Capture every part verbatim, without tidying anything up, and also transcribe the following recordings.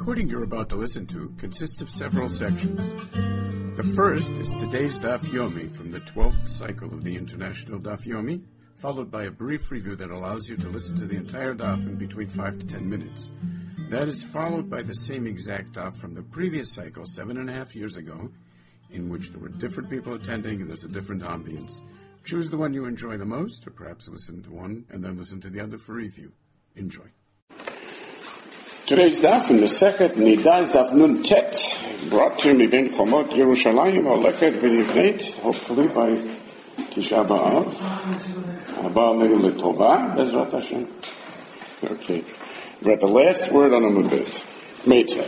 recording you're about to listen to consists of several sections. The first is today's Daf Yomi from the twelfth cycle of the International Daf Yomi, followed by a brief review that allows you to listen to the entire Daf in between five to ten minutes. That is followed by the same exact Daf from the previous cycle, seven and a half years ago, in which there were different people attending and there's a different ambience. Choose the one you enjoy the most, or perhaps listen to one and then listen to the other for review. Enjoy. Today's daf in the second Nida is daf Nun Tet, brought to you Mibin Chomot Yerushalayim Oleket V'Nivneit, hopefully by Tisha B'Av. Haba Alenu L'Tova, Bezrat Hashem. Okay, we're at the last word on the Mabit, Meitzvah.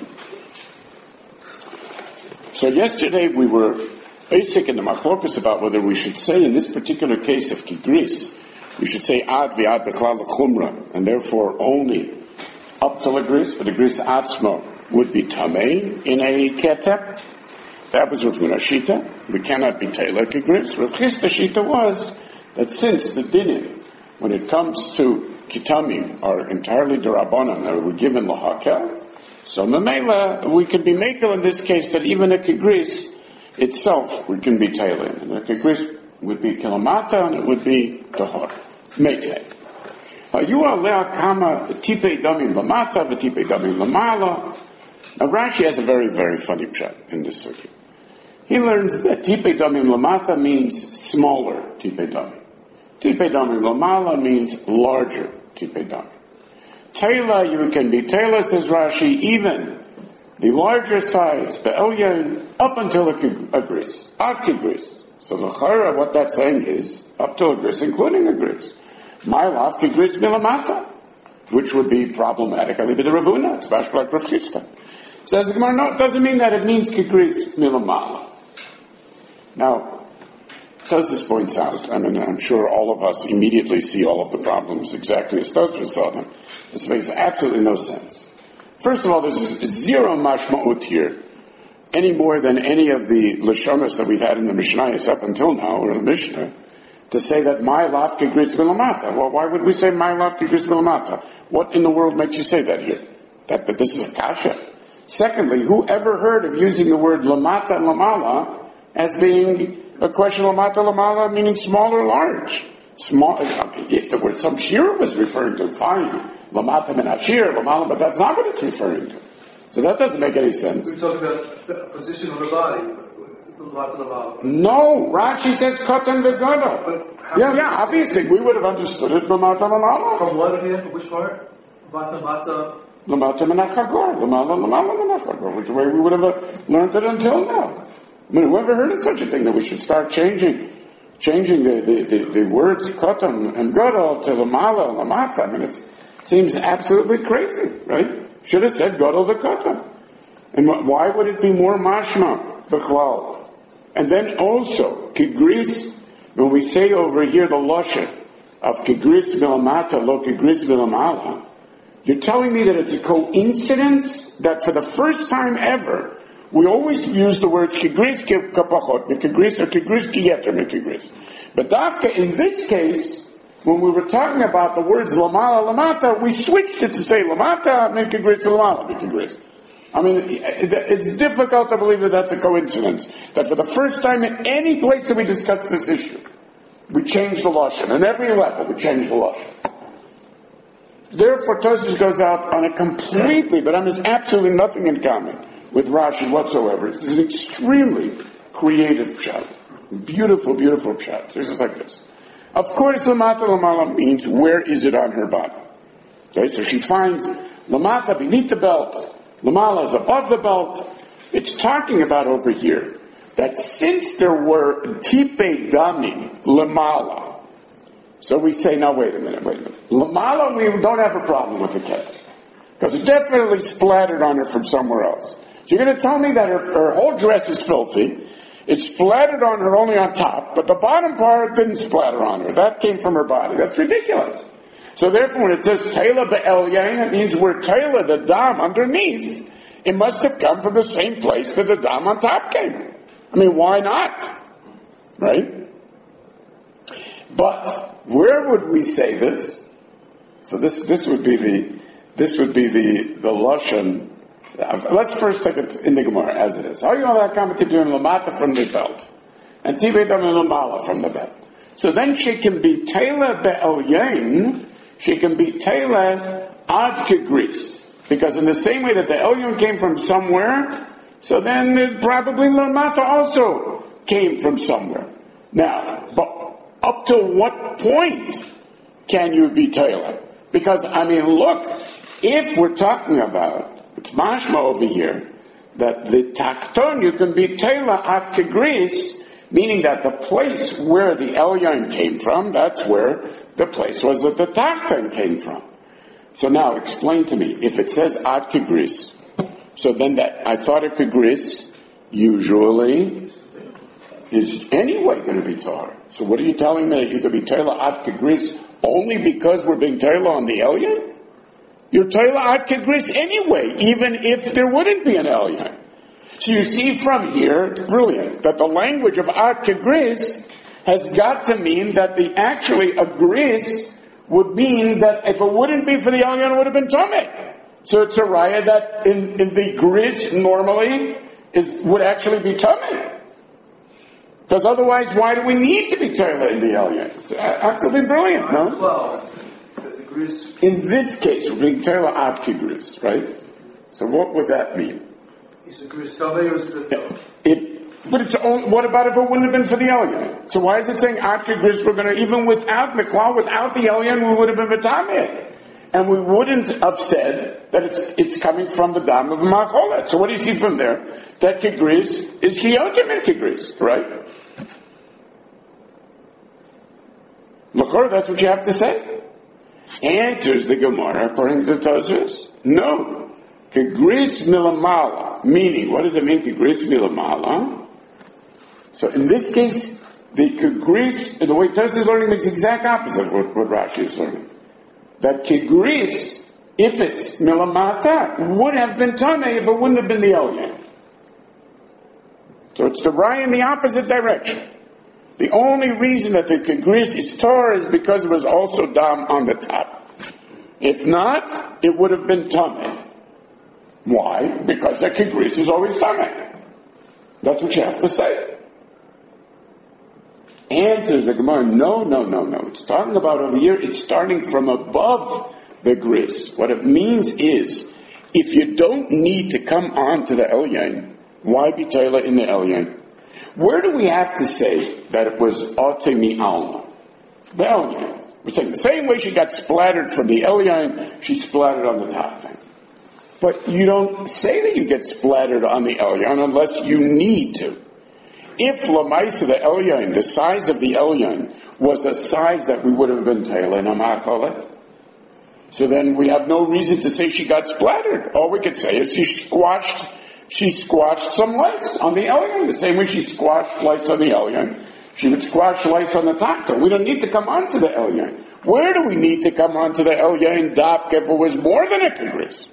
So yesterday we were basic in the machlokas about whether we should say in this particular case of Kigris, we should say Ad V'Ad B'Chlal L'Chumra, and therefore only up to the gris, but the gris atzmo would be tamei in a keter. That was Rav Huna Shita. We cannot be tailor to gris. Rav Chisda Shita was that since the dinim, when it comes to kitamim, are entirely derabanan, that were given lahakel, so memela, we could be makel in this case that even a kigris itself we can be tailor. And a kigris would be kilamata and it would be tahor. Meitzvah. You are lea kama tipei damim lamata v'tipei damim lamala. Now Rashi has a very, very funny pshat in this circuit. He learns that tipei damim lamata means smaller tipei damim. Tipei damim lamala means larger tipei damim. Taila, you can be taila, says Rashi, even the larger size, be'elyain, up until a, a gris, ad kigris. So the chayra, what that's saying is, up to a gris, including a gris. Ma'alav kigris milamata, which would be problematic. I'll leave it to Rav Huna. It's bashk like Rav Chisda. Says the Gemara, no, it doesn't mean that it means kigris milamala. Now, Tosfos points out, I mean, I'm sure all of us immediately see all of the problems exactly as Tosfos saw them. This makes absolutely no sense. First of all, there's zero mashma'ut here, any more than any of the lashonos that we've had in the Mishnayos up until now, or in the Mishnah, to say that my laf kigris milamata. Well, why would we say my laf kigris milamata? What in the world makes you say that here? That, that this is a kasha. Secondly, who ever heard of using the word lamata and lamala as being a question of lamata lamala meaning small or large? Small. I mean, if the word some shira was referring to, fine. Lamata min ashir, lamala, but that's not what it's referring to. So that doesn't make any sense. We talk about the position of the body. No, Rashi says katan v'gadol. Yeah, yeah, obviously we would have understood it lamata lamala. From what again? From which part? Lamata mata. Lamata menachagor. Lamala lamala menachagor. Which way we would have learned it until now. I mean, whoever heard of such a thing that we should start changing, changing the the, the, the words katan and gadol to lamala lamata? I mean, it seems absolutely crazy, right? Should have said gadol v'katan. And why would it be more mashma b'chlal? And then also, kigris, when we say over here the lashon of kigris milamata lo kigris milamala, you're telling me that it's a coincidence that for the first time ever, we always use the words kigris kapachot, mikigris, or kigris kiyeter mikigris. But dafka, in this case, when we were talking about the words lamala lamata, we switched it to say lamata mikigris lamala mikigris. I mean, it's difficult to believe that that's a coincidence. That for the first time in any place that we discuss this issue, we change the lashon. On every level, we change the lashon. Therefore, Tosfos goes out on a completely, but on this absolutely nothing in common with Rashi whatsoever. This is an extremely creative pshat. Beautiful, beautiful pshat. This is like this. Of course, lamata lamala means where is it on her body? Okay, so she finds lamata beneath the belt. Lamala is above the belt. It's talking about over here that since there were tipei damim lamala, so we say, now wait a minute, wait a minute. Lamala, we don't have a problem with the ket, because it definitely splattered on her from somewhere else. So you're going to tell me that her, her whole dress is filthy, it splattered on her only on top, but the bottom part didn't splatter on her. That came from her body. That's ridiculous. So therefore, when it says Taila be'elyain, it means where Taila, the dam underneath, it must have come from the same place that the dam on top came. I mean, why not? Right? But where would we say this? So this this would be the this would be the the lashon Uh, let's first take it in the Gemara as it is. How you know that comment to do in Lamata from the belt? And Tibetam and Lamala from the belt. So then she can be Taylor Be'elyain, she can be Taylor Ad Kegris. Because in the same way that the Elyon came from somewhere, so then it probably Lamata also came from somewhere. Now, but up to what point can you be Taylor? Because, I mean, look, if we're talking about, it's mashma over here, that the Tachton, you can be Taylor Ad Kegris, meaning that the place where the Elyon came from, that's where the place was that the Tachton came from. So now, explain to me, if it says Ad Kegris, so then that, I thought a Kegris usually is anyway going to be Tar. So what are you telling me, that you could be Taylor Ad Kegris only because we're being Taylor on the Elyon? You're Taylor Ad Kegris anyway, even if there wouldn't be an Elyon. So you see from here, it's brilliant, that the language of Ad Kegris has got to mean that the actually a gris would mean that if it wouldn't be for the Elyon, it would have been Tomei. So it's a raya that in, in the gris normally is would actually be Tomei. Because otherwise, why do we need to be Taylor in the Elyon? It's absolutely brilliant, no? Well, the gris. In this case, we're being Taylor Ad Kegris, right? So what would that mean? Is the gris Tomei or is it the It, but it's only, what about if it wouldn't have been for the Elyon? So why is it saying Ad Kegris? We're going to, even without Miklal, without the Elyon, we would have been V'tameh. And we wouldn't have said that it's it's coming from the dam of Macholet. So what do you see from there? That Kegris is Kiyotim in Kegris, right? L'chor, that's what you have to say. Answers the Gemara according to Tosfos. No. Kegris milamala. Meaning, what does it mean, Kegris milamala? So in this case, the Kegris, the way Tosfos is learning, is the exact opposite of what, what Rashi is learning. That Kegris, if it's milamata, would have been Tameh if it wouldn't have been the Elyon. So it's the Raya in the opposite direction. The only reason that the Kegris is Torah is because it was also Dam on the top. If not, it would have been Tameh. Why? Because the Kegris is always Tameh. That's what you have to say. Answers the Gemara, no, no, no, no. It's talking about over here, it's starting from above the gris. What it means is, if you don't need to come on to the Elyon, why be Taylor in the Elyon? Where do we have to say that it was Otemi Alma? The Elyon. We're saying the same way she got splattered from the Elyon, she splattered on the top thing. But you don't say that you get splattered on the Elyon unless you need to. If Lamaisa, the Elyon, the size of the Elyon, was a size that we would have been Taylor in Amakolet, so then we have no reason to say she got splattered. All we could say is she squashed, she squashed some lice on the Elyon, the same way she squashed lice on the Elyon. She would squash lice on the Takta. We don't need to come onto the Elyon. Where do we need to come onto the Elyon Daf if it was more than a Kegris?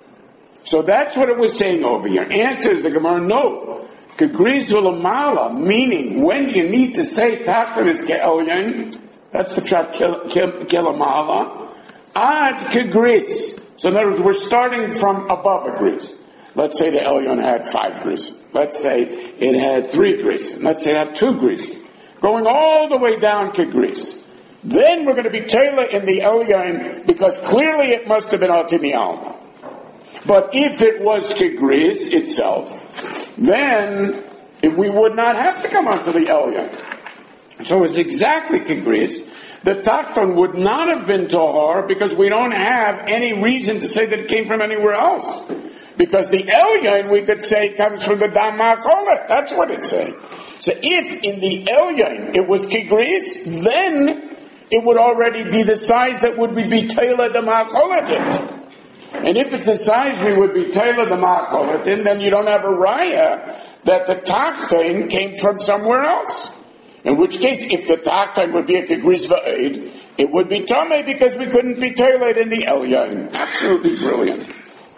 So that's what it was saying over here. Answers the Gemara, no. Kegris v'lamala, meaning when you need to say Takta is Ke'elyon, that's the pshat Ke'lamala, Ad Kegris. So in other words, we're starting from above a gris. Let's say the Elyon had five gris. Let's say it had three gris. Let's say it had two gris. Going all the way down to gris. Then we're going to be Taylor in the Elyon because clearly it must have been Otimi Alma. But if it was Kegris itself, then we would not have to come onto the Elyon. So it's exactly Kegris. The Takton would not have been Tahar because we don't have any reason to say that it came from anywhere else. Because the Elyon, we could say, comes from the Dam Macholet. That's what it's saying. So if in the Elyon it was Kegris, then it would already be the size that would be Taylor the Macholet. And if it's the size we would be Taylor the Macholetin, then you don't have a raya that the Taktain came from somewhere else. In which case, if the Taktain would be a Kegris Va'ed, it would be Tomei because we couldn't be tailored in the Elyon. Absolutely brilliant.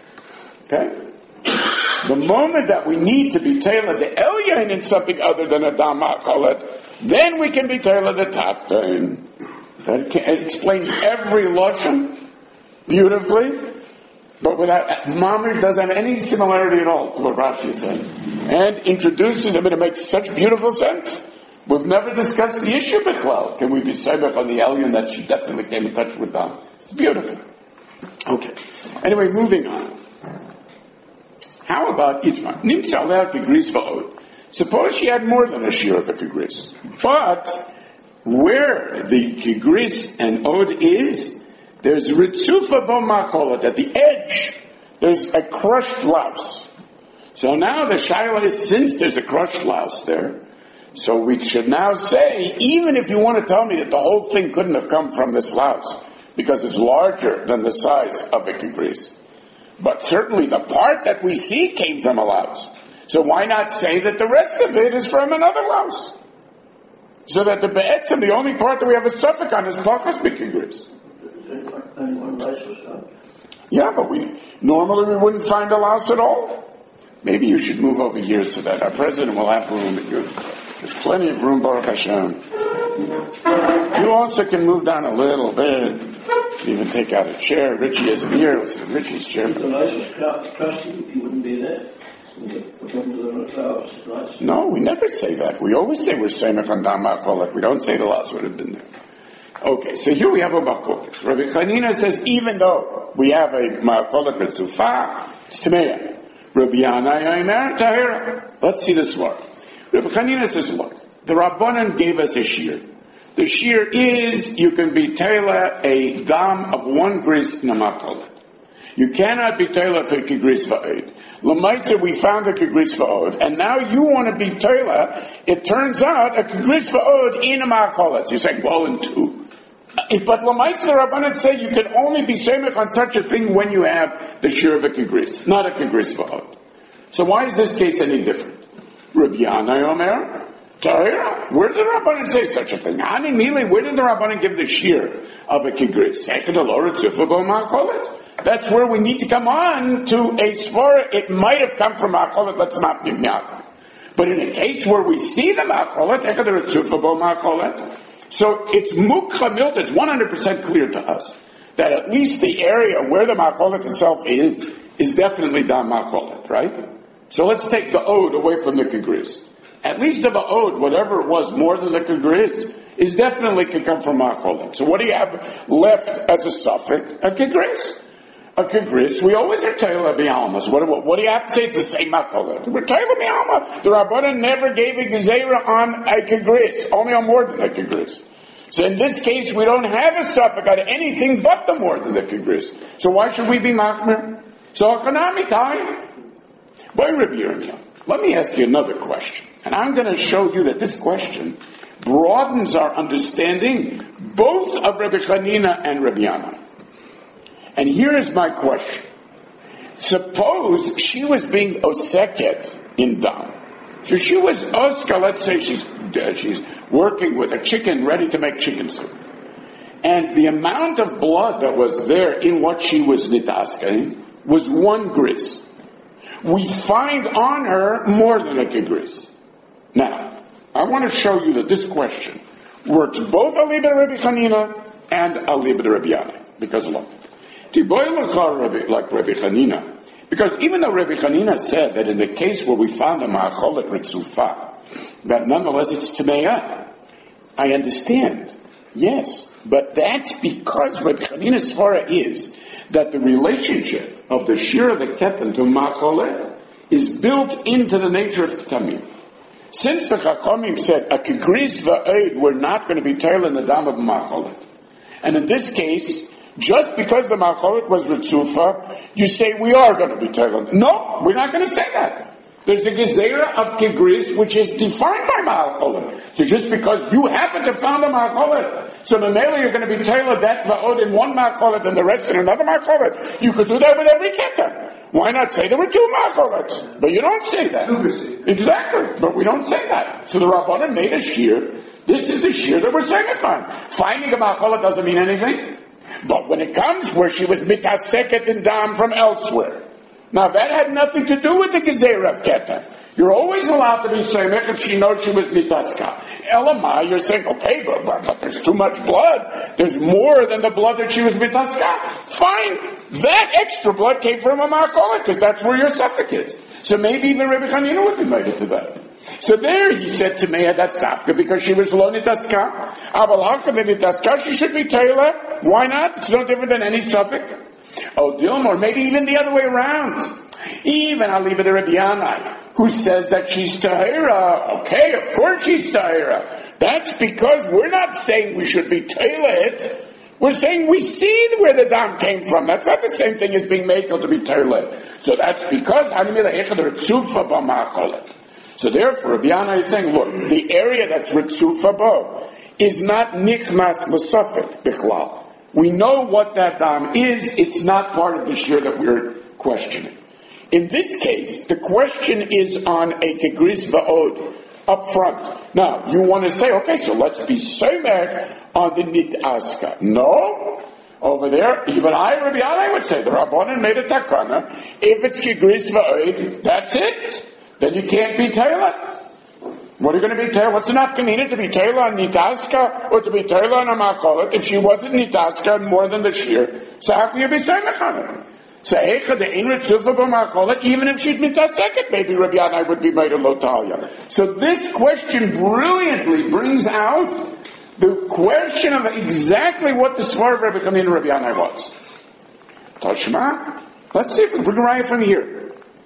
Okay? The moment that we need to be tailored the Elyon in something other than a Dam Macholet, then we can be tailored the Taktain. That explains every Lashon beautifully. but without, Mamish doesn't have any similarity at all to what Rashi is saying. And introduces, I mean, it makes such beautiful sense. We've never discussed the issue, Bichlal. Can we be Seibach on the alien that she definitely came in touch with Dam? It's beautiful. Okay. Anyway, moving on. How about Itmar? Nimtza aleh kegris va'od. Suppose she had more than a shear of a kegris. But where the kegris and od is, there's ritzufa bo macholet. At the edge, there's a crushed louse. So now the shaila is, since there's a crushed louse there, so we should now say, even if you want to tell me that the whole thing couldn't have come from this louse, because it's larger than the size of a kegris, but certainly the part that we see came from a louse. So why not say that the rest of it is from another louse? So that the be'etzim, the only part that we have a suffix on is pachas b'kegris. Yeah, but we normally we wouldn't find a louse at all. Maybe you should move over here so that our president will have room at you. There's plenty of room, Baruch Hashem. You also can move down a little bit. Even take out a chair. Richie isn't here. Let's sit in Richie's chair. If the louse was crusty, he wouldn't be there. No, we never say that. We always say we're Semech on Dam Macholet. We don't say the louse would have been there. Okay, so here we have a Machlokas. Rabbi Chanina says even though we have a Macholet Ritzufa, it's Tameya. Rabbi Yanai Aimer Tahira. Let's see this one. Rabbi Chanina says, look, the Rabbanan gave us a shear. The shear is, you can be Taylor a dam of one gris in a macholet. You cannot be Taylor for kegris va'od. L'maisa, we found a kegris va'od, and now you want to be Taylor, it turns out a kegris va'od in a macholet. You say, well, in two. But l'maisa, the Rabbanan say you can only be Semech on such a thing when you have the shear of a kegris, not a kegris va'od. So why is this case any different? Rabbi Yanai Omer, Tahira. Where did the Rabbanan say such a thing? Ani Mili, where did the Rabbanan give the shear of a kegris? That's where we need to come on to a svara. It might have come from macholet. Let's not be miyakar. But in a case where we see the macholet, so it's mukha it's one hundred percent clear to us that at least the area where the macholet itself is, is definitely dam macholet, right? So let's take the od away from the kegris. At least the od, whatever it was more than the kegris, is definitely could come from macholet. So what do you have left as a suffix? A kegris. A kegris, we always are Taylor B'Almas. What, what, what do you have to say? It's the same macholet. We're Taylor B'Alma. The Rabbanan never gave a gezerah on a kegris, only on more than a kegris. So in this case, we don't have a suffix on anything but the more than the kegris. So why should we be machmer? So Achanami time. Boy, Rabbi Yirmiyah, let me ask you another question. And I'm going to show you that this question broadens our understanding both of Rabbi Chanina and Rabbi Yanai. And here is my question. Suppose she was being oseket in dam. So she was oska, let's say she's uh, she's working with a chicken ready to make chicken soup. And the amount of blood that was there in what she was nitaskein was one gris. We find on her more than a kegris. Now, I want to show you that this question works both alibed Rabbi Chanina and alibed Rabbi Yanai. Because look, like Rabbi Chanina, because even though Rabbi Chanina said that in the case where we found a ma'acholet ritzufa, that nonetheless it's tameya, I understand, yes, but that's because Rabbi Chanina's svara is that the relationship of the shir of the keten to ma'acholet is built into the nature of tamim. Since the Chachamim said a kegris va'ed, we're not going to be tail in the dam of ma'acholet, and in this case, just because the ma'acholet was ritzufa, you say we are going to be tail. No, we're not going to say that. There's a gezerah of kegris which is defined by ma'acholet. So just because you happen to find a ma'acholet, so memela you're going to be tail that va'od in one ma'acholet and the rest in another ma'acholet. You could do that with every keten. Why not say there were two ma'acholets? But you don't say that. Exactly. But we don't say that. So the Rabbanan made a shear. This is the shear that we're saying it on. Finding a ma'acholet doesn't mean anything. But when it comes where she was mitaseket in dam from elsewhere, now that had nothing to do with the gezerah of keten. You're always allowed to be Semech if she knows she was Nitaska. Elamai, you're saying, okay, but, but, but there's too much blood. There's more than the blood that she was Nitaska. Fine. That extra blood came from a Ma'akolet, because that's where your suffix is. So maybe even Rabbi Chanina would be made to that. So there he said to Meah, that's Tafka, because she was Lo Nitaska. Aval Haka the Nitaska, she should be Teila. Why not? It's no different than any suffix. Oh, Dilmor, maybe even the other way around. Even I'll leave it to Rabbi Yanai, who says that she's Tahira. Okay, of course she's Tahira. That's because we're not saying we should be Teilet. We're saying we see where the dam came from. That's not the same thing as being Mekel to be Teilet. So that's because So therefore, Rabbi Yanai is saying, look, the area that's Ritzufa Bo is not Nichmas L'Sofet Bichlal. We know what that dam is. It's not part of the shir that we're questioning. In this case, the question is on a kegris va'od up front. Now, you want to say, okay, so let's be semech on the nitaska. No, over there, even I, Rabbi Yanai would say the Rabbanan made a takana. If it's kegris va'od, that's it. Then you can't be Taylor. What are you going to be Taylor? What's enough community to be Taylor on nitaska or to be Taylor on a macholet? If she wasn't nitaska more than the shir, so how can you be semech on her? So, even if she'd mitaseket, maybe Rabbi Yanai would be made a lotalia. So this question brilliantly brings out the question of exactly what the svar of Rabbi Chanina and Rabbi Yanai was. Tashma, let's see if we can write from here.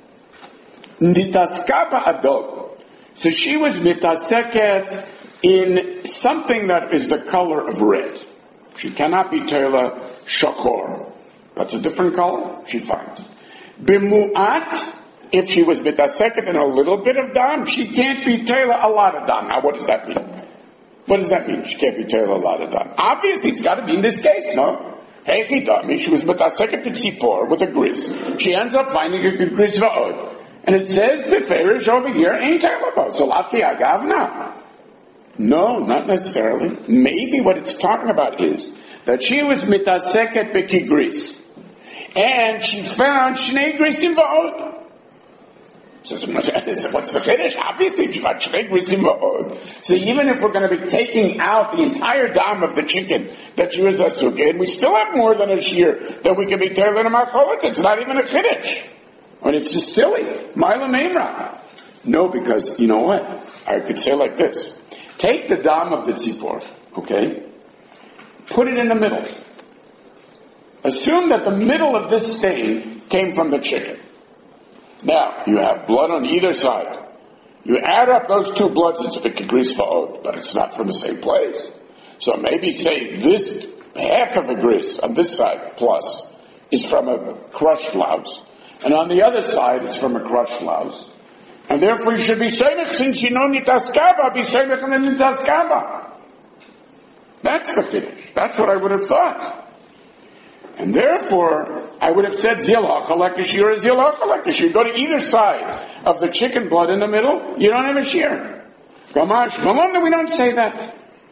Nitaskapa adog. So she was mitaseket in something that is the color of red. She cannot be Tela shachor. That's a different color, she finds. Bimu'at, if she was mitaseket in a little bit of dam, she can't be Tela a lot of dam. Now what does that mean? What does that mean? She can't be Tela a lot of dam. Obviously it's got to be in this case, no? Hey, dami, she was mitaseket to tzipor with a gris. She ends up finding a good gris va'od. And it says the farish over here ain't Tela. So lafki agav now. No, not necessarily. Maybe what it's talking about is that she was mitaseket bekigris. And she found Shnei Grisim Va'od. So what's the finish? Obviously, she found Shnei Grisim Va'od. So even if we're going to be taking out the entire dam of the chicken that she was a sukkah, and we still have more than a shear that we can be telling a macholot, it's not even a chiddush. I mean, it's just silly. Mila Memra. No, because, you know what? I could say like this. Take the dam of the tzipor, okay? Put it in the middle. Assume that the middle of this stain came from the chicken. Now, you have blood on either side. You add up those two bloods, it's a kegris va'od, but it's not from the same place. So maybe say this half of a gris on this side plus is from a crushed louse. And on the other side, it's from a crushed louse. And therefore you should be semech, since you know nitaskaba, be semech on the nitaskaba. That's the finish. That's what I would have thought. And therefore, I would have said zilach like a shear is zilach like a shear. Go to either side of the chicken blood in the middle, you don't have a shear. Gamash, Malonda, we don't say that.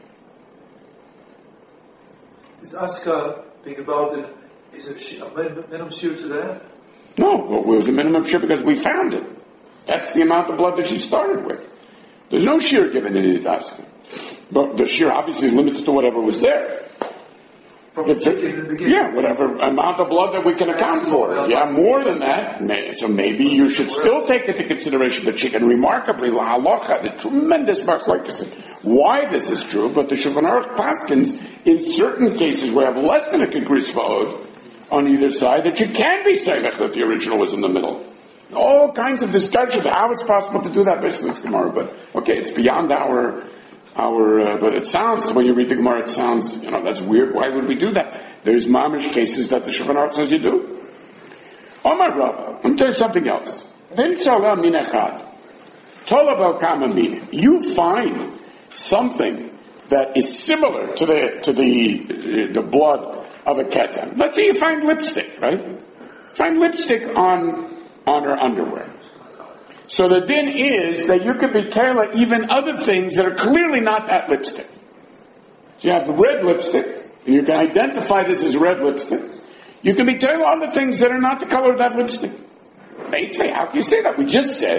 Is Aska being about it, is it a minimum shear to that? No, well, it was a minimum shear because we found it. That's the amount of blood that she started with. There's no shear given in the Aska. But the shear obviously is limited to whatever was there. From the chicken in the beginning. Yeah, whatever amount of blood that we can account for. Yeah, more than that. So maybe you should still take into consideration the chicken. Remarkably, la halacha, the tremendous machlokes. Why this is true, but the Shulchan Aruch paskins, in certain cases where you have less than a kegris va'od on either side, that you can be semech that the original was in the middle. All kinds of discussions how it's possible to do that based on this Gemara, but okay, it's beyond our Our, uh, but it sounds, when you read the Gemara, it sounds, you know, that's weird. Why would we do that? There's mamish cases that the Shulchan Aruch says you do. Omar Rava, let me tell you something else. Then tzala min echad, tola bel kama min. You find something that is similar to the to the uh, the blood of a keten. Let's say you find lipstick, right? Find lipstick on on her underwear. So the din is that you could be tela even other things that are clearly not that lipstick. So you have red lipstick, and you can identify this as red lipstick. You can be tela other things that are not the color of that lipstick. How can you say that? We just said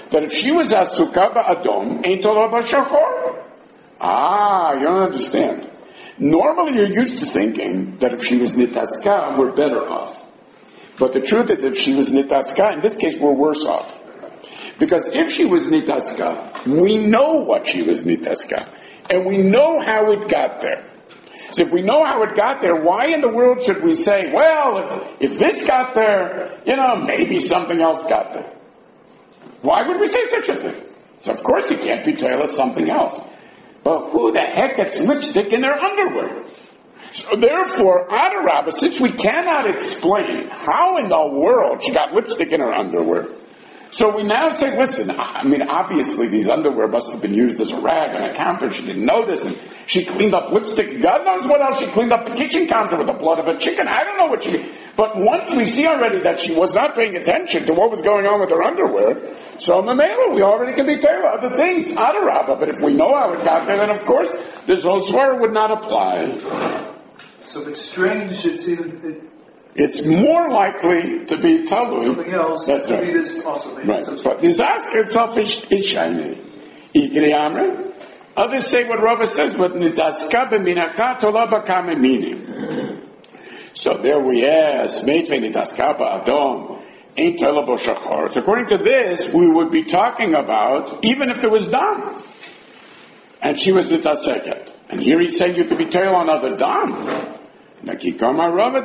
that if she was asuka ba'adom, ain't ola b'shachor. Ah, you don't understand. Normally you're used to thinking that if she was nitaska, we're better off. But the truth is, if she was nitaska, in this case, we're worse off. Because if she was nitaska, we know what she was nitaska. And we know how it got there. So if we know how it got there, why in the world should we say, well, if, if this got there, you know, maybe something else got there? Why would we say such a thing? So of course you can't be tell us something else. But who the heck gets lipstick in their underwear? So therefore, Adarabba, since we cannot explain how in the world she got lipstick in her underwear, so we now say, listen, I mean, obviously these underwear must have been used as a rag on a counter. She didn't notice, and she cleaned up lipstick. God knows what else. She cleaned up the kitchen counter with the blood of a chicken. I don't know what she did. But once we see already that she was not paying attention to what was going on with her underwear, so Mamela, we already can be telling other things, Adarabba. But if we know how it got there, then of course this whole svara would not apply. So if it's strange, it's even... It, it's more likely to be talui. Something else. That's to right. Be this also. Right. But this ask itself is, is shiny. Ikri Amr. Others say what Rava says, but nidaska b'minacha tola b'kame minim. So there we ask, meitve nidaska ba'adom, ain't tola b'shachor. So according to this, we would be talking about, even if there was dam, and she was nidaseket. And here he's saying you could be tola on other dam. It's talking about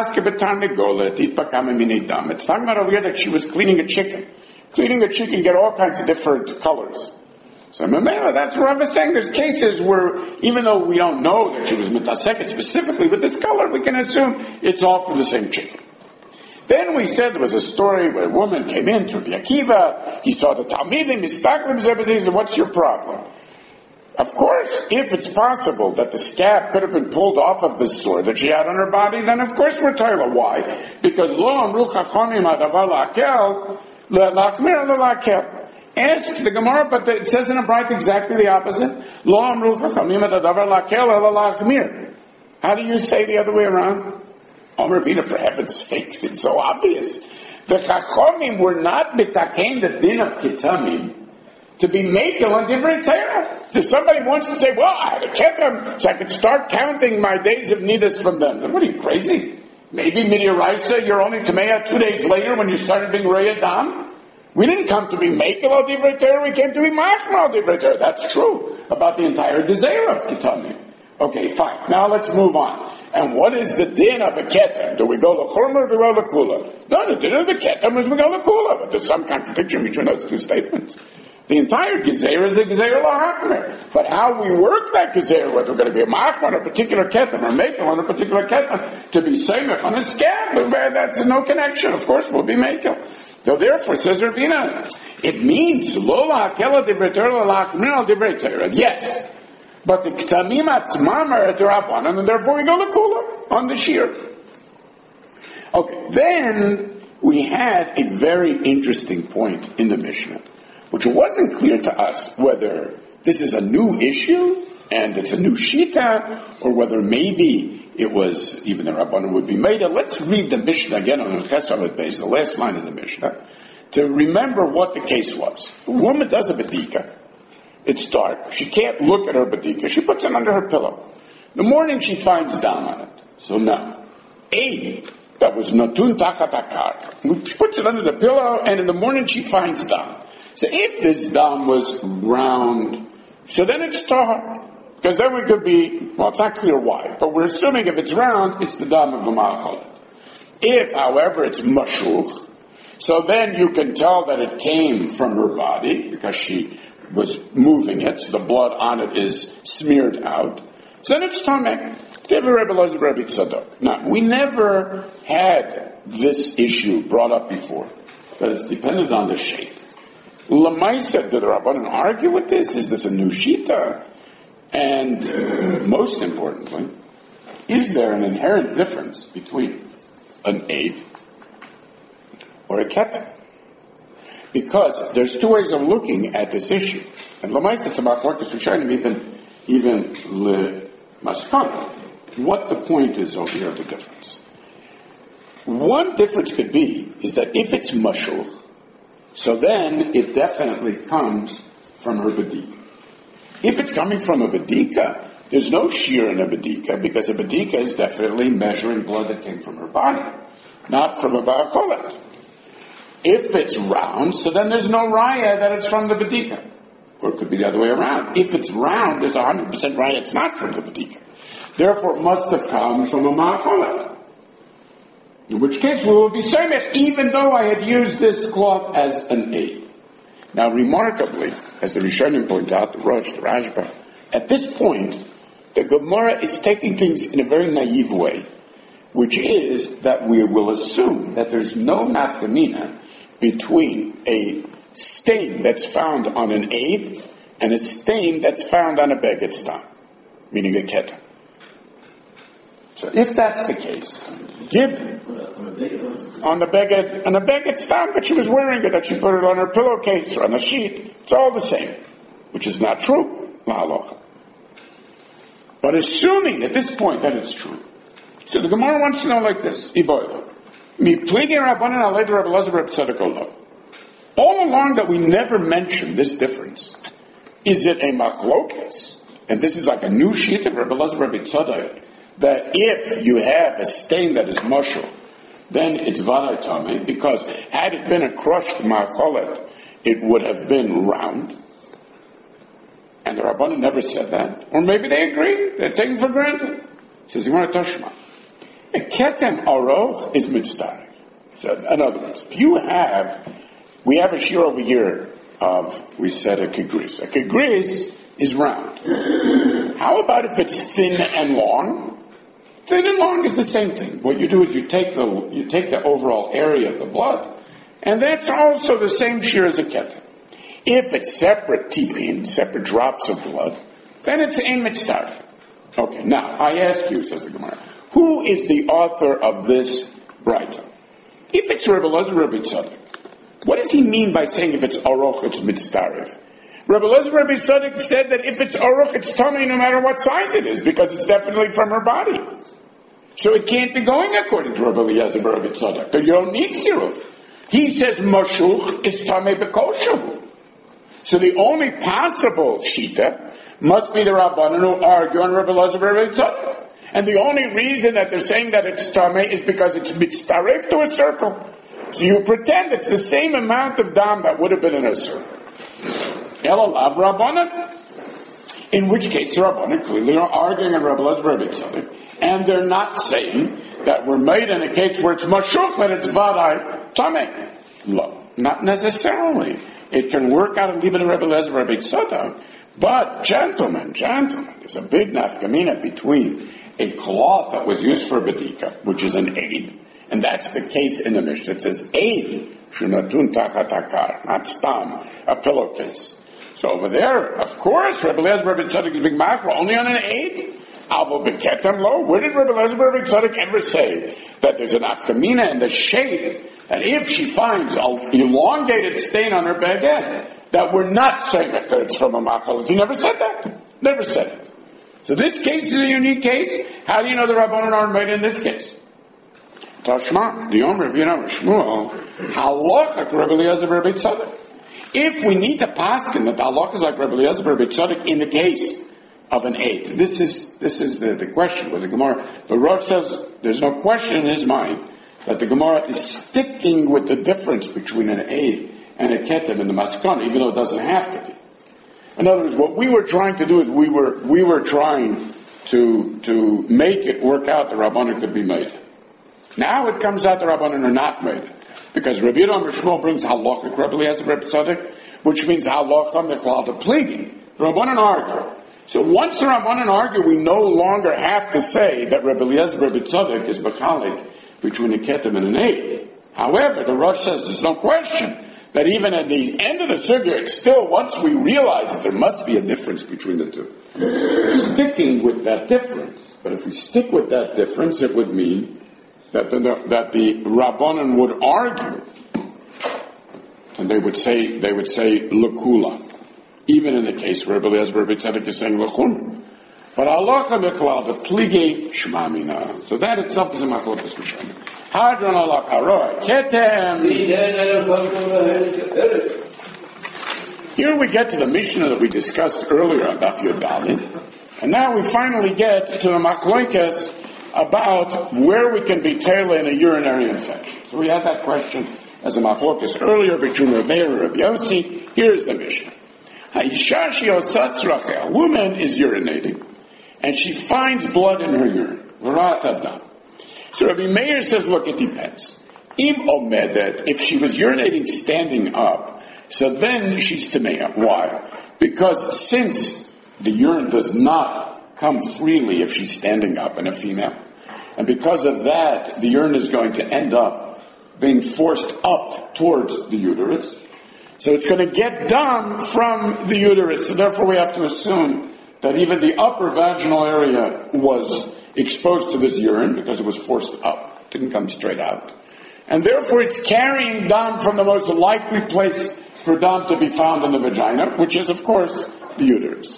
over here that she was cleaning a chicken. Cleaning a chicken, get all kinds of different colors. So Mamela, that's what I was saying. There's cases where, even though we don't know that she was mitaseket specifically with this color, we can assume it's all from the same chicken. Then we said there was a story where a woman came in to Rabbi Akiva. He saw the Talmidim, Mistaklim, he said, what's your problem? Of course, if it's possible that the scab could have been pulled off of this sword that she had on her body, then of course we're toila. Why? Because lo amru chachonim adavar la'akel la'achmir la'akel. Ask the Gemara, but it says in a bright exactly the opposite. Lo amru chachamim adavar la'akel la'achmir. How do you say the other way around? Oh, Rabina, for heaven's sakes, it's so obvious. The chachomim were not mitakein the din of kitamim to be makel on different Torah. If somebody wants to say, well, I had to keep them so I could start counting my days of nidas from them, then what are you, crazy? Maybe Midiaraisa, you're only Tameya two days later when you started being Reyadam. We didn't come to be makel on different Torah, we came to be machmal on different Torah. That's true about the entire Gezerah of Kitamim. Okay, fine. Now let's move on. And what is the din of a ketem? Do we go l'churma or do we go l'kula? No, the din of the ketem is we go l'kula, but there's some contradiction between those two statements. The entire gezerah is a gezerah lahachmer. But how we work that gezerah, whether we're going to be a machmer on a particular ketem or makel on a particular ketem, to be samech on a scab, that's no connection. Of course, we'll be makel. So therefore, says Ravina, it means lo lahakela divrei Torah lahachmer al divrei Torah. Yes. But the ktamim atzmam are at Rabbanan, and therefore we go to kula on the shear. Okay, then we had a very interesting point in the Mishnah, which wasn't clear to us whether this is a new issue and it's a new shita, or whether maybe it was even the Rabbanan would be made. Let's read the Mishnah again on the Chesavet base, the last line of the Mishnah, to remember what the case was. A woman does a bedika. It's dark. She can't look at her badika. She puts it under her pillow. In the morning she finds dam on it. So now, A, that was natun tachat akar. She puts it under the pillow, and in the morning she finds dam. So if this dam was round, so then it's tahar. Because then we could be, well, it's not clear why, but we're assuming if it's round, it's the dam of the ma'acholet. If, however, it's mashuch, so then you can tell that it came from her body, because she was moving it, so the blood on it is smeared out. So then it's tameh. Now, we never had this issue brought up before, but it's dependent on the shape. Lamaisa, did the Rabbanan argue with this? Is this a new shita? And uh, most importantly, is there an inherent difference between an eight or a ketan? Because there's two ways of looking at this issue. And Lamais, it's about Marcus Rishonim, even, even Le Maskana. What the point is over here, the difference. One difference could be, is that if it's mashuch, So then it definitely comes from her bedika. If it's coming from a bedika, there's no shear in a bedika, because a bedika is definitely measuring blood that came from her body, not from a ba'acholet. If it's round, so then there's no raya that it's from the bedika. Or it could be the other way around. If it's round, there's one hundred percent raya it's not from the bedika. Therefore, it must have come from a ma'acholet. In which case, we will be samech, even though I had used this cloth as an aid. Now, remarkably, as the Rishonim point out, the Rosh, the Rashba, at this point, the Gemara is taking things in a very naive way, which is that we will assume that there's no nafkamina between a stain that's found on an aid and a stain that's found on a beged stam, meaning a ketan. So if that's the case, given on the beged, on a beged stam, but she was wearing it, that she put it on her pillowcase or on the sheet, it's all the same, which is not true, la'alocha. But assuming at this point that it's true, so the Gemara wants to know like this, Iboido, mi pligi rabbanan alei Rabbi Elazar Rabbi Tzadok olah. All along that we never mentioned this difference, is it a machlokes, and this is like a new sheet of Rabbi Elazar Rabbi Tzadok, that if you have a stain that is mushal, then it's vaday tamei, because had it been a crushed ma'acholet, it would have been round. And the Rabbanan never said that. Or maybe they agree, they're taken for granted. Says Gemara Toshma. A ketem aroch is mitzdarek. So in other words, if you have, we have a shear over here of, we said a kigris. A kigris is round. How about if it's thin and long? Thin and long is the same thing. What you do is you take the you take the overall area of the blood, and that's also the same shear as a ketan. If it's separate tipin, separate drops of blood, then it's ein mitzdaref. Okay, now I ask you, says the Gemara, who is the author of this braita? If it's Rabbi Elazar Rabbi Tzadok, what does he mean by saying if it's aroch, it's mitzdaref? Rabbi Elazar Rabbi Tzadok said that if it's aruch, it's tummy no matter what size it is, because it's definitely from her body. So it can't be going according to Rabbi Elazar Rabbi Tzadok. You don't need siruf. He says mashuch is tamei b'kosher. So the only possible shita must be the Rabbanan who argue on Rabbi Elazar Rabbi Tzadok. And the only reason that they're saying that it's tamei is because it's mitztaref to a circle. So you pretend it's the same amount of dam that would have been in a circle. Elalav Rabbanan. In which case the Rabbanan clearly are arguing on Rabbi Elazar Rabbi Tzadok, and they're not saying that we're made in a case where it's mashuch, that it's vaday tamei. No, not necessarily. It can work out and leave it in Rabbi Elazar Rabbi Tzadok, but gentlemen, gentlemen, there's a big nafkamina between a cloth that was used for bedika, which is an aid, and that's the case in the Mishnah. It says aid, shunatun tachat hakar, not stam, a pillowcase. So over there, of course, Rabbi Elazar Rabbi Tzadok is big macro, only on an aid. Avo beketem lo. Where did Rabbi Elazar Rabbi Tzadok ever say that there's an afkamina in the shape, and if she finds an elongated stain on her baguette, that we're not saying that it's from a ma'acholet? He never said that. Never said it. So this case is a unique case. How do you know the Rabbanan aren't made in this case? Tashma, the Omer of Yonah Shmuel, halachak Rabbi Elazar Rabbi Tzadok. If we need to paskin that the halachah is like Rabbi Elazar Rabbi Tzadok in the case of an aid, this is this is the, the question with the Gemara. The Rosh says there's no question in his mind that the Gemara is sticking with the difference between an aid and a ketem in the maskana, even though it doesn't have to be. In other words, what we were trying to do is we were we were trying to to make it work out the Rabbanan could be made. Now it comes out the Rabbanan are not made, because Rabbi Yehuda Shmuel brings halacha Rabbi Elazar Rabbi Tzadok, which means halacha mechlal the pligi. The Rabbanan argue. So once the Rabbanan argue, we no longer have to say that Rabbi Elazar Rabbi Tzadok is mechalik between a ketem and an aid. However, the Rosh says there's no question that even at the end of the sugya, it's still, once we realize that there must be a difference between the two, we're sticking with that difference. But if we stick with that difference, it would mean that the, that the Rabbanan would argue, and they would say they would say lekula, even in the case where Rabbi Elazar Rabbi Tzadok is saying lechum. But halacha mechlal the plige shmamina. So that itself is a machlokes rishonim. Hadron alach haroa ketem. Here we get to the Mishnah that we discussed earlier on Daf Yud Daled, and now we finally get to the Machlokes about where we can be tailor in a urinary infection. So we had that question as a Machlokes earlier between Reb Meir and Reb Yossi. Here's the Mishnah. Ha'isha she'osat tzracheh. A woman is urinating, and she finds blood in her urine. V'ra'at adam. So Rabbi Meir says, look, it depends. Im omedet, if she was urinating standing up, so then she's tamei. Why? Because since the urine does not come freely if she's standing up in a female, and because of that, the urine is going to end up being forced up towards the uterus. So it's going to get done from the uterus. So therefore we have to assume that even the upper vaginal area was exposed to this urine because it was forced up. It didn't come straight out. And therefore it's carrying dam from the most likely place for dam to be found in the vagina, which is, of course, the uterus.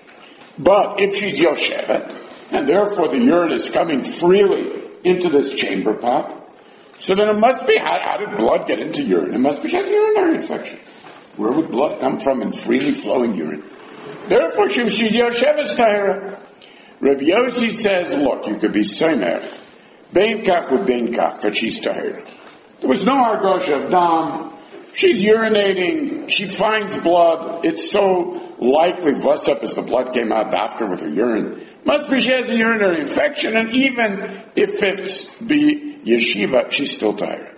But if she's yoshevet, and therefore the urine is coming freely into this chamber pot, so then it must be, how, how did blood get into urine? It must be just urinary infection. Where would blood come from in freely flowing urine? Therefore, she, she's Yoshevet's tahira. Rabbi Yossi says, look, you could be somer, bein kach or bein kach, that she's tahira. There was no argosha of dam. She's urinating. She finds blood. It's so likely, vasap, as the blood came out after with her urine. Must be she has a urinary infection, and even if it's be yeshiva, she's still tahira.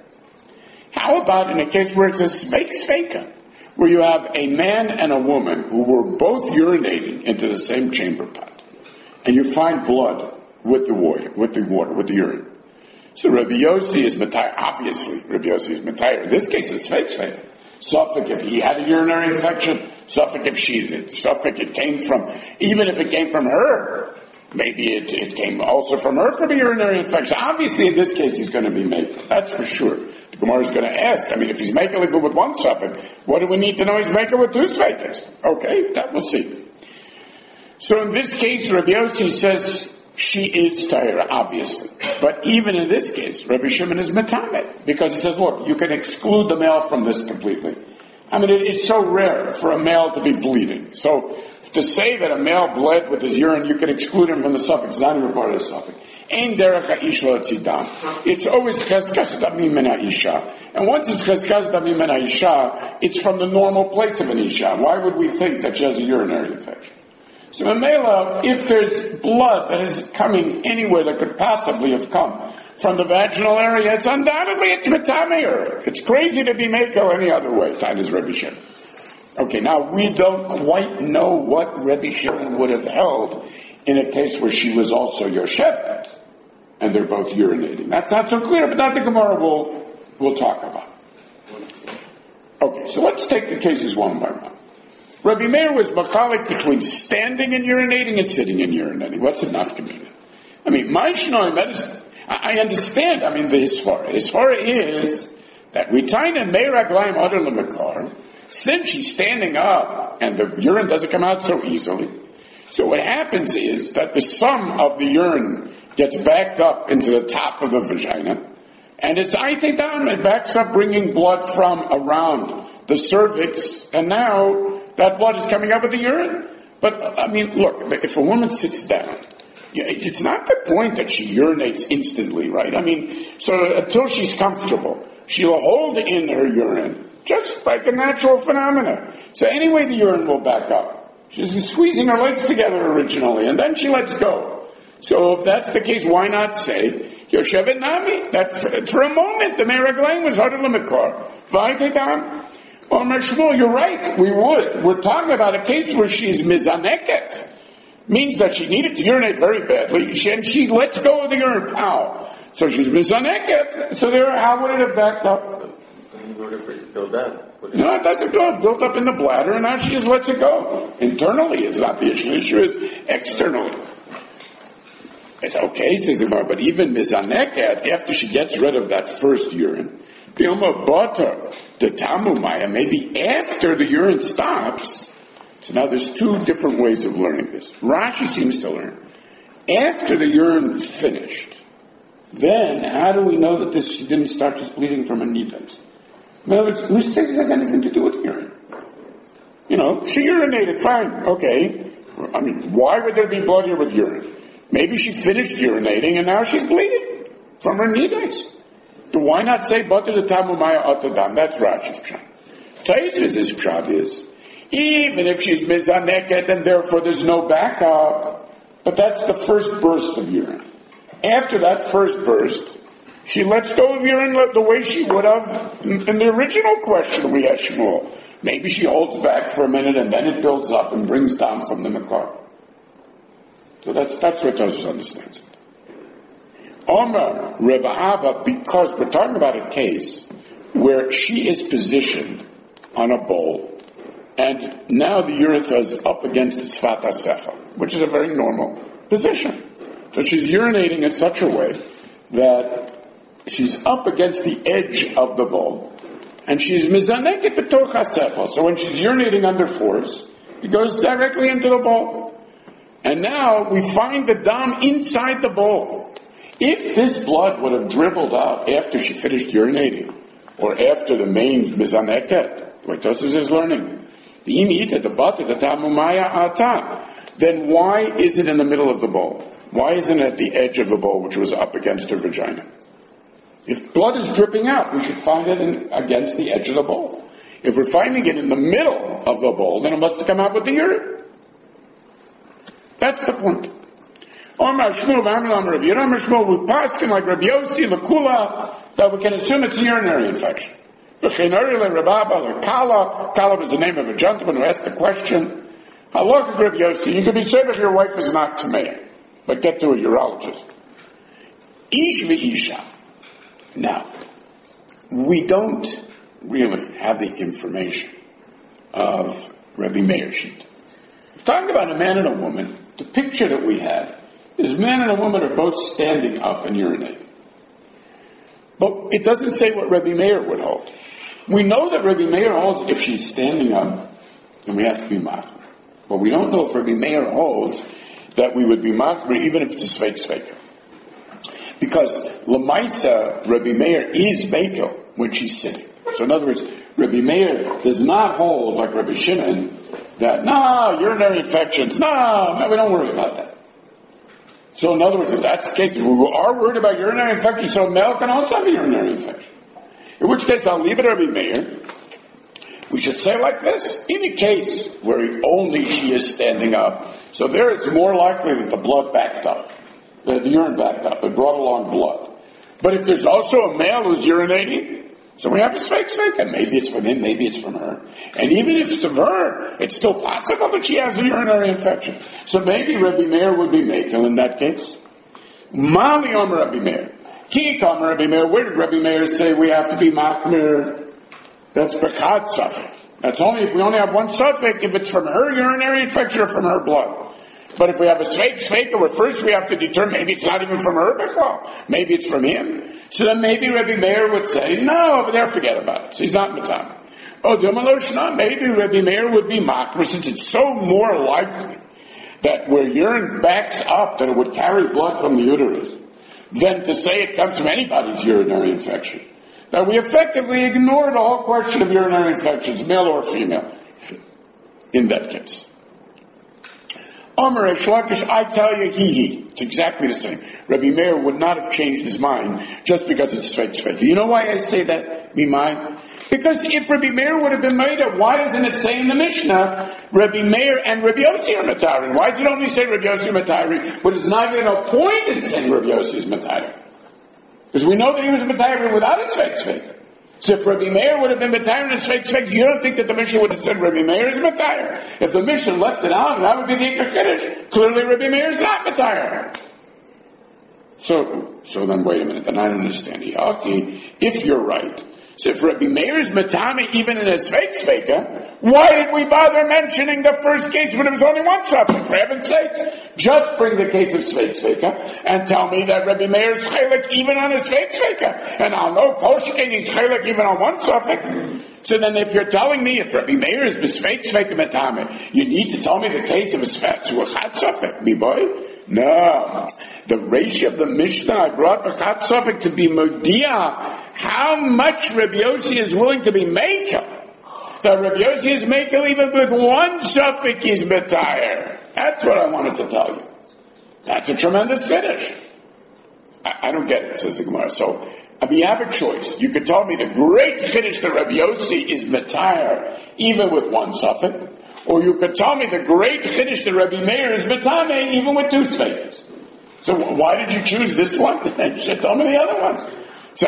How about in a case where it's a sveik sveika, where you have a man and a woman who were both urinating into the same chamber pot, and you find blood with the water, with the water, with the urine. So Rabbi Yossi is matayr. Obviously, Rabbi Yossi is matayr. In this case, it's fake fake. Suffolk if he had a urinary infection, Suffolk if she did. Suffolk it came from, even if it came from her, maybe it, it came also from her from a urinary infection. Obviously, in this case, he's going to be making. That's for sure. The Gemara is going to ask, I mean, if he's making it with one Suffolk, what do we need to know he's making with two Suffolks? Okay, that we'll see. So in this case, Rabbi Yossi says she is tahira, obviously. But even in this case, Rabbi Shimon is metamet, because he says, look, you can exclude the male from this completely. I mean, it is so rare for a male to be bleeding. So to say that a male bled with his urine, you can exclude him from the suffix. It's not even part of the suffix. Ein derech ha'ish lo tzidam. It's always cheskas damim min ha'isha. And once it's cheskas damim min ha'isha, it's from the normal place of an isha. Why would we think that she has a urinary infection? So Mamela, if there's blood that is coming anywhere that could possibly have come from the vaginal area, it's undoubtedly, it's metameir. It's crazy to be mekel any other way. Time is Rebbe Shimon. Okay, now we don't quite know what Rebbe Shimon would have held in a case where she was also Yoshevet, and they're both urinating. That's not so clear, but that the Gemara will, will talk about. Okay, so let's take the cases one by one. Rabbi Meir was machalik between standing and urinating and sitting and urinating. What's enough to mean? I mean, my shnoim, that is, I understand, I mean, the Hisvara. Hisvara is that we tie in Meir Aglaim Adar Lemekar, since she's standing up and the urine doesn't come out so easily. So what happens is that the sum of the urine gets backed up into the top of the vagina, and it's aitedam, it backs up bringing blood from around the cervix, and now that blood is coming up with the urine. But, I mean, look, if a woman sits down, it's not the point that she urinates instantly, right? I mean, so until she's comfortable, she'll hold in her urine, just like a natural phenomena. So anyway, the urine will back up. She's squeezing her legs together originally, and then she lets go. So if that's the case, why not say, Yoshevet Nami? That for, for a moment, the Meir Aglaim was Hadar Lemekar. V'aytedam. Well, Shmuel, you're right, we would. We're talking about a case where she's mizaneket. Means that she needed to urinate very badly, and she lets go of the urine. How? So she's mizaneket. So there, how would it have backed up? In order for it to build up. No, it doesn't go. It built up in the bladder, and now she just lets it go. Internally is not the issue. The issue is externally. It's okay, says the Gemara, but even mizaneket, after she gets rid of that first urine, Bilma Bata, the Tamumaya, maybe after the urine stops. So now there's two different ways of learning this. Rashi seems to learn. After the urine finished, then how do we know that this she didn't start just bleeding from her nidas? In other words, who says this has anything to do with urine? You know, she urinated, fine, okay. I mean, why would there be blood here with urine? Maybe she finished urinating and now she's bleeding from her nidas. But why not say, Bater the Tamumaya Atadam? That's Rashi's pshat. Taisviz's pshat is, even if she's mizaneket and therefore there's no backup, but that's the first burst of urine. After that first burst, she lets go of urine the way she would have in the original question we asked Shmuel. Maybe she holds back for a minute and then it builds up and brings down from the makar. So that's that's what Tosfos understands it. Omar Rebbe Abba, because we're talking about a case where she is positioned on a bowl, and now the urethra is up against the Sfat HaSefa, which is a very normal position. So she's urinating in such a way that she's up against the edge of the bowl, and she's mizaneket b'toch HaSefa. So when she's urinating under force, it goes directly into the bowl. And now we find the dam inside the bowl. If this blood would have dribbled out after she finished urinating, or after the main mizaneket, like Tosfos is learning, the imita, the butter, the tamumaya ata, then why is it in the middle of the bowl? Why isn't it at the edge of the bowl, which was up against her vagina? If blood is dripping out, we should find it in, against the edge of the bowl. If we're finding it in the middle of the bowl, then it must have come out with the urine. That's the point. Omar Shmuel, Amar Rav Yehuda, Amar Shmuel, we paskin like Rabbi Yossi, Lekula, that we can assume it's a urinary infection. V'cheinari le Rababa le Kala. Kala is the name of a gentleman who asked the question. Halacha Rabbi Yossi, you can be certain your wife is not tamei, but get to a urologist. Ish v'isha. Now, we don't really have the information of Rabbi Meir sheet. Talking about a man and a woman, the picture that we had is man and a woman are both standing up and urinating. But it doesn't say what Rabbi Meir would hold. We know that Rabbi Meir holds if she's standing up, then we have to be machmer. But we don't know if Rabbi Meir holds that we would be machmer even if it's a sveik sveiker. Because Lamaisa, Rabbi Meir is bekel when she's sitting. So in other words, Rabbi Meir does not hold like Rabbi Shimon that, no, urinary infections, no, no, we don't worry about that. So in other words, if that's the case, if we are worried about urinary infections, so male can also have a urinary infection. In which case, I'll leave it Rabbi Meir. We should say like this, in a case where only she is standing up, so there it's more likely that the blood backed up, that the urine backed up, it brought along blood. But if there's also a male who's urinating, so we have a sveik sveik, and maybe it's from him, maybe it's from her. And even if it's from her, it's still possible that she has a urinary infection. So maybe Rabbi Meir would be mekel in that case. Mali Omer Rabbi Meir. Ki Omer Rabbi Meir. Where did Rabbi Meir say we have to be machmir? That's bechad safek. That's only if we only have one safek, if it's from her urinary infection or from her blood. But if we have a sveik sveik, where first we have to determine maybe it's not even from her bechal, maybe it's from him. So then maybe Rabbi Meir would say, no, over there, forget about it. He's not matam. Oh, Dumaloshna, maybe Rabbi Meir would be machmer, since it's so more likely that where urine backs up that it would carry blood from the uterus than to say it comes from anybody's urinary infection. That we effectively ignore the whole question of urinary infections, male or female, in that case. Omer Shlakish, I tell you, he, he. It's exactly the same. Rabbi Meir would not have changed his mind just because it's sveik sveik. You know why I say that, me mind? Because if Rabbi Meir would have been made up, why doesn't it say in the Mishnah, Rabbi Meir and Rabbi Yossi are matarin? Why does it only say Rabbi Yossi matarin, but it's not even a point in saying Rabbi Yossi is matarin? Because we know that he was matarin without a sveik sveik. So if Rabbi Meir would have been matayin and sveik sveik, you don't think that the Mishnah would have said Rabbi Meir is matayin? If the Mishnah left it out, that would be the Iker Kiddush. Clearly Rabbi Meir is not matayin. So, so then wait a minute, then I don't understand. If you're right, So if Rabbi Meir is Matame even in a Sveik Sveika, why did we bother mentioning the first case when there was only one suffix? For heaven's sakes, just bring the case of Sveik Sveika and tell me that Rabbi Meir is Chelek even on a Sveik Sveika. And I'll know Kolshkin is Chelek even on one suffix. So then if you're telling me if Rabbi Meir is Sveik Sveika Matame, you need to tell me the case of a Sveik suffix. Me boy? No. The ratio of the Mishnah I brought B'chat suffix to be Modia how much Rabbi Yossi is willing to be makel. That Rabbi Yossi is makel even with one suffix is betayr. That's what I wanted to tell you. That's a tremendous finish. I, I don't get it, says the Gemara. So, I mean, you have a choice. You could tell me the great finish that Rabbi Yossi is betayr even with one suffix, or you could tell me the great finish that Rabbi Meir is betame even with two suffixes. So why did you choose this one? You should tell me the other ones. So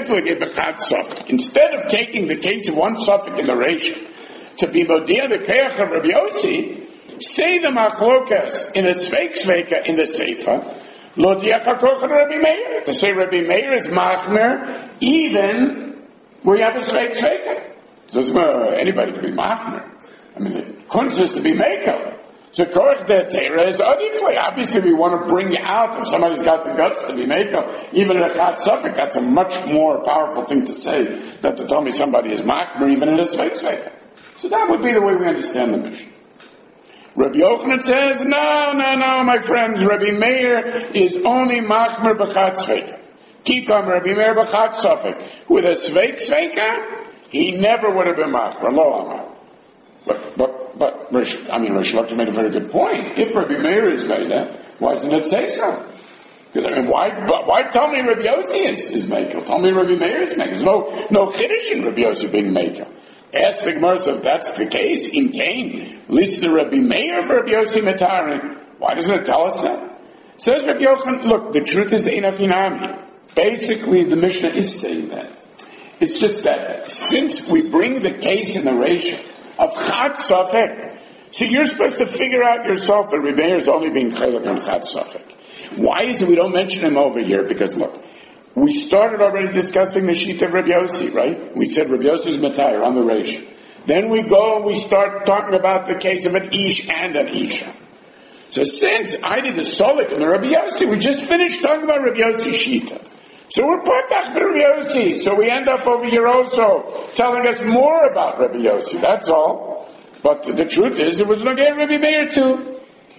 instead of taking the case of one suffix in the ratio to be modia the keach of Rabbi Yossi, say the machlokas in a sveik sveika in the seifa, lo diach hakoch Rabbi Meir, to say Rabbi Meir is machmer even where you have a sveik sveika. So uh, anybody can be machmer. I mean, the kunz is to be mekel. So korach de teira is adifly. Obviously, we want to bring out if somebody's got the guts to be mekel, even in a chat suffix. That's a much more powerful thing to say than to tell me somebody is machmer even in a sveik sveika. So that would be the way we understand the mission. Rabbi Yochanan says, no, no, no, my friends. Rabbi Meir is only machmer b'chat sveika. Kikam Rabbi Meir b'chat suffix. With a sveik sveika, he never would have been machmer. Lo amar. But, but, but, I mean, Rish Lakish made a very good point. If Rabbi Meir is made that, why doesn't it say so? Because, I mean, why, why tell me Rabbi Yossi is, is maker? Tell me Rabbi Meir is maker. There's no, no chiddush in Rabbi Yossi being maker. Ask the Gemara, so if that's the case, in Cain, listen to Rabbi Meir for Rabbi Yossi Metarin. Why doesn't it tell us that? Says Rabbi Yochanan, look, the truth is Ein Achinami. Basically, the Mishnah is saying that. It's just that since we bring the case in the ratio of Chat Safek, so you're supposed to figure out yourself that Rabbi Meir is only being Chelek on Chat Safek. Why is it we don't mention him over here? Because look, we started already discussing the sheet of Rabbi Yossi, right? We said Rabbi Yossi is Matayr on the ratio. Then we go and we start talking about the case of an Ish and an Isha. So since I did the Solik and the Rabbi Yossi, we just finished talking about Rabbi Yossi Shita. So we're Patach Rabbi Yossi. So we end up over here also telling us more about Rabbi Yossi. That's all. But the truth is, it was Nogay Rabbi Meir too.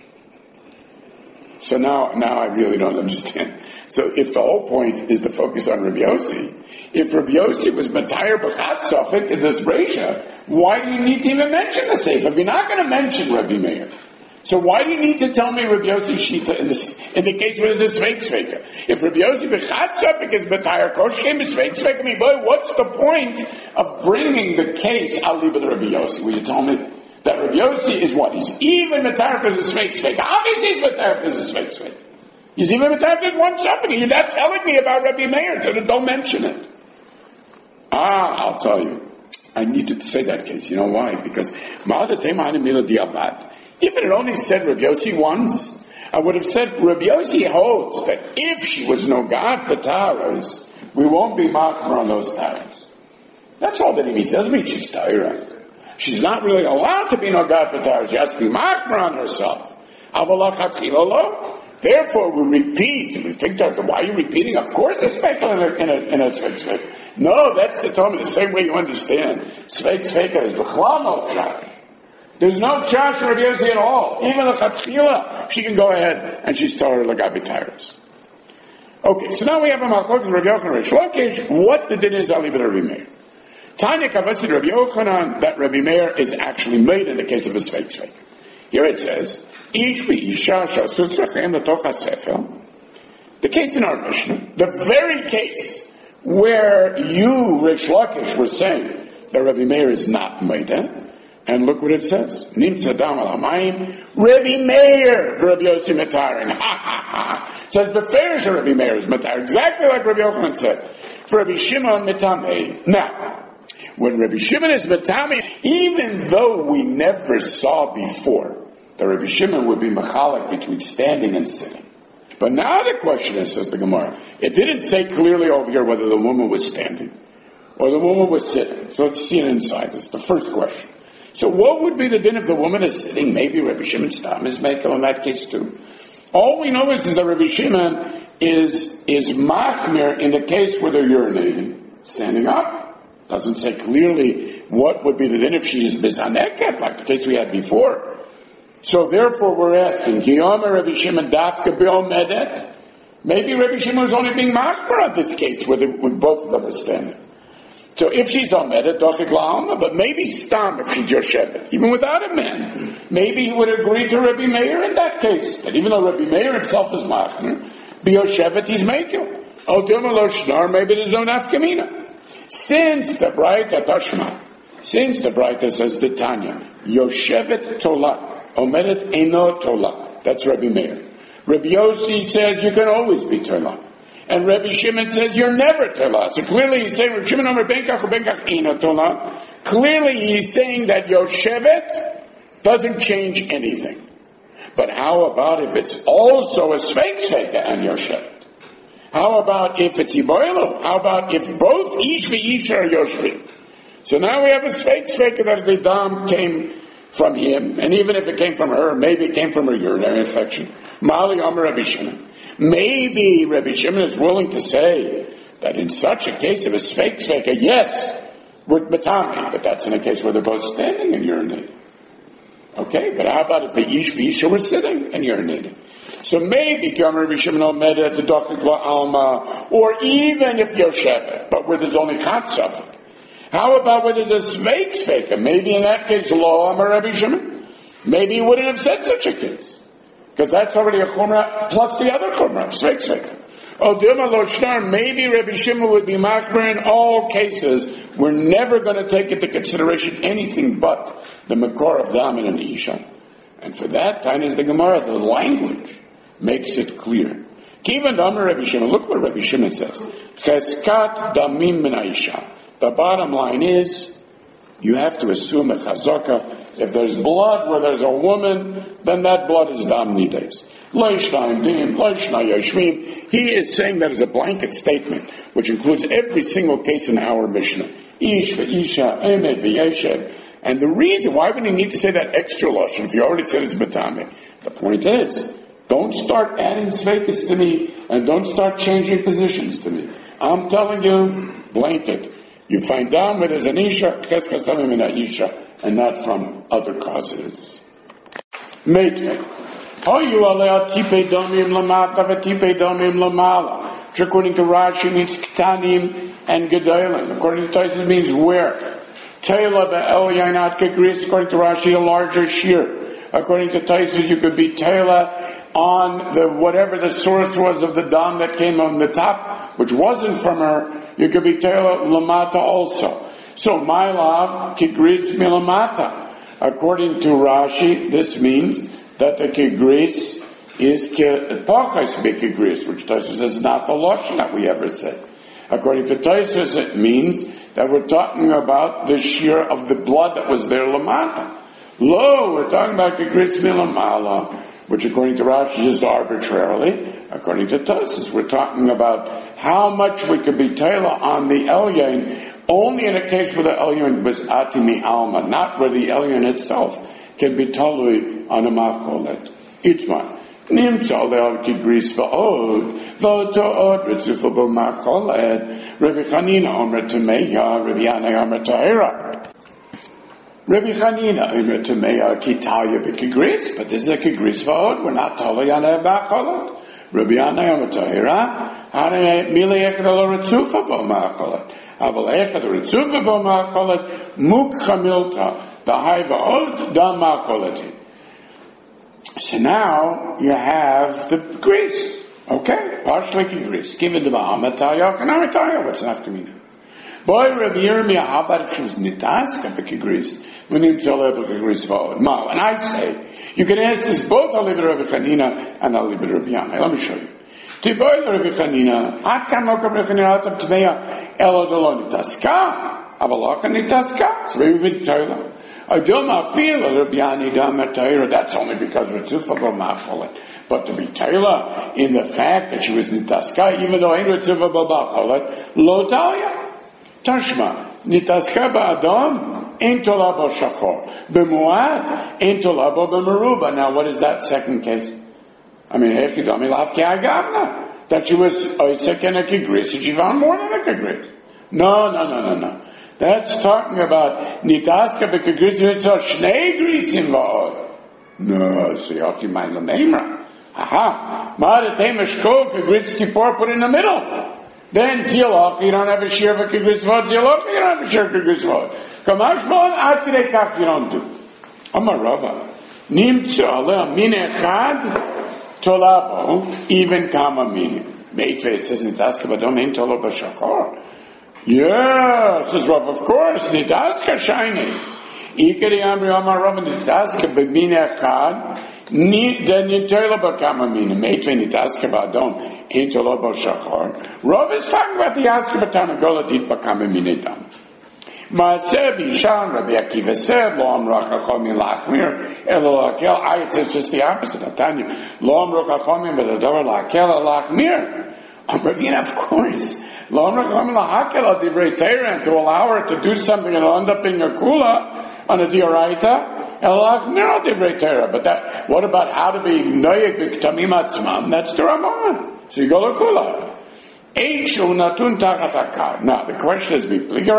So now, now I really don't understand. So if the whole point is to focus on Rabbi Yossi, if Rabbi Yossi was Matayr B'chat Safek in this Reisha, why do you need to even mention the Seif? If you're not going to mention Rabbi Meir, so why do you need to tell me Rabbi Yossi Shita in, this, in the case where there's a Sveik Sveika? If Rabbi Yossi B'chat Safek is Matayr Koshkem is Sveik Sveika, I mean, boy, what's the point of bringing the case? I'll leave it to Rabbi Yossi. Will you tell me that Rabbi Yossi is what? He's even Matayr as a Sveik Sveika. Obviously he's Matayr as a Sveik Sveika. He's even Matayr as one Safek. You're not telling me about Rabbi Meir, so don't mention it. Ah, I'll tell you. I needed to say that case. You know why? Because if it had only said Rabbi Yossi once, I would have said Rabbi Yossi holds that if she was no God for taras, we won't be machmer on those taras. That's all that he means. It doesn't mean she's taira. She's not really allowed to be no God for taras. She has to be machmer on herself. Therefore, we repeat. We think, why are you repeating? Of course, it's speculum in a in a, in a sveik. No, that's the Talmud. The same way you understand. Sveik sveika is b'chlal no chash. There's no chash in Rabbi Yossi at all. Even the chatchila, she can go ahead and she's Torah l'gabi tyrus. Okay, so now we have a machlokes Rabbi Yochanan Rish Lakish. What the din is, I'll leave it to Rabbi Meir. Tanya kavasid Rabbi Yochanan that Rabbi Meir is actually made in the case of a sveik sveik. Here it says. The case in our Mishnah, the very case where you, Rish Lakish, were saying that Rabbi Meir is not Maida, and look what it says. Nimtza dam al hamayim, Rabbi Meir, Rabbi Yossi Matarin. Ha ha ha. It says, Beferish Rabbi Meir is Matar, exactly like Rabbi Yochanan said. For Rabbi Shimon Mitamei. Now, when Rabbi Shimon is Mitamei, even though we never saw before, the Rabbi Shimon would be machalik between standing and sitting. But now the question is, says the Gemara, it didn't say clearly over here whether the woman was standing or the woman was sitting. So let's see it inside. This is the first question. So what would be the din if the woman is sitting? Maybe Rabbi Shimon Stam is making in that case too. All we know is, is that Rabbi Shimon is, is machmir in the case where they're urinating, standing up. Doesn't say clearly what would be the din if she is mizaneket, like the case we had before. So therefore we're asking, Kiyomer Rabbi Shimon dafka be'omedet? Maybe Rabbi Shimon was only being machmir in this case where, they, where both of them are standing. So if she's omedet, dochik la'alma, but maybe stam if she's yoshevet, even without a man, maybe he would agree to Rabbi Meir in that case, that even though Rabbi Meir himself is machmir, be yoshevet, he's making. Ultimalo shnar, maybe there's no nafkamina. Since the Braita Tashma, since the Braita says the Tanya, yoshevet tola, omedet eno tola, that's Rabbi Meir. Rabbi Yossi says you can always be tola. And Rabbi Shimon says you're never tola. So clearly he's saying Rabbi Shimon Omer benkach or benkach eno tola. Clearly he's saying that yoshevet doesn't change anything. But how about if it's also a sveik sveika and yoshevet? How about if it's iboilo? How about if both ish v'ish are yoshvim? So now we have a sveik sveika that the dam came from him, and even if it came from her, maybe it came from her urinary infection. Mali Omer Rabbi Shimon. Maybe Rabbi Shimon is willing to say that in such a case of a sveik sveika, yes, with matami, but that's in a case where they're both standing and urinating. Okay, but how about if the ish v'isha were sitting and urinating? So maybe Rabbi Shimon Omed at the Dochik Alma, or even if Yoshevet, but where there's only Katzaf. How about where there's a sveik sveika? Maybe in that case, Lo Amar Rabbi Shimon. Maybe he wouldn't have said such a case. Because that's already a chumrah plus the other chumrah, sveik sveika. Oh, Dilma Lo Shnar, maybe Rabbi Shimon would be machmer in all cases. We're never going to take into consideration anything but the makor of Damin and Isha. And for that, time is the Gemara, the language makes it clear. Kivan Damar Rabbi Shimon, look what Rabbi Shimon says. Cheskat damim min Isha. The bottom line is, you have to assume a chazaka. If there's blood where there's a woman, then that blood is dam nides. He is saying that as a blanket statement, which includes every single case in our Mishnah. Ish v'isha, emet v'yeshev. And the reason, why would he need to say that extra lashon if you already said it's matame? The point is, don't start adding sveikas to me, and don't start changing positions to me. I'm telling you, blanket. You find down where there's an isha, cheskas tamim in a isha, and not from other causes. Meitve. How you allow tipe domim lamata v'tipe domim lamala, which according to Rashi means ktanim and gedolim. According to Taisus means where. Teila be'el yainat kegris, according to Rashi, a larger shear. According to Taisus, you could be teila on the whatever the source was of the dam that came on the top, which wasn't from her. You could be teila lamata also. So my love kegris milamata. According to Rashi, this means that the kegris is pachas bekegris, which Taisus says is not the lashon that we ever said. According to Taisus, it means that we're talking about the shear of the blood that was there lamata. Lo, we're talking about kegris milamala, which according to Rashi is arbitrarily. According to Taisus, we're talking about how much we could be teila on the elyon, only in a case where the elyon was atimi alma, not where the elyon itself can be talui on a macholet. Itma. Nimtza le'al kigris v'od, v'oto'od ritzufa b'macholet, Rabbi Chanina omer temeya, Rabbi Yanai omer ta'era. Rabbi Chanina omer temeya kitaya b'kigris, but this is a kigris v'od, we're not talui on a macholet. Rabbi Yanai omer ta'era, hane milei ekad lo ritzufa b'macholet. Aval ekad ritzufa b'macholet, mukcha milta, the v'od da macholetin. So now you have the grease, okay? Partially grease. Given the Mahamataya, Kanamataya, what's not coming? Boy, Rabbi Yirmiyah, how about if she was nitaska b'kigris? When you tell her b'kigris v'od. Ma, and I say, you can ask this both I'll leave it Rabbi Chanina and I'll leave it Rabbi Yanai. Let me show you. Tiboy Rabbi Chanina, at kan lo Rabbi Chanina atam tmeya, elo delo nitaska, avalaka nitaska. So maybe we tell you. That's only because Ritzufa b'macholet. But to be Taila in the fact that she was nitaska, even though ain't Ritzufa b'macholet, lo talia. Tashma, nitaska ba'adam, ein tola bo shachor. B'muat, ein tola bo b'meruba. Now, what is that second case? I mean, hechidami lav ki agavna. That she was oisek and a kigris, and she found more than a kigris. No, no, no, no, no. That's talking about nitaska b'kigris v'tzor shnei grisim v'od. No, so yochi mein l'meimra. Aha. Ma the tamish ko kigris tipor put in the middle. Then zilach, you don't have a share of a kigris v'od. Zilach, you don't have a share of a kigris v'od. Kamash mon ad kidei kach you don't do. Amar Rava. Nimtzu aleh min echad tolabo, even kama meaning. Meitve, it says nitaska b'adam ein tolo b'shachor. Yeah, says Rav, of course, nitaska shiny. Ikari amri amar Rav, nitaska b'min echad, then nitolo b'kama meaning. Meitve, nitaska b'adam ein tolo b'shachor. Rav is talking about the aska b'tanagola dit b'kama meaning dam. Ma'aseh b'ishan, Rabbi Akiva said, Lo amra chachamim lachmir, elo lakel. I, it's just the opposite. I tell you, Lo amra chachamim b'davar lakel lachmir. Ravina, of course. Lo amra chachamim lahakel al divrei Torah, and to allow her to do something and it'll end up being a kula on a dioraita, elo lachmir al divrei Torah. But that, what about how to be noyeg b'ktamim atzmam? That's the Ramon. So you go to kula. Now, the question is,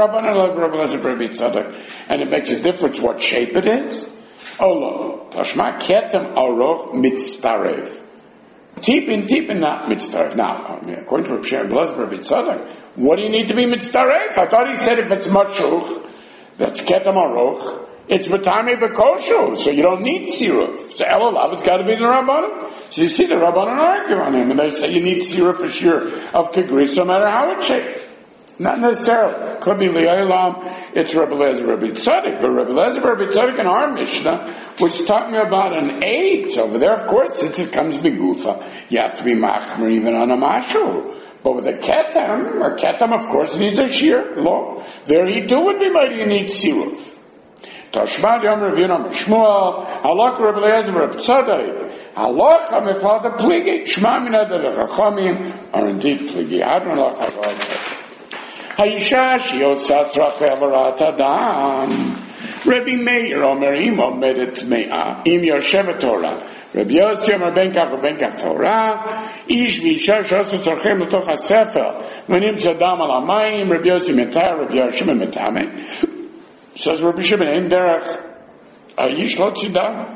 and it makes a difference what shape it is. Oh, Tashma ketem aroch mitztarev. Tipin, tipin, not mitztarev. Now, according to Rabbi Tzadok, what do you need to be mitztarev? I thought he said if it's machuch, that's ketem aroch, it's v'tami b'koshu, so you don't need siruf. So elolav, it's got to be the Rabbanan. So you see the Rabbanan argue on him, and they say you need siruf for sure of kigris, no matter how it's shaped. Not necessarily. Could be li'olam, it's Rabbi Lezer, Rabbi Tzadok, but Rabbi Lezer, Rabbi Tzadok in our Mishnah was talking about an eight over there. Of course, since it comes b'gufa, you have to be machmer even on a mashu. But with a ketam, a ketam, of course, needs a shear law. There he too would be mighty, you need siruf. Tashma Yom Ravina Shmuel Halach Rabbi Eliezer Rabbi Tzadok Halach Hamechlal the Pligi Shma Mina the Chachamim are indeed Pligi Adron Lach Hayisha Shiosat Rachel Arat Adam Rabbi Meir Omer Im Omedet Mea Im Yoshevet Torah Rabbi Yossi Omer Ben Kach Ben Kach Torah Ish Visha Shosu Tzorchem L'toch HaSefer Menim Tzadam Al Hamayim Rabbi Yossi Metayah Rabbi Yoshim Metameh. Says Rabbi Shimon, in derech ayish lo tzida,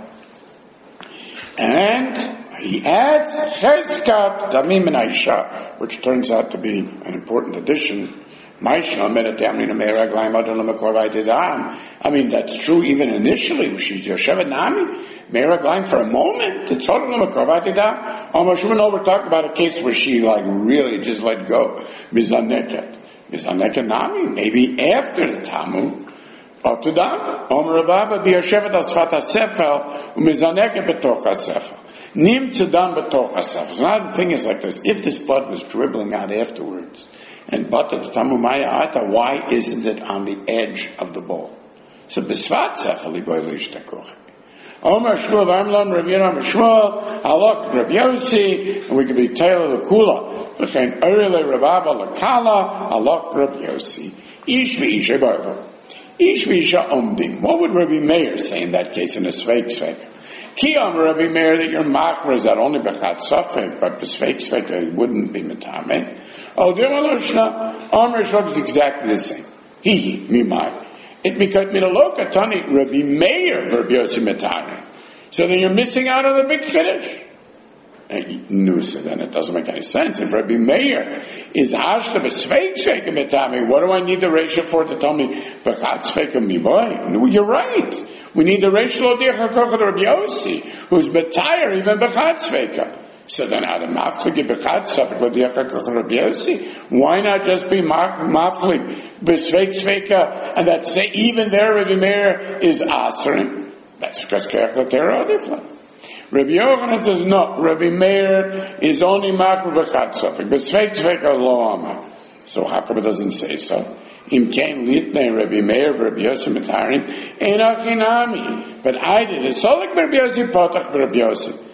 and he adds cheskat damim and aisha, which turns out to be an important addition. I mean, that's true even initially. She's Yoshevet Nami, Meraglaim for a moment. It's total Lamakorvatida. Almost we know we're talking about a case where she like really just let go. Mizaneket. Mizaneket Nami, maybe after the Tamu. Otudam, Omer Rabba, Biyoshevet Asfat HaSefel, Umizaneket Betoch HaSefel. Nim Tzadam Betoch HaSefel. So now the thing is like this, if this blood was dribbling out afterwards, and Bata Tamumaya Ata, why isn't it on the edge of the bowl? So Bisvat Sefel, Iboy Lishtakoch. Omer Shmuel, Amlam, Rav Yeram, Shmuel, Halach, Rav Yossi, and we can be Taylor the Kula. V'chein Orile Rababa Lakala, Halach, Rav Yossi. Ish v'isha Baruch. Ish v'isha omdim. What would Rabbi Meir say in that case in a Sveik Sveik? Ki Omer Rabbi Meir that your machmer is that only Bechat Safek, but Sveik Sveik it wouldn't be Metame. Oh, the Amaloshna, Omer Shlob is exactly the same. He, Mimai. It because Minaloka Tani Rabbi Meir Rabbi Yossi Metame. So then you're missing out on the big Kiddush. No, so then it doesn't make any sense. If Rabbi Meir is Ashta B'Sveik Sveik Metame, what do I need the ratio for to tell me B'Chat Sveik Miboy? No, you're right. We need the ratio of Rabbi Yossi, who's Betayr even B'Chat Sveika. So then Adam Maflik B'Chat Safek Rabbi Yossi. Why not just be Maflik B'Sveik Sveika, and that say even there Rabbi Meir is Asering? That's because Kerech L'Terah different. Rabbi Yochanan says no. Rabbi Meir is only makar b'chat safek, but sveik sveik lo amar. So how come it doesn't say so? Im kain litnei Rabbi Meir v'Rabbi Yossi mitarin ein achinami. But I did it. So like Rabbi Yossi potach b'Rabbi Yossi.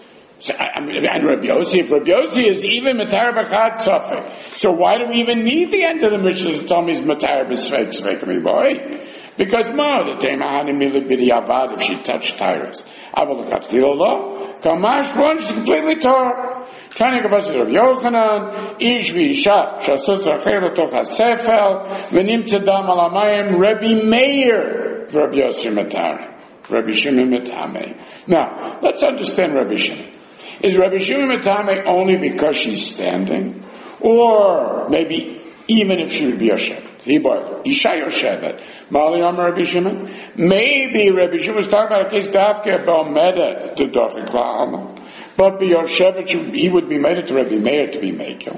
So, I mean, and Rabbi Yossi, if Rabbi Yossi is even Matar B'chad Safek, so why do we even need the end of the Mishnah to tell me he's Matar B'svek Svek Miboy? Because Mo, the Tema Hanimili B'di Avad, if she touched Tyrus. Avalakhat Kilolo, Kamash, one, she's completely tore. Trying to give Rav Yochanan, Ish V'Isha, Shasut Zachir L'toch HaSefel, V'nim Tzedam Al Hamayim, Rabbi Meir, Rabbi Yossi Matar, Rabbi Shimon Matame. Now, let's understand Rabbi Shimon. Is Rabbi Shimon Matame only because she's standing? Or maybe even if she would be Yoshevet? Isha Yoshevet. Mali Amar Rabbi Shimon. Maybe Rabbi Shimon was talking about a case Dafke Ba'omedet to Dafik La'alma. But be Yoshevet, he would be made it to Rabbi Meir to be Mekel.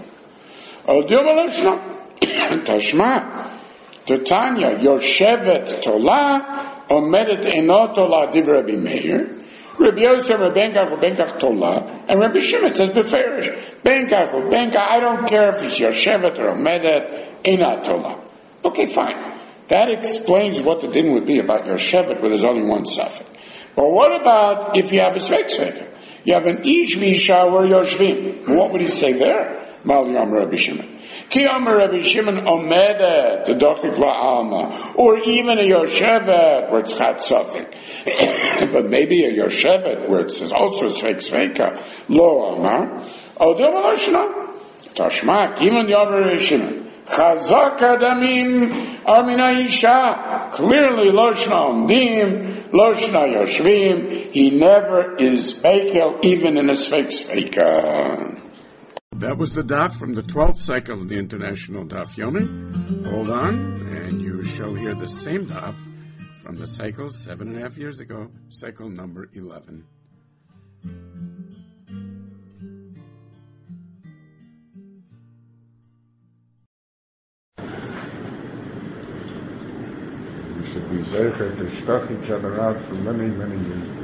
Odim Alashna. Tashma. To Tanya, Yoshevet Tola, Omedet Eno Tola Div Rabbi Meir. Rabbi Yosef, Benkach, Benkach Tola, and Rabbi Shimon says Beferish. Benkach, Benkach, I don't care if it's Yoshevet or Omedet, Ena Tola. Okay, fine. That explains what the din would be about Yoshevet where there's only one suffix. But what about if you have a Svek Sveka? You have an Ish V'Isha where Yoshvim. What would he say there? Mal Yom Rabbi Shimon. Ki Yom Rabbi Shimon Omedet, the Dochik La'alma, or even a Yoshevet where it's Chat Safik. But maybe a Yoshevet where it says also Svek Sveka, Lo Amar, Odom Aloshna, Tashmak, even Yom Rabbi Shimon. Chazak Adamim Armina Isha. Clearly Loshna Omdim, Loshna Yoshvim. He never is Bekel even in a Svek Sveka. That was the daf from the twelfth cycle of the International Daf Yomi. Hold on, and you shall hear the same daf from the cycle seven and a half years ago, cycle number eleven. We should be zecher to stuff each other out for many, many years.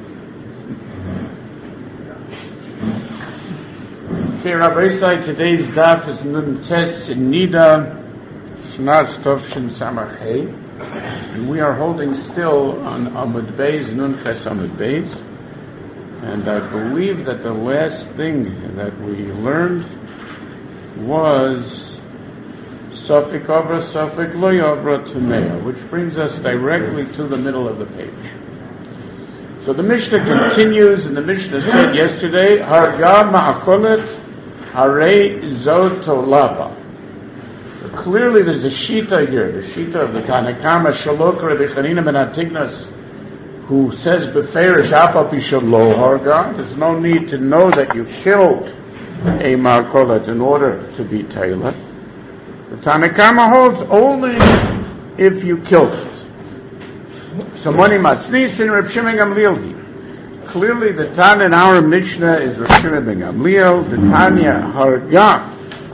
Okay, Rabbi Isai, today's daf is Nun Tes Nida Shnas Tovshin Samachei, and we are holding still on Amud Beis, Nun Tes Amud Beis, and I believe that the last thing that we learned was Safik Avra, Safik Lo Yavra Tumea, which brings us directly to the middle of the page. So the Mishnah continues, and the Mishnah said yesterday, Harga Ma'akolet Harei Zotolava. So clearly there's a Shita here, the Shita of the Tanakama Shalok Rabbi Chanina ben Antignas, who says Beferish Apa Pishalo Harga. There's no need to know that you killed a Ma'akolet in order to be Taylor. The Tanakama holds only if you killed it. So Moni Masnis and Reb Shimon Gamliel. Clearly the Tana in our Mishnah is Reb Shimon ben Gamliel. The Tanya Harga.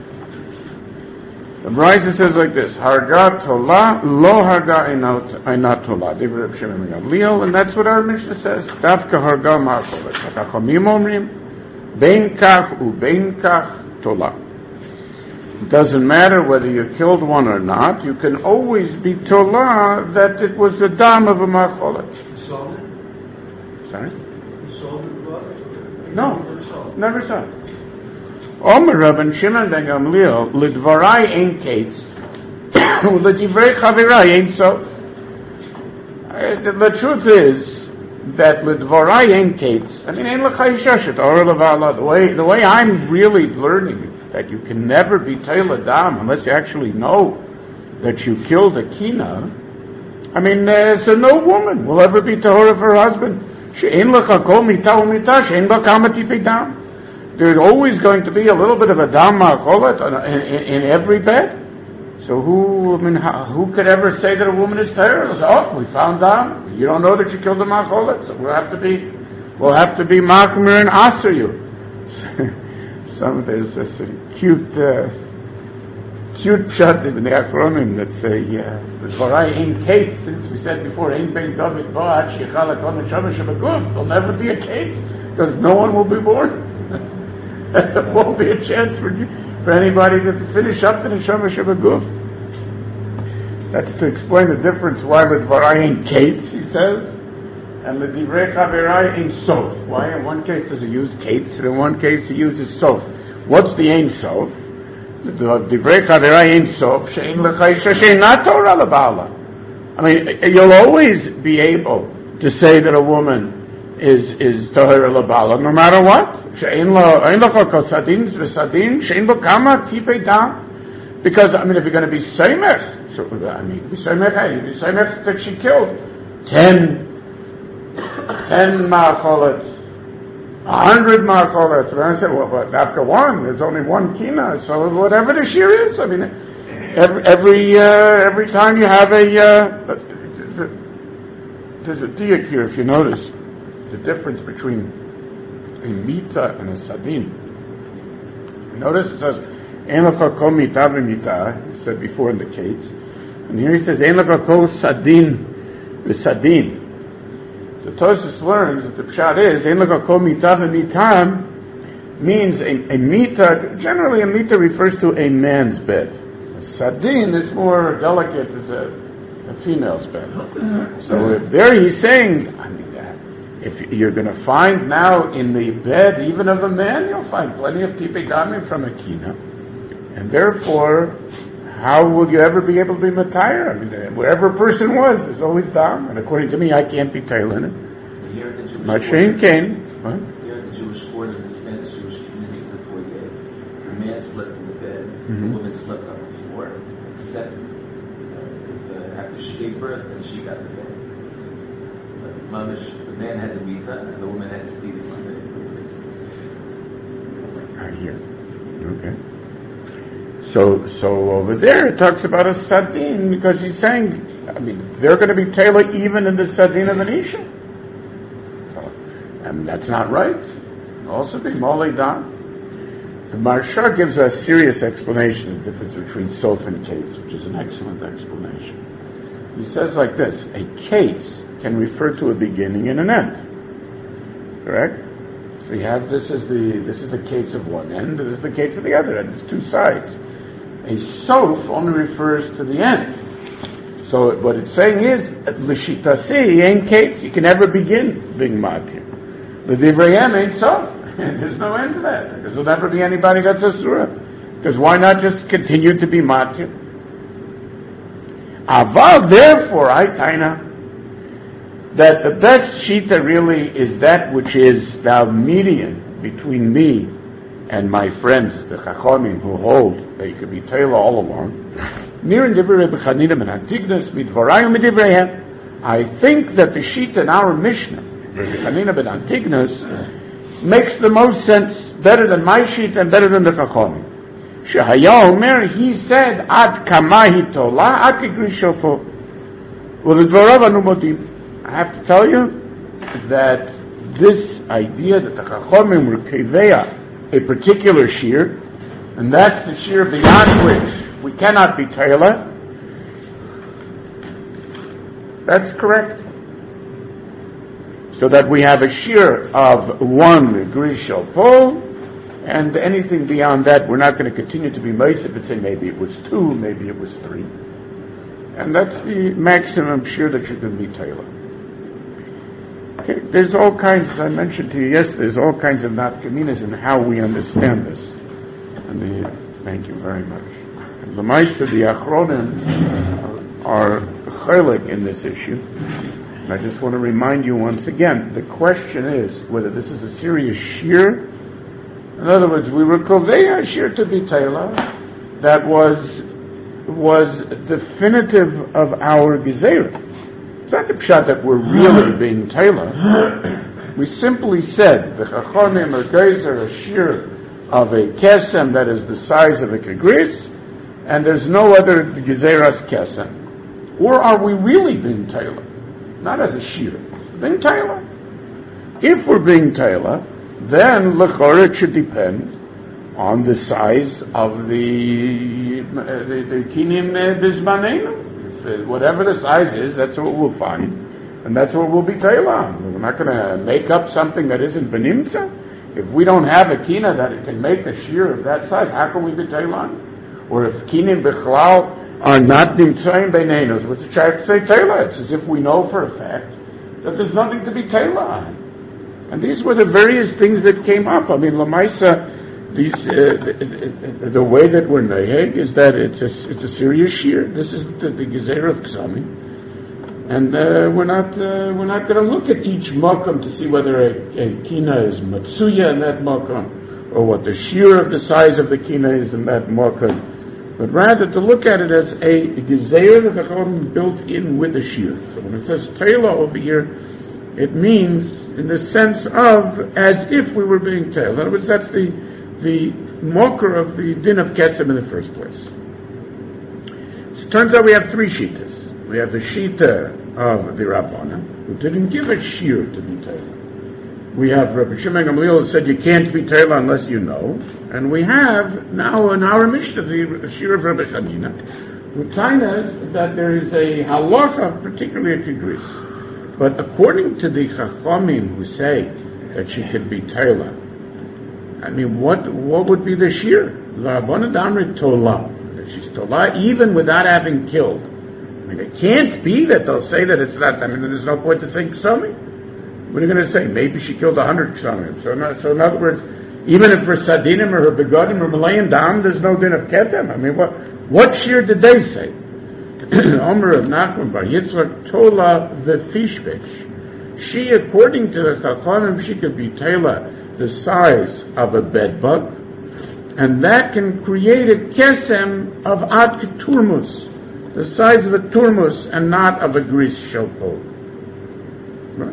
The Brisa says like this: Harga Tola, Lo Harga Einat Tola. They were Reb Shimon ben Gamliel, and that's what our Mishnah says. Dafka Harga Ma'akolet. Chachamim Omrim Bein Kach U Bein Kach Tola. It doesn't matter whether you killed one or not. You can always be tola that it was the dam of a macholet. Sold it? Sorry? You sold it? No, Never sold. never saw it. Omer Rabban Shimon ben Gamliel lidvarai ein kates u'ledivrei chavirai ein sof. The truth is that lidvarai ein kates. I mean, ein l'chai shashet or levala. The way the way I'm really learning that you can never be Taylor Dam unless you actually know that you killed a kina. I mean, uh, so no woman will ever be Tahor of her husband. There's always going to be a little bit of a Dam Ma'akolet in, in, in every bed. So who, I mean, how, who could ever say that a woman is Tahor? Oh, we found Dam. You don't know that you killed a Ma'akolet, so we'll have to be, we'll have to be Machmir and Aser you. Some there's this cute, uh, cute pshat in the Achronim that say, the Dvarai ain't Kate, since we said before, ain't Ben David Ba'at Shechal HaKol Neshama Shabakuf, there'll never be a Kate, because no one will be born. There won't be a chance for for anybody to finish up the Neshama Shabakuf. That's to explain the difference why the Dvarai ain't Kate, he says. and the divrei chaverai ein sof. Why? In one case does he use kates, and in one case he uses sof. What's the ein sof? The divrei chaverai ein sof she'ein lecha isha she'eina torah leba'ala. I mean, you'll always be able to say that a woman is is tahira leba'ala, no matter what. She'ein lecha kol sadin v'sadin she'ein lo kama tipei dam. Because I mean, if you're going to be seimech, so I mean, be seimech, you be seimech that she killed ten. Ten ma'acholet, a hundred ma'acholet. And I said, well, but after one, there's only one kina. So whatever the shear is, I mean, every every, uh, every time you have a, uh, there's a diak here. If you notice the difference between a mita and a sadin. Notice it says ein lecha kol mita v'mita. He said before in the case, and here he says ein lecha kol sadin v'sadin. So Tosfos learns that the pshat is ein lecha kol mita v'mitam means a, a mita. Generally, a mita refers to a man's bed. A sadin is more delicate, as a, a female's bed. So if there he's saying, I mean, uh, if you're going to find now in the bed even of a man, you'll find plenty of tipei damim from a kina, and therefore, how will you ever be able to be matayr? I mean, wherever a person was, there's always dam. And according to me, I can't be tayl in it. Mashain came. Here the Jewish order understands the Jewish community before you. The man slept in the bed, Mm-hmm. the woman slept on the floor, except uh, uh, after she gave birth, then she got the bed. But the, mamish, the man had the mita, and the woman had to sleep in the bed. Right here. Okay. So, so over there it talks about a sadin because he's saying, I mean, they're going to be tailored even in the sadin of an isha. So, and that's not right. Also, be molei dam. The Maharsha gives a serious explanation of the difference between sof and kates, which is an excellent explanation. He says like this: a kates can refer to a beginning and an end. Correct? So you have this is the this is the kates of one end, and this is the kates of the other end. There's two sides. A sof only refers to the end. So what it's saying is, l'shitasi ain't kates. You can never begin being matir. The divrayim ain't sof. There's no end to that. Because there'll never be anybody that's a surah. Because why not just continue to be matir? Aval, therefore, I taina that the best shita really is that which is the median between me and my friends, the chachamim, who hold that you could be Taylor all along. I think that the shita in our Mishnah, Chanina ben Antigonus, makes the most sense, better than my shita and better than the chachamim. Shehaya Omer, he said, Ad kamahi tola, ad kigrishofo. Well, the dvarav anu modim. I have to tell you that this idea that the chachamim were keveya a particular shear, and that's the shear beyond which we cannot be Taylor, that's correct. So that we have a shear of one grishal pole, and anything beyond that we're not going to continue to be meisif and say maybe it was two, maybe it was three. And that's the maximum shear that you can be Taylor. Okay, there's all kinds, as I mentioned to you yesterday, there's all kinds of nafkaminas in how we understand this. And the, thank you very much. And the Maisa, the Achronim, are chaylik in this issue. And I just want to remind you once again, the question is whether this is a serious shear. In other words, we were kovei a shear to be Taylor that was was definitive of our gezerah. It's not the pshat that we're really being Taylor. We simply said the chachamim are gezer a shear of a kesem that is the size of a kegris, and there's no other gezeras kesem. Or are we really being Taylor? Not as a shear. Being Taylor. If we're being Taylor, then l'chora it should depend on the size of the the, the kinim bizmanenu. Whatever the size is, that's what we'll find, and that's what we'll be Taylor on. We're not going to make up something that isn't benimtza. If we don't have a kina that it can make a shear of that size, how can we be Taylor on? Or if kinim bichlal are not nimtzaim beinenus, what's the try to say Taylor? It's as if we know for a fact that there's nothing to be Taylor on. And these were the various things that came up. I mean, Lamaisa, these, uh, the, the way that we're neheg is that it's a, it's a serious shear. This is the, the Gezer of Ksami. And uh, we're not uh, we're not going to look at each makom to see whether a, a kina is matsuya in that makom, or what the shear of the size of the kina is in that makom, but rather to look at it as a gezer that the Chachamim built in with the shear. So when it says teila over here, it means in the sense of as if we were being teil. In other words, that's the the mocker of the din of ketzim in the first place. So it turns out we have three shitas. We have the shita of the Rabbanan, who didn't give a shear to be Taylor. We have Rabbi Shimon Gamliel who said you can't be Taylor unless you know. And we have now in our Mishnah the shear of Rabbi Chanina, who tells us that there is a halacha, particularly at Tigris. But according to the Chachamim who say that she could be Taylor, I mean, what what would be the shear? The Rabbanan Damri Tola, that she's Tola even without having killed. I mean, it can't be that they'll say that it's not. I mean, there's no point to saying Ksami. What are you going to say? Maybe she killed a hundred Ksamim. So, not, so in other words, even if her Sadinim or her Begodim are laying down, there's no din of Ketem. I mean, what what shear did they say? Omer of Nachman Bar Yitzchak Tola the Fishfish. She, according to the Chachamim, she could be Tela the size of a bed bug, and that can create a Kesem of Ad Keturmus, the size of a turmus and not of a gris shopol. Right?